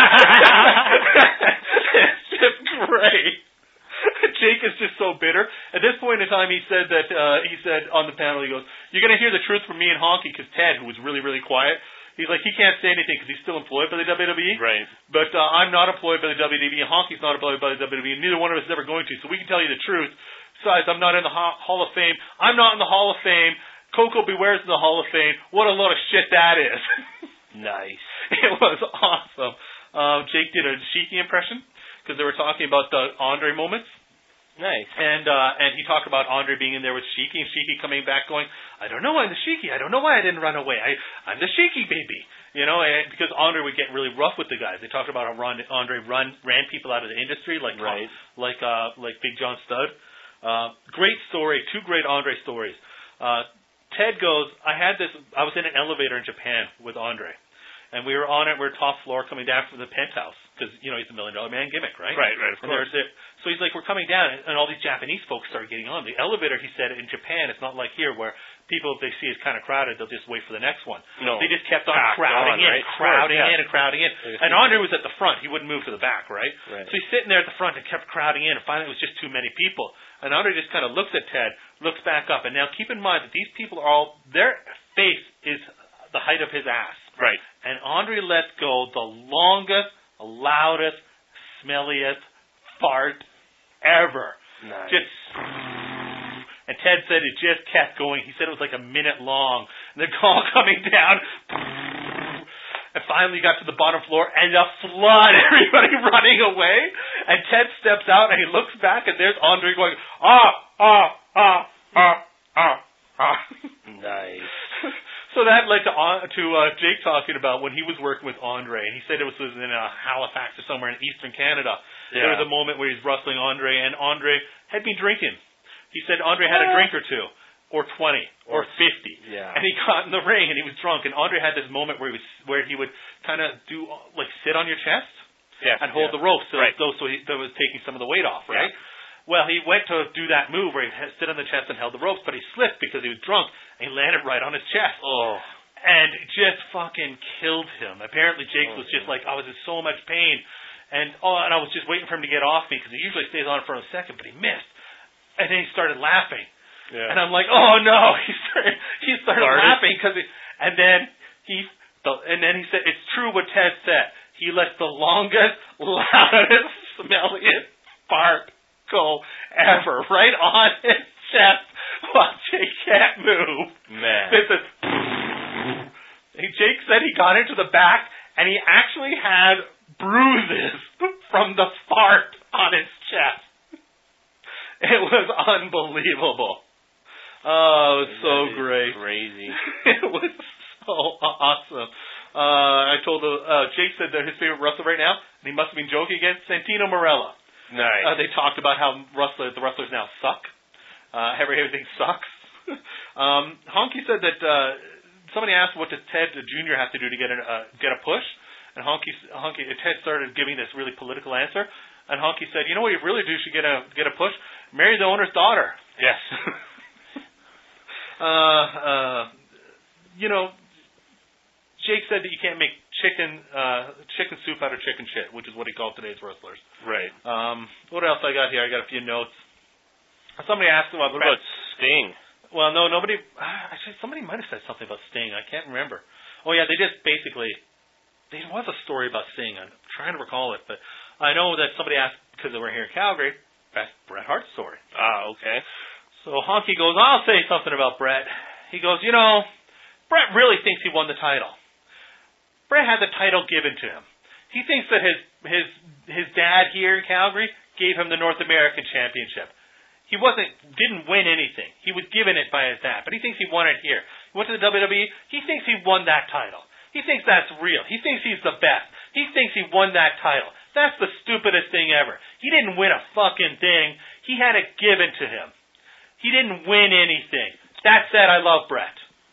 It's just great. Jake is just so bitter. At this point in time, he said that uh, he said on the panel, he goes, "You're going to hear the truth from me and Honky," because Ted, who was really, really quiet. He's like, he can't say anything because he's still employed by the W W E. Right. But uh, I'm not employed by the W W E, and Honky's not employed by the W W E, and neither one of us is ever going to, so we can tell you the truth. Besides, I'm not in the Hall of Fame. I'm not in the Hall of Fame. Coco Beware's in the Hall of Fame. What a load of shit that is. Nice. It was awesome. Um, Jake did a Sheiky impression because they were talking about the Andre moments. Nice. And uh, and he talked about Andre being in there with Sheiky, and Sheiky coming back going, "I don't know why I'm the Sheiky. I don't know why I didn't run away. I, I'm the Sheiky baby." You know, and because Andre would get really rough with the guys. They talked about how Ron, Andre run, ran people out of the industry, like right. like uh, like Big John Studd. Uh, great story. Two great Andre stories. Uh, Ted goes, I had this, I was in an elevator in Japan with Andre. And we were on it, we were top floor coming down from the penthouse. Because, you know, he's the Million Dollar Man gimmick, right? Right, right, of and course. They're, they're, so he's like, we're coming down, and, and all these Japanese folks started getting on. The elevator, he said, in Japan, it's not like here where people, if they see it's kind of crowded, they'll just wait for the next one. No. They just kept on Packed crowding on, in, right? crowding course, yeah. in, and crowding in. And Andre was at the front. He wouldn't move to the back, right? Right. So he's sitting there at the front and kept crowding in, and finally it was just too many people. And Andre just kind of looks at Ted, looks back up, and now keep in mind that these people are all, their face is the height of his ass. Right. And Andre let go the longest, loudest, smelliest fart ever. Nice. Just, and Ted said it just kept going. He said it was like a minute long. And the call coming down, and finally got to the bottom floor, and a flood, everybody running away. And Ted steps out, and he looks back, and there's Andre going, ah, ah, ah, ah, ah, ah. Nice. So that led to uh, to uh, Jake talking about when he was working with Andre, and he said it was, was in uh, Halifax or somewhere in eastern Canada. Yeah. There was a moment where he's wrestling Andre, and Andre had been drinking. He said Andre had a drink or two, or twenty, or fifty, yeah. and he got in the ring and he was drunk. And Andre had this moment where he was where he would kind of do like sit on your chest yes, and hold yeah. the rope, so right. so, so he that was taking some of the weight off, right? Yeah. Well, he went to do that move where he sit on the chest and held the ropes, but he slipped because he was drunk, and he landed right on his chest. Oh. And just fucking killed him. Apparently Jake oh, was just man. like, I was in so much pain. And oh, and I was just waiting for him to get off me because he usually stays on for a second, but he missed. And then he started laughing. Yeah. And I'm like, oh no! He started, he started, started. laughing because, and then he, the, and then he said, it's true what Ted said. He let the longest, loudest, smelliest fart go ever right on his chest while Jake can't move. Man. This is. Jake said he got into the back and he actually had bruises from the fart on his chest. It was unbelievable. Oh, it was so that is great. Crazy. It was so awesome. Uh, I told the, uh, Jake said that his favorite wrestler right now, and he must have been joking again, Santino Marella. Nice. Uh, they talked about how wrestler, the wrestlers now suck. Uh, everything sucks. um, Honky said that uh, somebody asked what does Ted Junior have to do to get a uh, get a push, and Honky, Honky Ted started giving this really political answer, and Honky said, "You know what you really do should get a get a push? Marry the owner's daughter." Yes. uh, uh, you know, Jake said that you can't make chicken uh, chicken soup out of chicken shit, which is what he called today's wrestlers. Right. Um, what else I got here? I got a few notes. Somebody asked about what about Sting? Well, no, nobody. Actually, somebody might have said something about Sting. I can't remember. Oh yeah, they just basically. There was a story about Sting. I'm trying to recall it, but I know that somebody asked because they were here in Calgary. That's Bret Hart's story. Ah, okay. So Honky goes, I'll say something about Bret. He goes, you know, Bret really thinks he won the title. Bret had the title given to him. He thinks that his his his dad here in Calgary gave him the North American Championship. He wasn't, didn't win anything. He was given it by his dad, but he thinks he won it here. He went to the W W E. He thinks he won that title. He thinks that's real. He thinks he's the best. He thinks he won that title. That's the stupidest thing ever. He didn't win a fucking thing. He had it given to him. He didn't win anything. That said, I love Bret.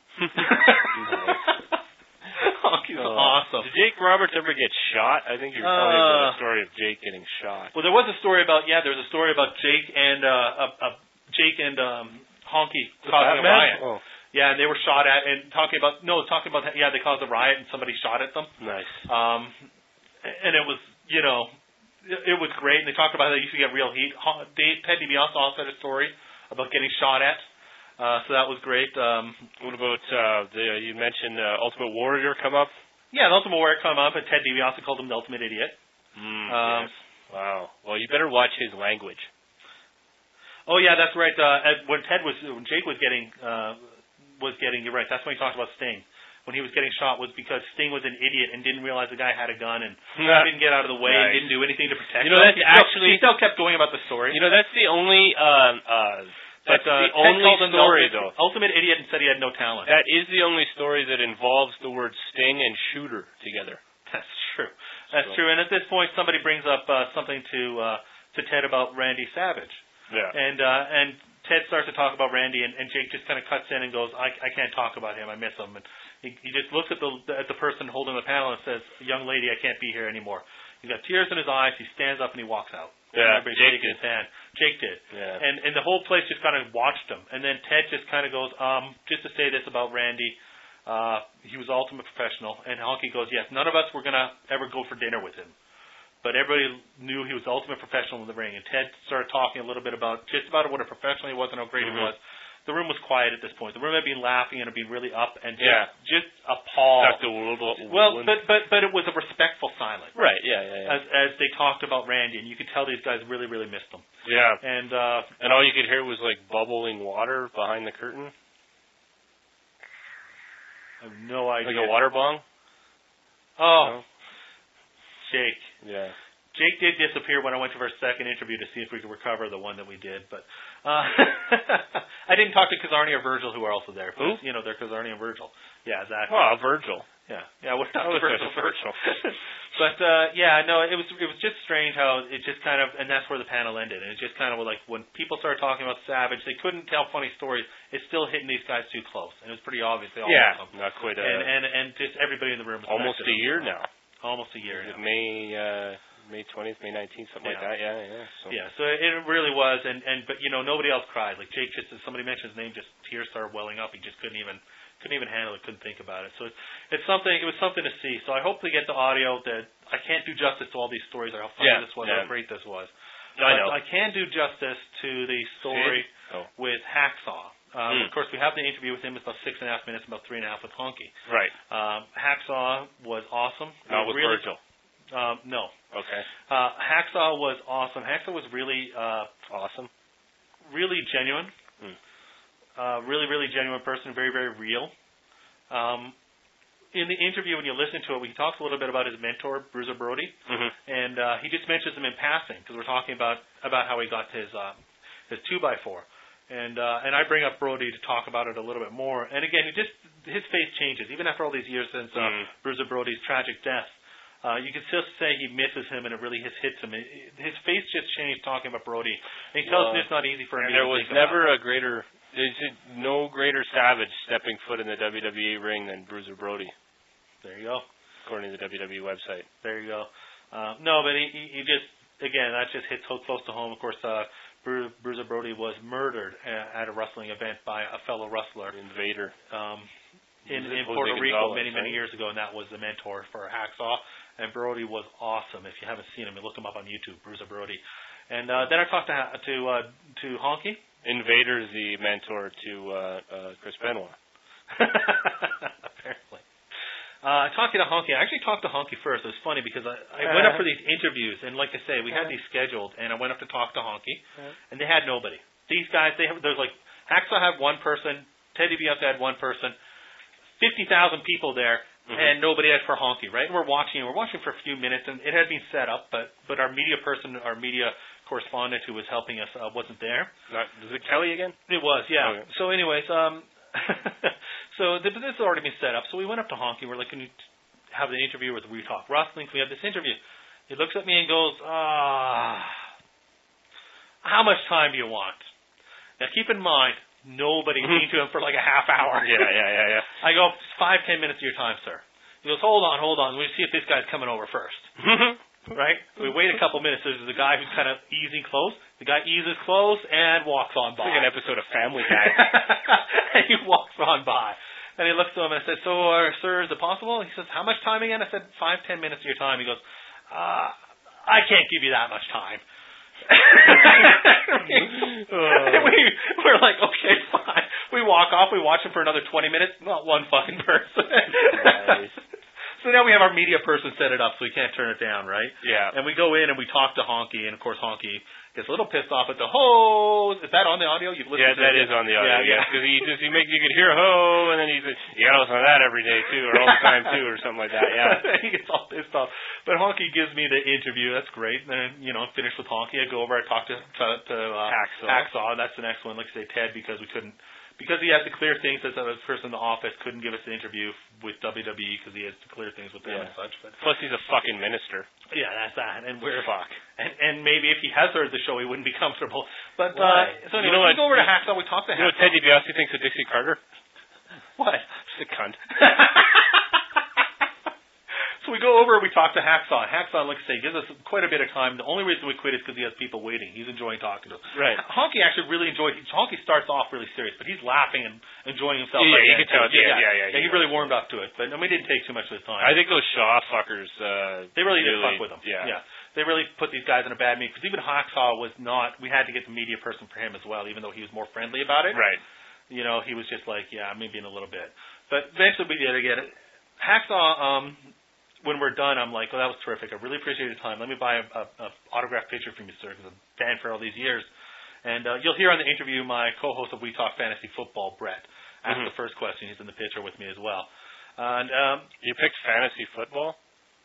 Honky's uh, awesome. Did Jake Roberts ever get shot? I think you're telling me about a story of Jake getting shot. Well, there was a story about yeah, there was a story about Jake and uh, uh, uh Jake and um, Honky causing a riot. Oh. Yeah, and they were shot at and talking about no, talking about yeah, they caused a riot and somebody shot at them. Nice. Um, and it was you know, it, it was great. And they talked about how they used to get real heat. Dave, Ted DiBiase also had a story about getting shot at. Uh, so that was great. Um, what about uh, the you mentioned uh, Ultimate Warrior come up? Yeah, the Ultimate Warrior come up, and Ted DiBiase called him the Ultimate Idiot. Mm, um, yes. Wow. Well, you better watch his language. Oh yeah, that's right. Uh, when Ted was, when Jake was getting, uh, was getting. You're right. That's when he talked about Sting. When he was getting shot was because Sting was an idiot and didn't realize the guy had a gun and didn't get out of the way nice. and didn't do anything to protect you know, him. That's he, actually, still, he still kept going about the story. You know, that's the only. Um, uh, That's but, uh, the only story, ultimate, though. Ultimate idiot and said he had no talent. That is the only story that involves the word Sting and shooter together. That's true. That's so. true. And at this point, somebody brings up uh, something to uh, to Ted about Randy Savage. Yeah. And uh, and Ted starts to talk about Randy, and, and Jake just kind of cuts in and goes, "I I can't talk about him. I miss him." And he, he just looks at the at the person holding the panel and says, "Young lady, I can't be here anymore." He's got tears in his eyes. He stands up and he walks out. Yeah, Everybody's Jake shaking did. his hand. Jake did. Yeah. And and the whole place just kind of watched him. And then Ted just kind of goes, um, just to say this about Randy, uh, he was ultimate professional. And Honky goes, yes, none of us were going to ever go for dinner with him. But everybody knew he was the ultimate professional in the ring. And Ted started talking a little bit about just about what a professional he was and how great mm-hmm. he was. The room was quiet at this point. The room had been laughing and had been really up and just, yeah. just appalled. Doctor Woodward. Well, but but but it was a respectful silence. Right. Yeah. Yeah. yeah. As as they talked about Randy, and you could tell these guys really really missed him. Yeah. And uh, and all you could hear was like bubbling water behind the curtain. I have no idea. Like a water bong. Oh, no? Jake. Yeah. Jake did disappear when I went to our second interview to see if we could recover the one that we did, but uh, I didn't talk to Kazarni or Virgil, who were also there. Who? You know, they're Kazarni and Virgil. Yeah, exactly. Oh, Virgil. Yeah, yeah. What oh, Virgil? Virgil. But uh, yeah, no, it was it was just strange how it just kind of, and that's where the panel ended. And it just kind of like when people started talking about Savage, they couldn't tell funny stories. It's still hitting these guys too close, and it was pretty obvious. They all yeah, loved them. not quite. A, and and and just everybody in the room. Almost a year now. Almost a year. Now. May. Uh, May twentieth, May nineteenth, something yeah. like that. Yeah, yeah. So. Yeah, so it really was, and and but you know nobody else cried. Like Jake, just as somebody mentioned his name, just tears started welling up. He just couldn't even couldn't even handle it, couldn't think about it. So it's it's something. It was something to see. So I hope to get the audio. That I can't do justice to all these stories or how funny yeah, this was, yeah. how great this was. I know. But I can do justice to the story oh. with Hacksaw. Um, mm. Of course, we have the interview with him. It's about six and a half minutes, about three and a half with Honky. Right. Um, Hacksaw was awesome. Not with really, Virgil. Um, no. Okay. Uh, Hacksaw was awesome. Hacksaw was really uh, awesome, really genuine, hmm. uh, really, really genuine person, very, very real. Um, in the interview, when you listen to it, he talks a little bit about his mentor, Bruiser Brody, mm-hmm. and uh, he just mentions him in passing because we're talking about about how he got his uh, his two by four, and uh, and I bring up Brody to talk about it a little bit more. And again, he just his face changes even after all these years since uh, mm. Bruiser Brody's tragic death. Uh, you can still say he misses him, and it really just hits him. It, his face just changed talking about Brody. And he tells well, me it's not easy for him. And there to was think never about. a greater, there's no greater savage stepping foot in the W W E ring than Bruiser Brody. There you go. According to the W W E website. There you go. Uh, no, but he, he, he just, again, that just hits so close to home. Of course, uh, Bru- Bruiser Brody was murdered at a wrestling event by a fellow wrestler. Invader. Um, in, in Jose Puerto Rico Gonzalez, many, many right? years ago, and that was the mentor for Hacksaw. And Brody was awesome. If you haven't seen him, you look him up on YouTube, Bruiser Brody. And uh, then I talked to to uh, to Honky, Invader, the mentor to uh, uh, Chris Benoit. Apparently. Uh, talking to Honky, I actually talked to Honky first. It was funny because I, I went up for these interviews, and like I say, we had these scheduled, and I went up to talk to Honky, and they had nobody. These guys, they have, there's like, Hacksaw had one person, Ted DiBiase had one person, fifty thousand people there, mm-hmm. and nobody had for Honky, right? And we're watching, and we're watching for a few minutes, and it had been set up, but, but our media person, our media correspondent who was helping us uh, wasn't there. Not, was it Kelly again? It was, yeah. Okay. So anyways, um... so this has already been set up. So we went up to Honky. We're like, can you have the interview with We Talk Wrestling? Can we have this interview? He looks at me and goes, ah, how much time do you want? Now keep in mind, nobody came to him for like a half hour. Yeah, yeah, yeah, yeah. I go, five, ten minutes of your time, sir. He goes, hold on, hold on. Let me see if this guy's coming over first. Right? We wait a couple minutes. There's the guy who's kind of easing close. The guy eases close and walks on by. It's like an episode of Family Guy. And he walks on by. And he looks to him and I said, so, uh, sir, is it possible? He says, how much time again? I said, five, ten minutes of your time. He goes, uh, I can't give you that much time. And we, we're like, okay, fine. We walk off. We watch him for another twenty minutes. Not one fucking person. Nice. So now we have our media person set it up so we can't turn it down, right? Yeah. And we go in and we talk to Honky, and of course Honky gets a little pissed off at the ho. Is that on the audio? You've listened yeah, to that it? is on the audio. Yeah, because yeah. he just he make you could hear ho, and then he's like, you gotta listen to that every day too, or all the time too, or something like that. Yeah. He gets all pissed off. But Honky gives me the interview. That's great. And then you know, finish with Honky. I go over. I talk to to, to uh, Hacksaw. Hacksaw. That's the next one. Like I say, Ted, because we couldn't. Because he has to clear things, as a person in the office couldn't give us the interview with W W E because he has to clear things with them yeah. and such. But plus, he's a fucking minister. Yeah, that's that. And we're fuck. And, and maybe if he has heard the show, he wouldn't be comfortable. But uh, so anyway, you know we what? go over to Hacksaw. We talk to you Hacksaw. You know what Ted DiBiase thinks of Dixie Carter? What? She's a cunt. So we go over and we talk to Hacksaw. Hacksaw, like I say, gives us quite a bit of time. The only reason we quit is because he has people waiting. He's enjoying talking to us. Right. Honky actually really enjoyed. Honky starts off really serious, but he's laughing and enjoying himself. Yeah, like you can tell. Yeah, yeah, yeah. yeah, yeah he really warmed up to it. But we didn't take too much of his time. I think those Shaw fuckers. Uh, they really, really did fuck with him. Yeah. yeah. They really put these guys in a bad meat because even Hacksaw was not. We had to get the media person for him as well, even though he was more friendly about it. Right. You know, he was just like, yeah, maybe in a little bit. But eventually we did get it. Hacksaw. Um, When we're done, I'm like, well, that was terrific. I really appreciate your time. Let me buy a, a, a autographed picture from you, sir, because I'm a fan for all these years. And uh, you'll hear on the interview my co-host of We Talk Fantasy Football, Brett, ask mm-hmm. the first question. He's in the picture with me as well. And um, you picked fantasy football?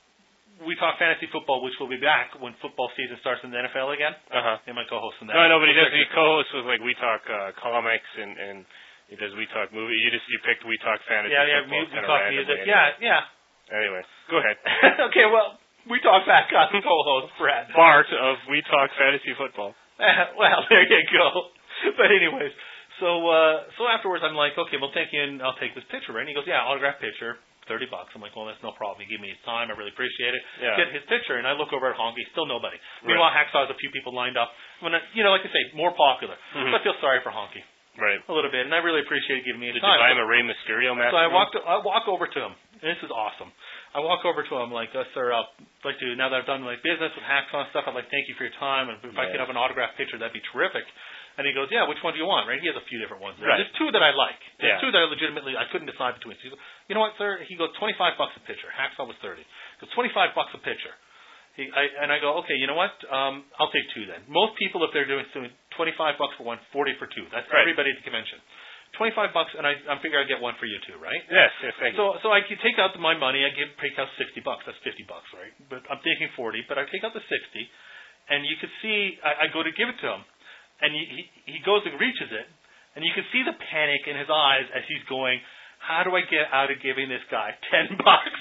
We Talk Fantasy Football, which will be back when football season starts in the N F L again. Uh-huh. And my co-host in that. No, no, but he does. He co-hosts with like We Talk uh, comics and and he does We Talk movie. You just you picked We Talk Fantasy yeah, yeah, Football. We, we Talk music. Anyway. Yeah, yeah. Anyway, go ahead. Okay, well, We Talk back on co-host Brett. Bart of We Talk Fantasy Football. Well, there you go. But anyways, so uh, so afterwards I'm like, okay, well, thank you, and I'll take this picture, right? And he goes, yeah, autograph picture, thirty bucks. I'm like, well, that's no problem. He gave me his time. I really appreciate it. Yeah. Get his picture, and I look over at Honky, still nobody. Right. Meanwhile, Hacksaw has a few people lined up. When I, you know, like I say, more popular. Mm-hmm. So I feel sorry for Honky. Right. A little bit, and I really appreciate giving me his Did time. Did you buy him a Rey Mysterio mask? So I walked, I walk over to him, and this is awesome. I walk over to him like, uh, sir, I'd like to, now that I've done my business with Hacksaw and stuff, I'd like to thank you for your time, and if yeah. I could have an autographed picture, that'd be terrific. And he goes, yeah, which one do you want, right? He has a few different ones. There. Right. There's two that I like. There's yeah. two that I legitimately, I couldn't decide between. So he goes, you know what, sir? He goes, twenty-five bucks a picture. Hacksaw was thirty. He goes, twenty-five bucks a picture. He, I, and I go, okay, you know what? Um, I'll take two then. Most people, if they're doing twenty-five bucks for one, forty for two. That's right. everybody at the convention. twenty-five bucks, and I, I figure I'd get one for you too, right? Yes, yes, thank so, you. So I could take out my money, I give take out sixty bucks, that's fifty bucks, right? But I'm taking forty, but I take out the sixty, and you could see, I, I go to give it to him, and he, he, he goes and reaches it, and you can see the panic in his eyes as he's going, how do I get out of giving this guy ten bucks?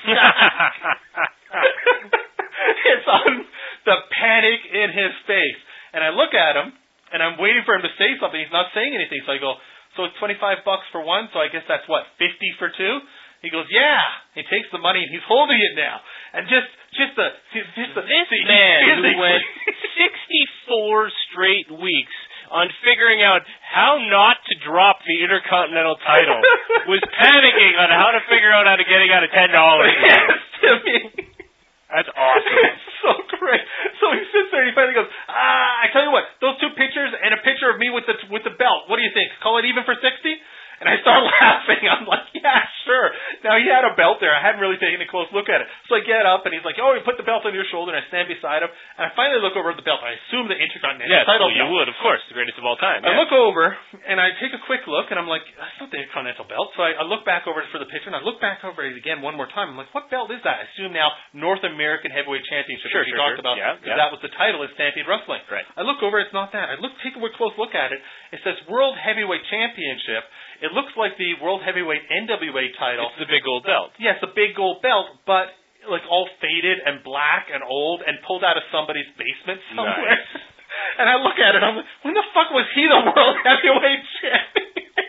It's on the panic in his face. And I look at him, and I'm waiting for him to say something. He's not saying anything, so I go, so it's twenty-five bucks for one, so I guess that's what, fifty for two? He goes, yeah. He takes the money and he's holding it now. And just, just the, just the this the, man who went sixty-four straight weeks on figuring out how not to drop the Intercontinental title was panicking on how to figure out how to getting out of ten dollars. Yes, to me. That's awesome. It's so great. So he sits there and he finally goes, ah, I tell you what, those two pictures and a picture of of me with the with the belt. What do you think? Call it even for sixty? And I start laughing. I'm like, yeah, sure. Now, he had a belt there. I hadn't really taken a close look at it. So I get up, and he's like, oh, you put the belt on your shoulder, and I stand beside him. And I finally look over at the belt. I assume the Intercontinental yes, title well, belt. you would, of course, the greatest of all time. I yeah. look over, and I take a quick look, and I'm like, that's not the Intercontinental belt. So I, I look back over for the picture, and I look back over it again one more time. I'm like, what belt is that? I assume now North American Heavyweight Championship, sure, which we sure, talked sure. about, yeah, because yeah. that was the title in Stampede Wrestling. Right. I look over, it's not that. I look, take a close look at it. It says World Heavyweight Championship. It looks like the World Heavyweight N W A title. It's the big gold belt. Yes, a big gold belt, but like all faded and black and old and pulled out of somebody's basement somewhere. Nice. And I look at it, I'm like, when the fuck was he the World Heavyweight Champion?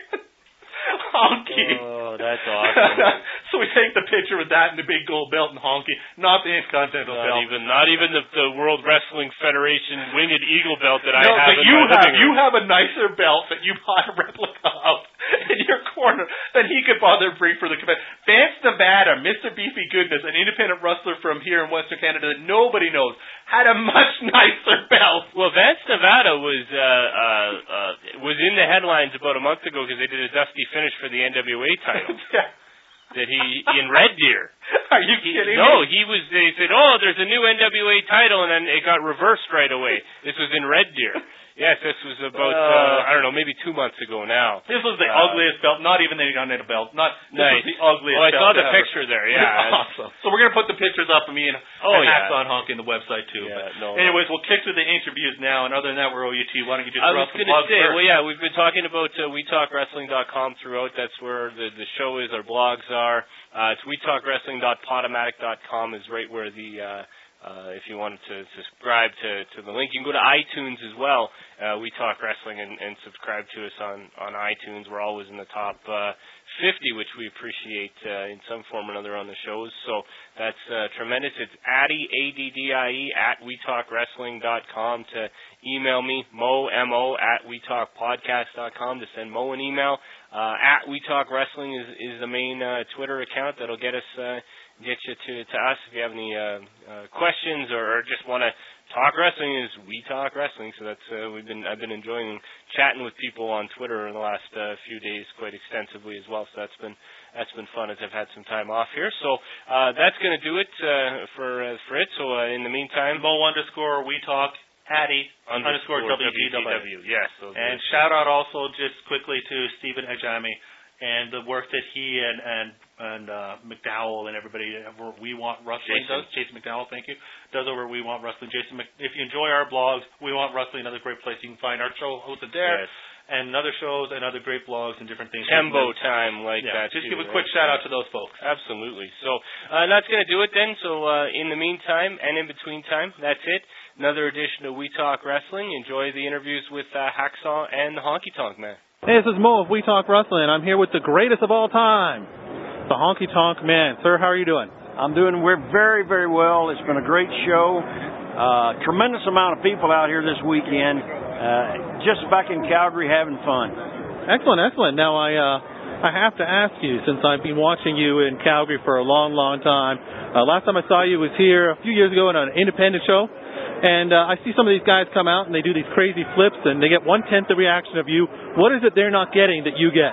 Honky. Oh, that's awesome. So we take the picture with that and the big gold belt and Honky, not the Intercontinental Not belt. even, not even the, the World Wrestling Federation winged eagle belt that I no, have but in you my have living you room. have a nicer belt that you bought a replica of in your corner than he could bother to bring for the convention. Vance Nevada, Mister Beefy Goodness, an independent wrestler from here in Western Canada that nobody knows, had a much nicer belt. Well, Vance Nevada was uh, uh, uh, was in the headlines about a month ago because they did a dusty finish for the N W A title. Yeah. That he in Red Deer. Are you He, kidding no, me? he was. They said, "Oh, there's a new N W A title," and then it got reversed right away. This was in Red Deer. Yes, this was about uh, Uh, I don't know, maybe two months ago now. This was the Uh, ugliest belt, not even the Intercontinental belt. Not this Nice. was the ugliest Oh, I belt saw the ever. picture there. Yeah, Awesome. So we're gonna put the pictures up of me and, Oh, and yeah. Hats on Honky in the website too. Yeah, but no, anyways, we'll kick to the interviews now, and other than that, we're O U T. Why don't you just I throw was out some going to plugs say, first? well, yeah, we've been talking about uh, we talk wrestling dot com throughout. That's where the the show is. Our blogs are. Uh, it's we talk wrestling dot podomatic dot com is right where the. Uh, Uh, if you wanted to subscribe to, to the link, you can go to iTunes as well. Uh, We Talk Wrestling and, and subscribe to us on, on iTunes. We're always in the top uh, fifty, which we appreciate uh, in some form or another on the shows. So that's uh, tremendous. It's Addie, A D D I E, at we talk wrestling dot com to email me, Mo, M O, at we talk podcast dot com to send Mo an email. Uh, at We Talk Wrestling is, is the main uh, Twitter account that'll get us uh, get you to, to us if you have any uh, uh, questions or, or just want to talk wrestling. Is We Talk Wrestling. So that's uh, we've been I've been enjoying chatting with people on Twitter in the last uh, few days quite extensively as well. So that's been that's been fun as I've had some time off here. So uh, that's going to do it uh, for uh, for it. So uh, in the meantime, Mo underscore We Talk Hattie underscore W T W. Yes. And shout out also just quickly to Stephen Ajami and the work that he and and and uh, McDowell and everybody over We Want Wrestling Jason. does. Jason McDowell, thank you, does over We Want Wrestling. Jason, Mc, if you enjoy our blogs, We Want Wrestling, another great place you can find our show hosted there, Yes. and other shows and other great blogs and different things. Tembo time like yeah, that. just too, give a right? quick shout out to those folks. Absolutely. So uh, that's going to do it then. So uh, in the meantime and in between time, that's it. Another edition of We Talk Wrestling. Enjoy the interviews with uh, Hacksaw and the Honky Tonk Man. Hey, this is Mo of We Talk Wrestling, and I'm here with the greatest of all time, the Honky Tonk Man. Sir, how are you doing? I'm doing we're very, very well. It's been a great show. Uh, tremendous amount of people out here this weekend. Uh, just back in Calgary having fun. Excellent, excellent. Now, I uh, I have to ask you, since I've been watching you in Calgary for a long, long time, uh, last time I saw you was here a few years ago on an independent show, and uh, I see some of these guys come out and they do these crazy flips and they get one-tenth the reaction of you. What is it they're not getting that you get?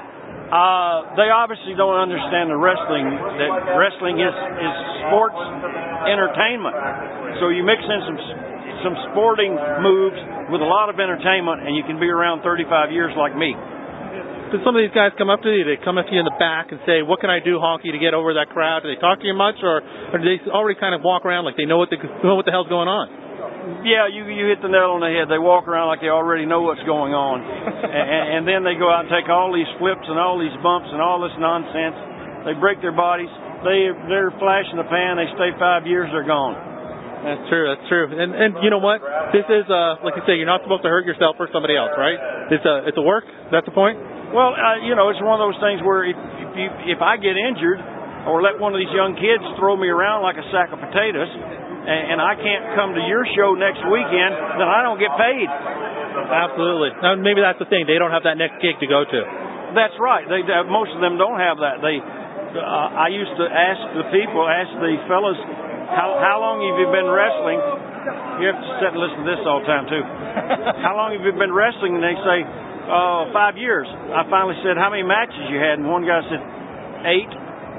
Uh, they obviously don't understand the wrestling, that wrestling is, is sports entertainment. So you mix in some some sporting moves with a lot of entertainment, and you can be around thirty-five years like me. Do some of these guys come up to you, they come up to you in the back and say, what can I do, Honky, to get over that crowd? Do they talk to you much, or, or do they already kind of walk around like they know what the, know what the hell's going on? Yeah, you you hit the nail on the head. They walk around like they already know what's going on, and, and then they go out and take all these flips and all these bumps and all this nonsense. They break their bodies. They they're flash in the pan. They stay five years. They're gone. That's true. That's true. And and you know what? This is uh like you say, you're not supposed to hurt yourself or somebody else, right? It's a it's a work. That's the point. Well, uh, you know, it's one of those things where if if, you, if I get injured or let one of these young kids throw me around like a sack of potatoes, and I can't come to your show next weekend, then I don't get paid. Absolutely. Now, maybe that's the thing. They don't have that next gig to go to. That's right. They, they most of them don't have that. They, uh, I used to ask the people, ask the fellas, how, how long have you been wrestling? You have to sit and listen to this all the time, too. How long have you been wrestling? And they say, oh, five years. I finally said, how many matches you had? And one guy said, eight.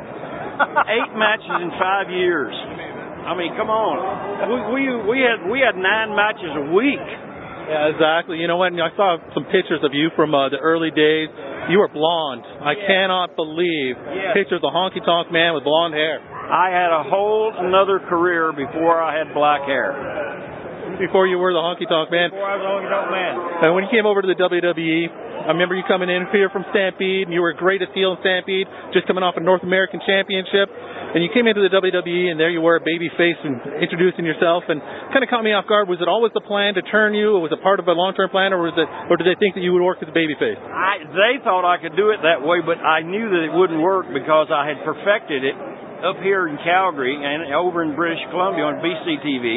Eight matches in five years. I mean, come on. We, we, we, had, we had nine matches a week. Yeah, exactly. You know what? I saw some pictures of you from uh, the early days. You were blonde. I yeah. cannot believe yeah. pictures of Honky Tonk Man with blonde hair. I had a whole another career before I had black hair. Before you were the Honky Tonk Man? Before I was the Honky Tonk Man. And when you came over to the W W E, I remember you coming in here from Stampede, and you were greatest heel in Stampede, just coming off a North American Championship. And you came into the W W E, and there you were, baby face, and introducing yourself, and kind of caught me off guard. Was it always the plan to turn you, or was it part of a long-term plan, or was it, or did they think that you would work as a baby face? I, they thought I could do it that way, but I knew that it wouldn't work because I had perfected it up here in Calgary and over in British Columbia on B C T V.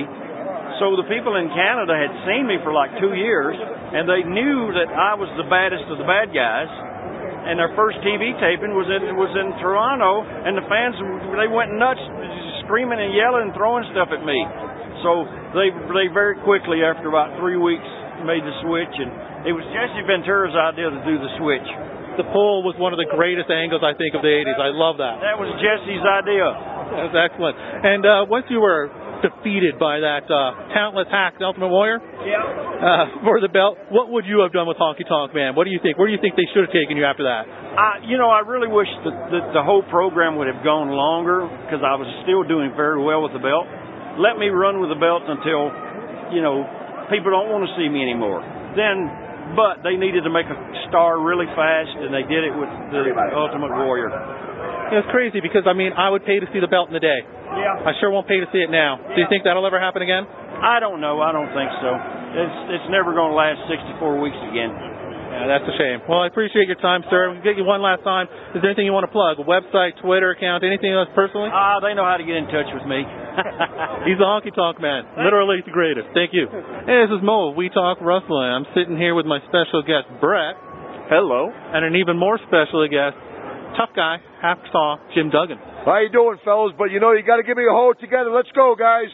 So the people in Canada had seen me for like two years, and they knew that I was the baddest of the bad guys. And their first T V taping was in was in Toronto, and the fans, they went nuts, screaming and yelling and throwing stuff at me. So they they very quickly, after about three weeks, made the switch, and it was Jesse Ventura's idea to do the switch. The pole was one of the greatest angles, I think, of the eighties. I love that. That was Jesse's idea. That's excellent. And uh, once you were defeated by that uh, talentless hack, the Ultimate Warrior, yeah, uh, for the belt, what would you have done with Honky Tonk Man? What do you think? Where do you think they should have taken you after that? I, you know, I really wish that, that the whole program would have gone longer because I was still doing very well with the belt. Let me run with the belt until, you know, people don't want to see me anymore. Then. But they needed to make a star really fast, and they did it with the Ultimate Warrior. It was crazy because, I mean, I would pay to see the belt in the day. Yeah. I sure won't pay to see it now. Yeah. Do you think that'll ever happen again? I don't know. I don't think so. It's it's never going to last sixty-four weeks again. Yeah, that's a shame. Well, I appreciate your time, sir. We'll get you one last time. Is there anything you want to plug? A website, Twitter account, anything else personally? Ah, uh, they know how to get in touch with me. He's the Honky Tonk Man. Literally the greatest. Thank you. Hey, this is Mo of We Talk Wrestling. I'm sitting here with my special guest, Brett. Hello. And an even more special guest, tough guy, half-saw, Jim Duggan. How you doing, fellas? But you know, you got to give me a hold together. Let's go, guys.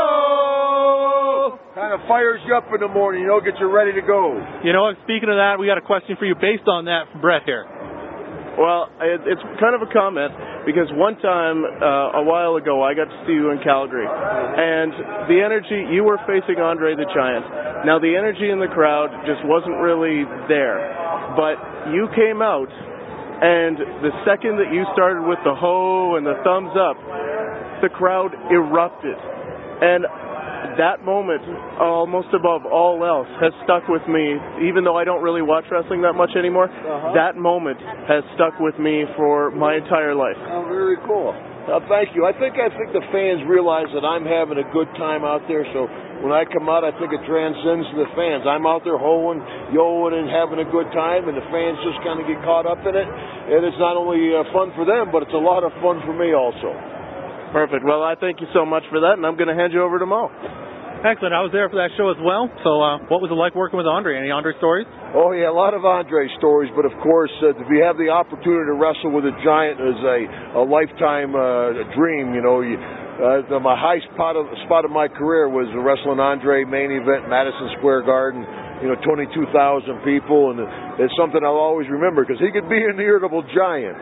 Ho! Kind of fires you up in the morning, you know, gets you ready to go. You know what? Speaking of that, we got a question for you based on that from Brett here. Well, it, it's kind of a comment because one time, uh, a while ago, I got to see you in Calgary. And the energy, you were facing Andre the Giant. Now, the energy in the crowd just wasn't really there. But you came out, and the second that you started with the ho and the thumbs up, the crowd erupted. And that moment, almost above all else, has stuck with me, even though I don't really watch wrestling that much anymore. Uh-huh. That moment has stuck with me for my entire life. Oh, very cool. Uh, thank you. I think I think the fans realize that I'm having a good time out there, so when I come out, I think it transcends to the fans. I'm out there hoeing, yoing, and having a good time, and the fans just kind of get caught up in it. And it's not only uh, fun for them, but it's a lot of fun for me also. Perfect. Well, I thank you so much for that, and I'm going to hand you over to Mo. Excellent. I was there for that show as well. So uh, what was it like working with Andre? Any Andre stories? Oh, yeah, a lot of Andre stories. But, of course, uh, if you have the opportunity to wrestle with a giant as a, a lifetime uh, dream, you know, you, uh, the, my high spot of, spot of my career was wrestling Andre main event, Madison Square Garden. You know, twenty-two thousand people, and it's something I'll always remember because he could be an irritable giant.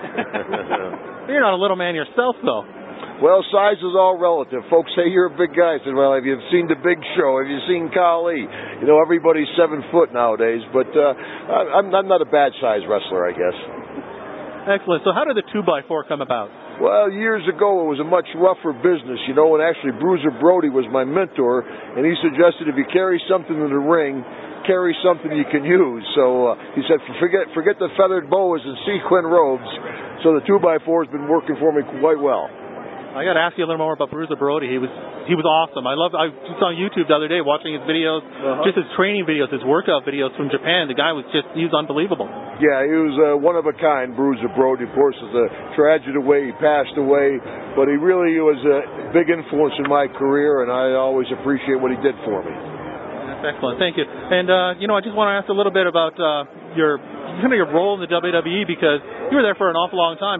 You're not a little man yourself, though. Well, size is all relative. Folks say you're a big guy. I said, well, have you seen The Big Show? Have you seen Khali? You know, everybody's seven foot nowadays, but uh, I'm, I'm not a bad-sized wrestler, I guess. Excellent. So how did the two by four come about? Well, years ago, it was a much rougher business, you know, and actually Bruiser Brody was my mentor, and he suggested if you carry something in the ring, carry something you can use. So uh, he said, forget forget the feathered boas and sequin robes. So the two by four has been working for me quite well. I got to ask you a little more about Bruiser Brody. He was he was awesome. I love. I was on YouTube the other day watching his videos, uh-huh. just his training videos, his workout videos from Japan. The guy was just he was unbelievable. Yeah, he was uh, one of a kind. Bruiser Brody, of course, is a tragedy away. He passed away, but he really was a big influence in my career, and I always appreciate what he did for me. That's excellent. Thank you. And uh, you know, I just want to ask a little bit about uh, your kind of your role in the W W E because you were there for an awful long time.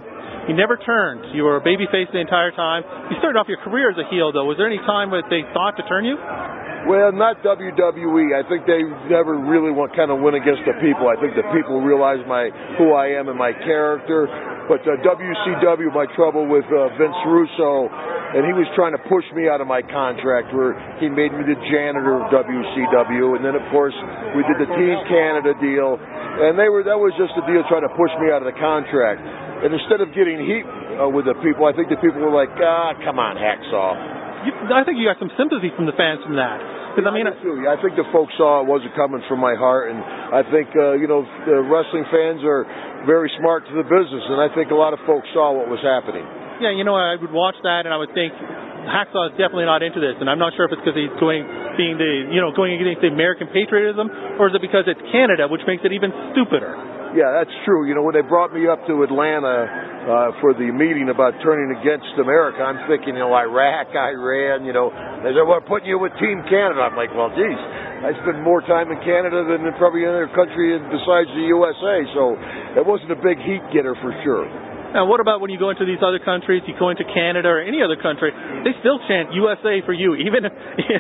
You never turned. You were a babyface the entire time. You started off your career as a heel, though. Was there any time that they thought to turn you? Well, not W W E. I think they never really want kind of win against the people. I think the people realize my who I am and my character. But uh, W C W, my trouble with uh, Vince Russo, and he was trying to push me out of my contract where he made me the janitor of W C W. And then, of course, we did the Team Canada deal. And they were that was just a deal trying to push me out of the contract. And instead of getting heat uh, with the people, I think the people were like, ah, come on, Hacksaw. You, I think you got some sympathy from the fans from that. Because I mean, I, too. I think the folks saw it wasn't coming from my heart, and I think uh, you know the wrestling fans are very smart to the business, and I think a lot of folks saw what was happening. Yeah, you know, I would watch that, and I would think Hacksaw is definitely not into this, and I'm not sure if it's because he's going, being the, you know, going against the American patriotism, or is it because it's Canada, which makes it even stupider? Yeah, that's true. You know, when they brought me up to Atlanta uh, for the meeting about turning against America, I'm thinking, you know, Iraq, Iran, you know. They said, well, putting you with Team Canada. I'm like, well, geez, I spend more time in Canada than in probably any other country besides the U S A, so it wasn't a big heat getter for sure. Now, what about when you go into these other countries, you go into Canada or any other country, they still chant U S A for you, even if,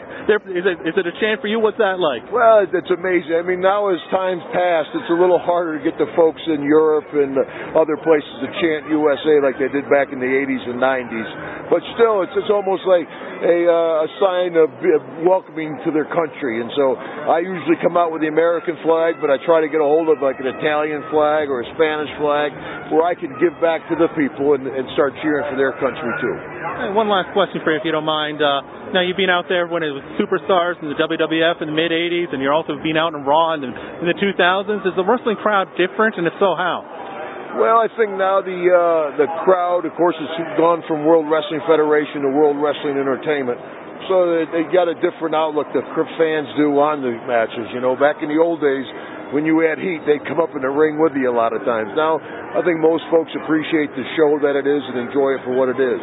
is it, is it a chant for you? What's that like? Well, it's amazing. I mean, now as time's passed, it's a little harder to get the folks in Europe and other places to chant U S A like they did back in the eighties and nineties. But still, it's, it's almost like a, uh, a sign of welcoming to their country. And so I usually come out with the American flag, but I try to get a hold of like an Italian flag or a Spanish flag where I can give back to the people and, and start cheering for their country too. Hey, one last question for you, if you don't mind. Uh, now, you've been out there when it was Superstars in the W W F in the mid eighties, and you're also been out in Raw in the, in the two thousands. Is the wrestling crowd different, and if so, how? Well, I think now the uh, the crowd, of course, has gone from World Wrestling Federation to World Wrestling Entertainment. So they, they got a different outlook that fans do on the matches. You know, back in the old days, when you had heat, they'd come up in the ring with you a lot of times. Now, I think most folks appreciate the show that it is and enjoy it for what it is.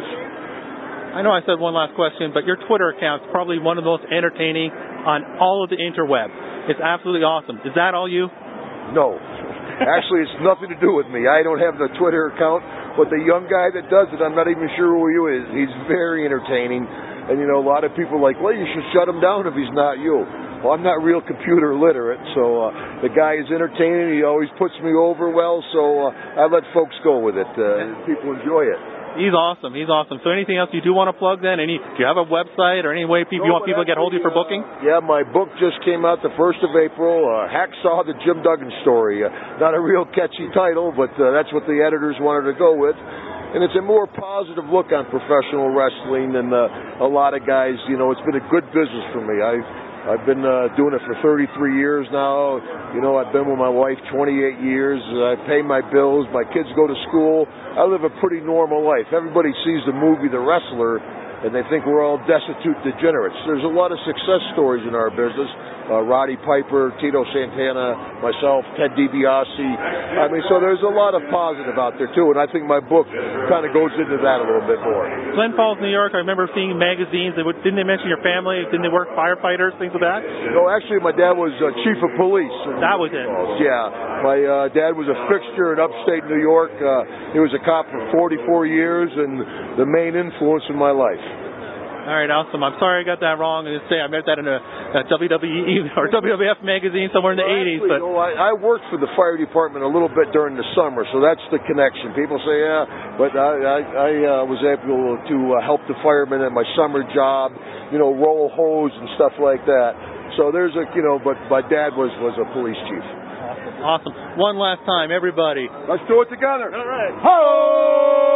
I know I said one last question, but your Twitter account's probably one of the most entertaining on all of the interweb. It's absolutely awesome. Is that all you? No. Actually, it's nothing to do with me. I don't have the Twitter account, but the young guy that does it, I'm not even sure who he is. He's very entertaining. And, you know, a lot of people are like, well, you should shut him down if he's not you. Well, I'm not real computer literate, so uh, the guy is entertaining. He always puts me over well, so uh, I let folks go with it. Uh, people enjoy it. He's awesome. He's awesome. So anything else you do want to plug then? Any? Do you have a website or any way people, no, you want people to get hold of you for booking? Uh, yeah, my book just came out the first of April, uh, Hacksaw, the Jim Duggan Story. Uh, not a real catchy title, but uh, that's what the editors wanted to go with. And it's a more positive look on professional wrestling than uh, a lot of guys. You know, it's been a good business for me. I I've been uh, doing it for thirty-three years now. You know, I've been with my wife twenty-eight years. I pay my bills. My kids go to school. I live a pretty normal life. Everybody sees the movie The Wrestler, and they think we're all destitute degenerates. There's a lot of success stories in our business. Uh, Roddy Piper, Tito Santana, myself, Ted DiBiase. I mean, so there's a lot of positive out there, too, and I think my book kind of goes into that a little bit more. Glen Falls, New York, I remember seeing magazines. They would, didn't they mention your family? Didn't they work firefighters, things like that? No, actually, my dad was uh, chief of police. That was it. Yeah. My uh, dad was a fixture in upstate New York. Uh, he was a cop for forty-four years and the main influence in my life. All right, awesome. I'm sorry I got that wrong. I say I read that in a, a W W E or W W F magazine somewhere in the well, eighties. Actually, But you know, I, I worked for the fire department a little bit during the summer, so that's the connection. People say, yeah, but I, I, I uh, was able to uh, help the firemen at my summer job, you know, roll hose and stuff like that. So there's a, you know, but my dad was, was a police chief. Awesome. One last time, everybody. Let's do it together. All right. Ho!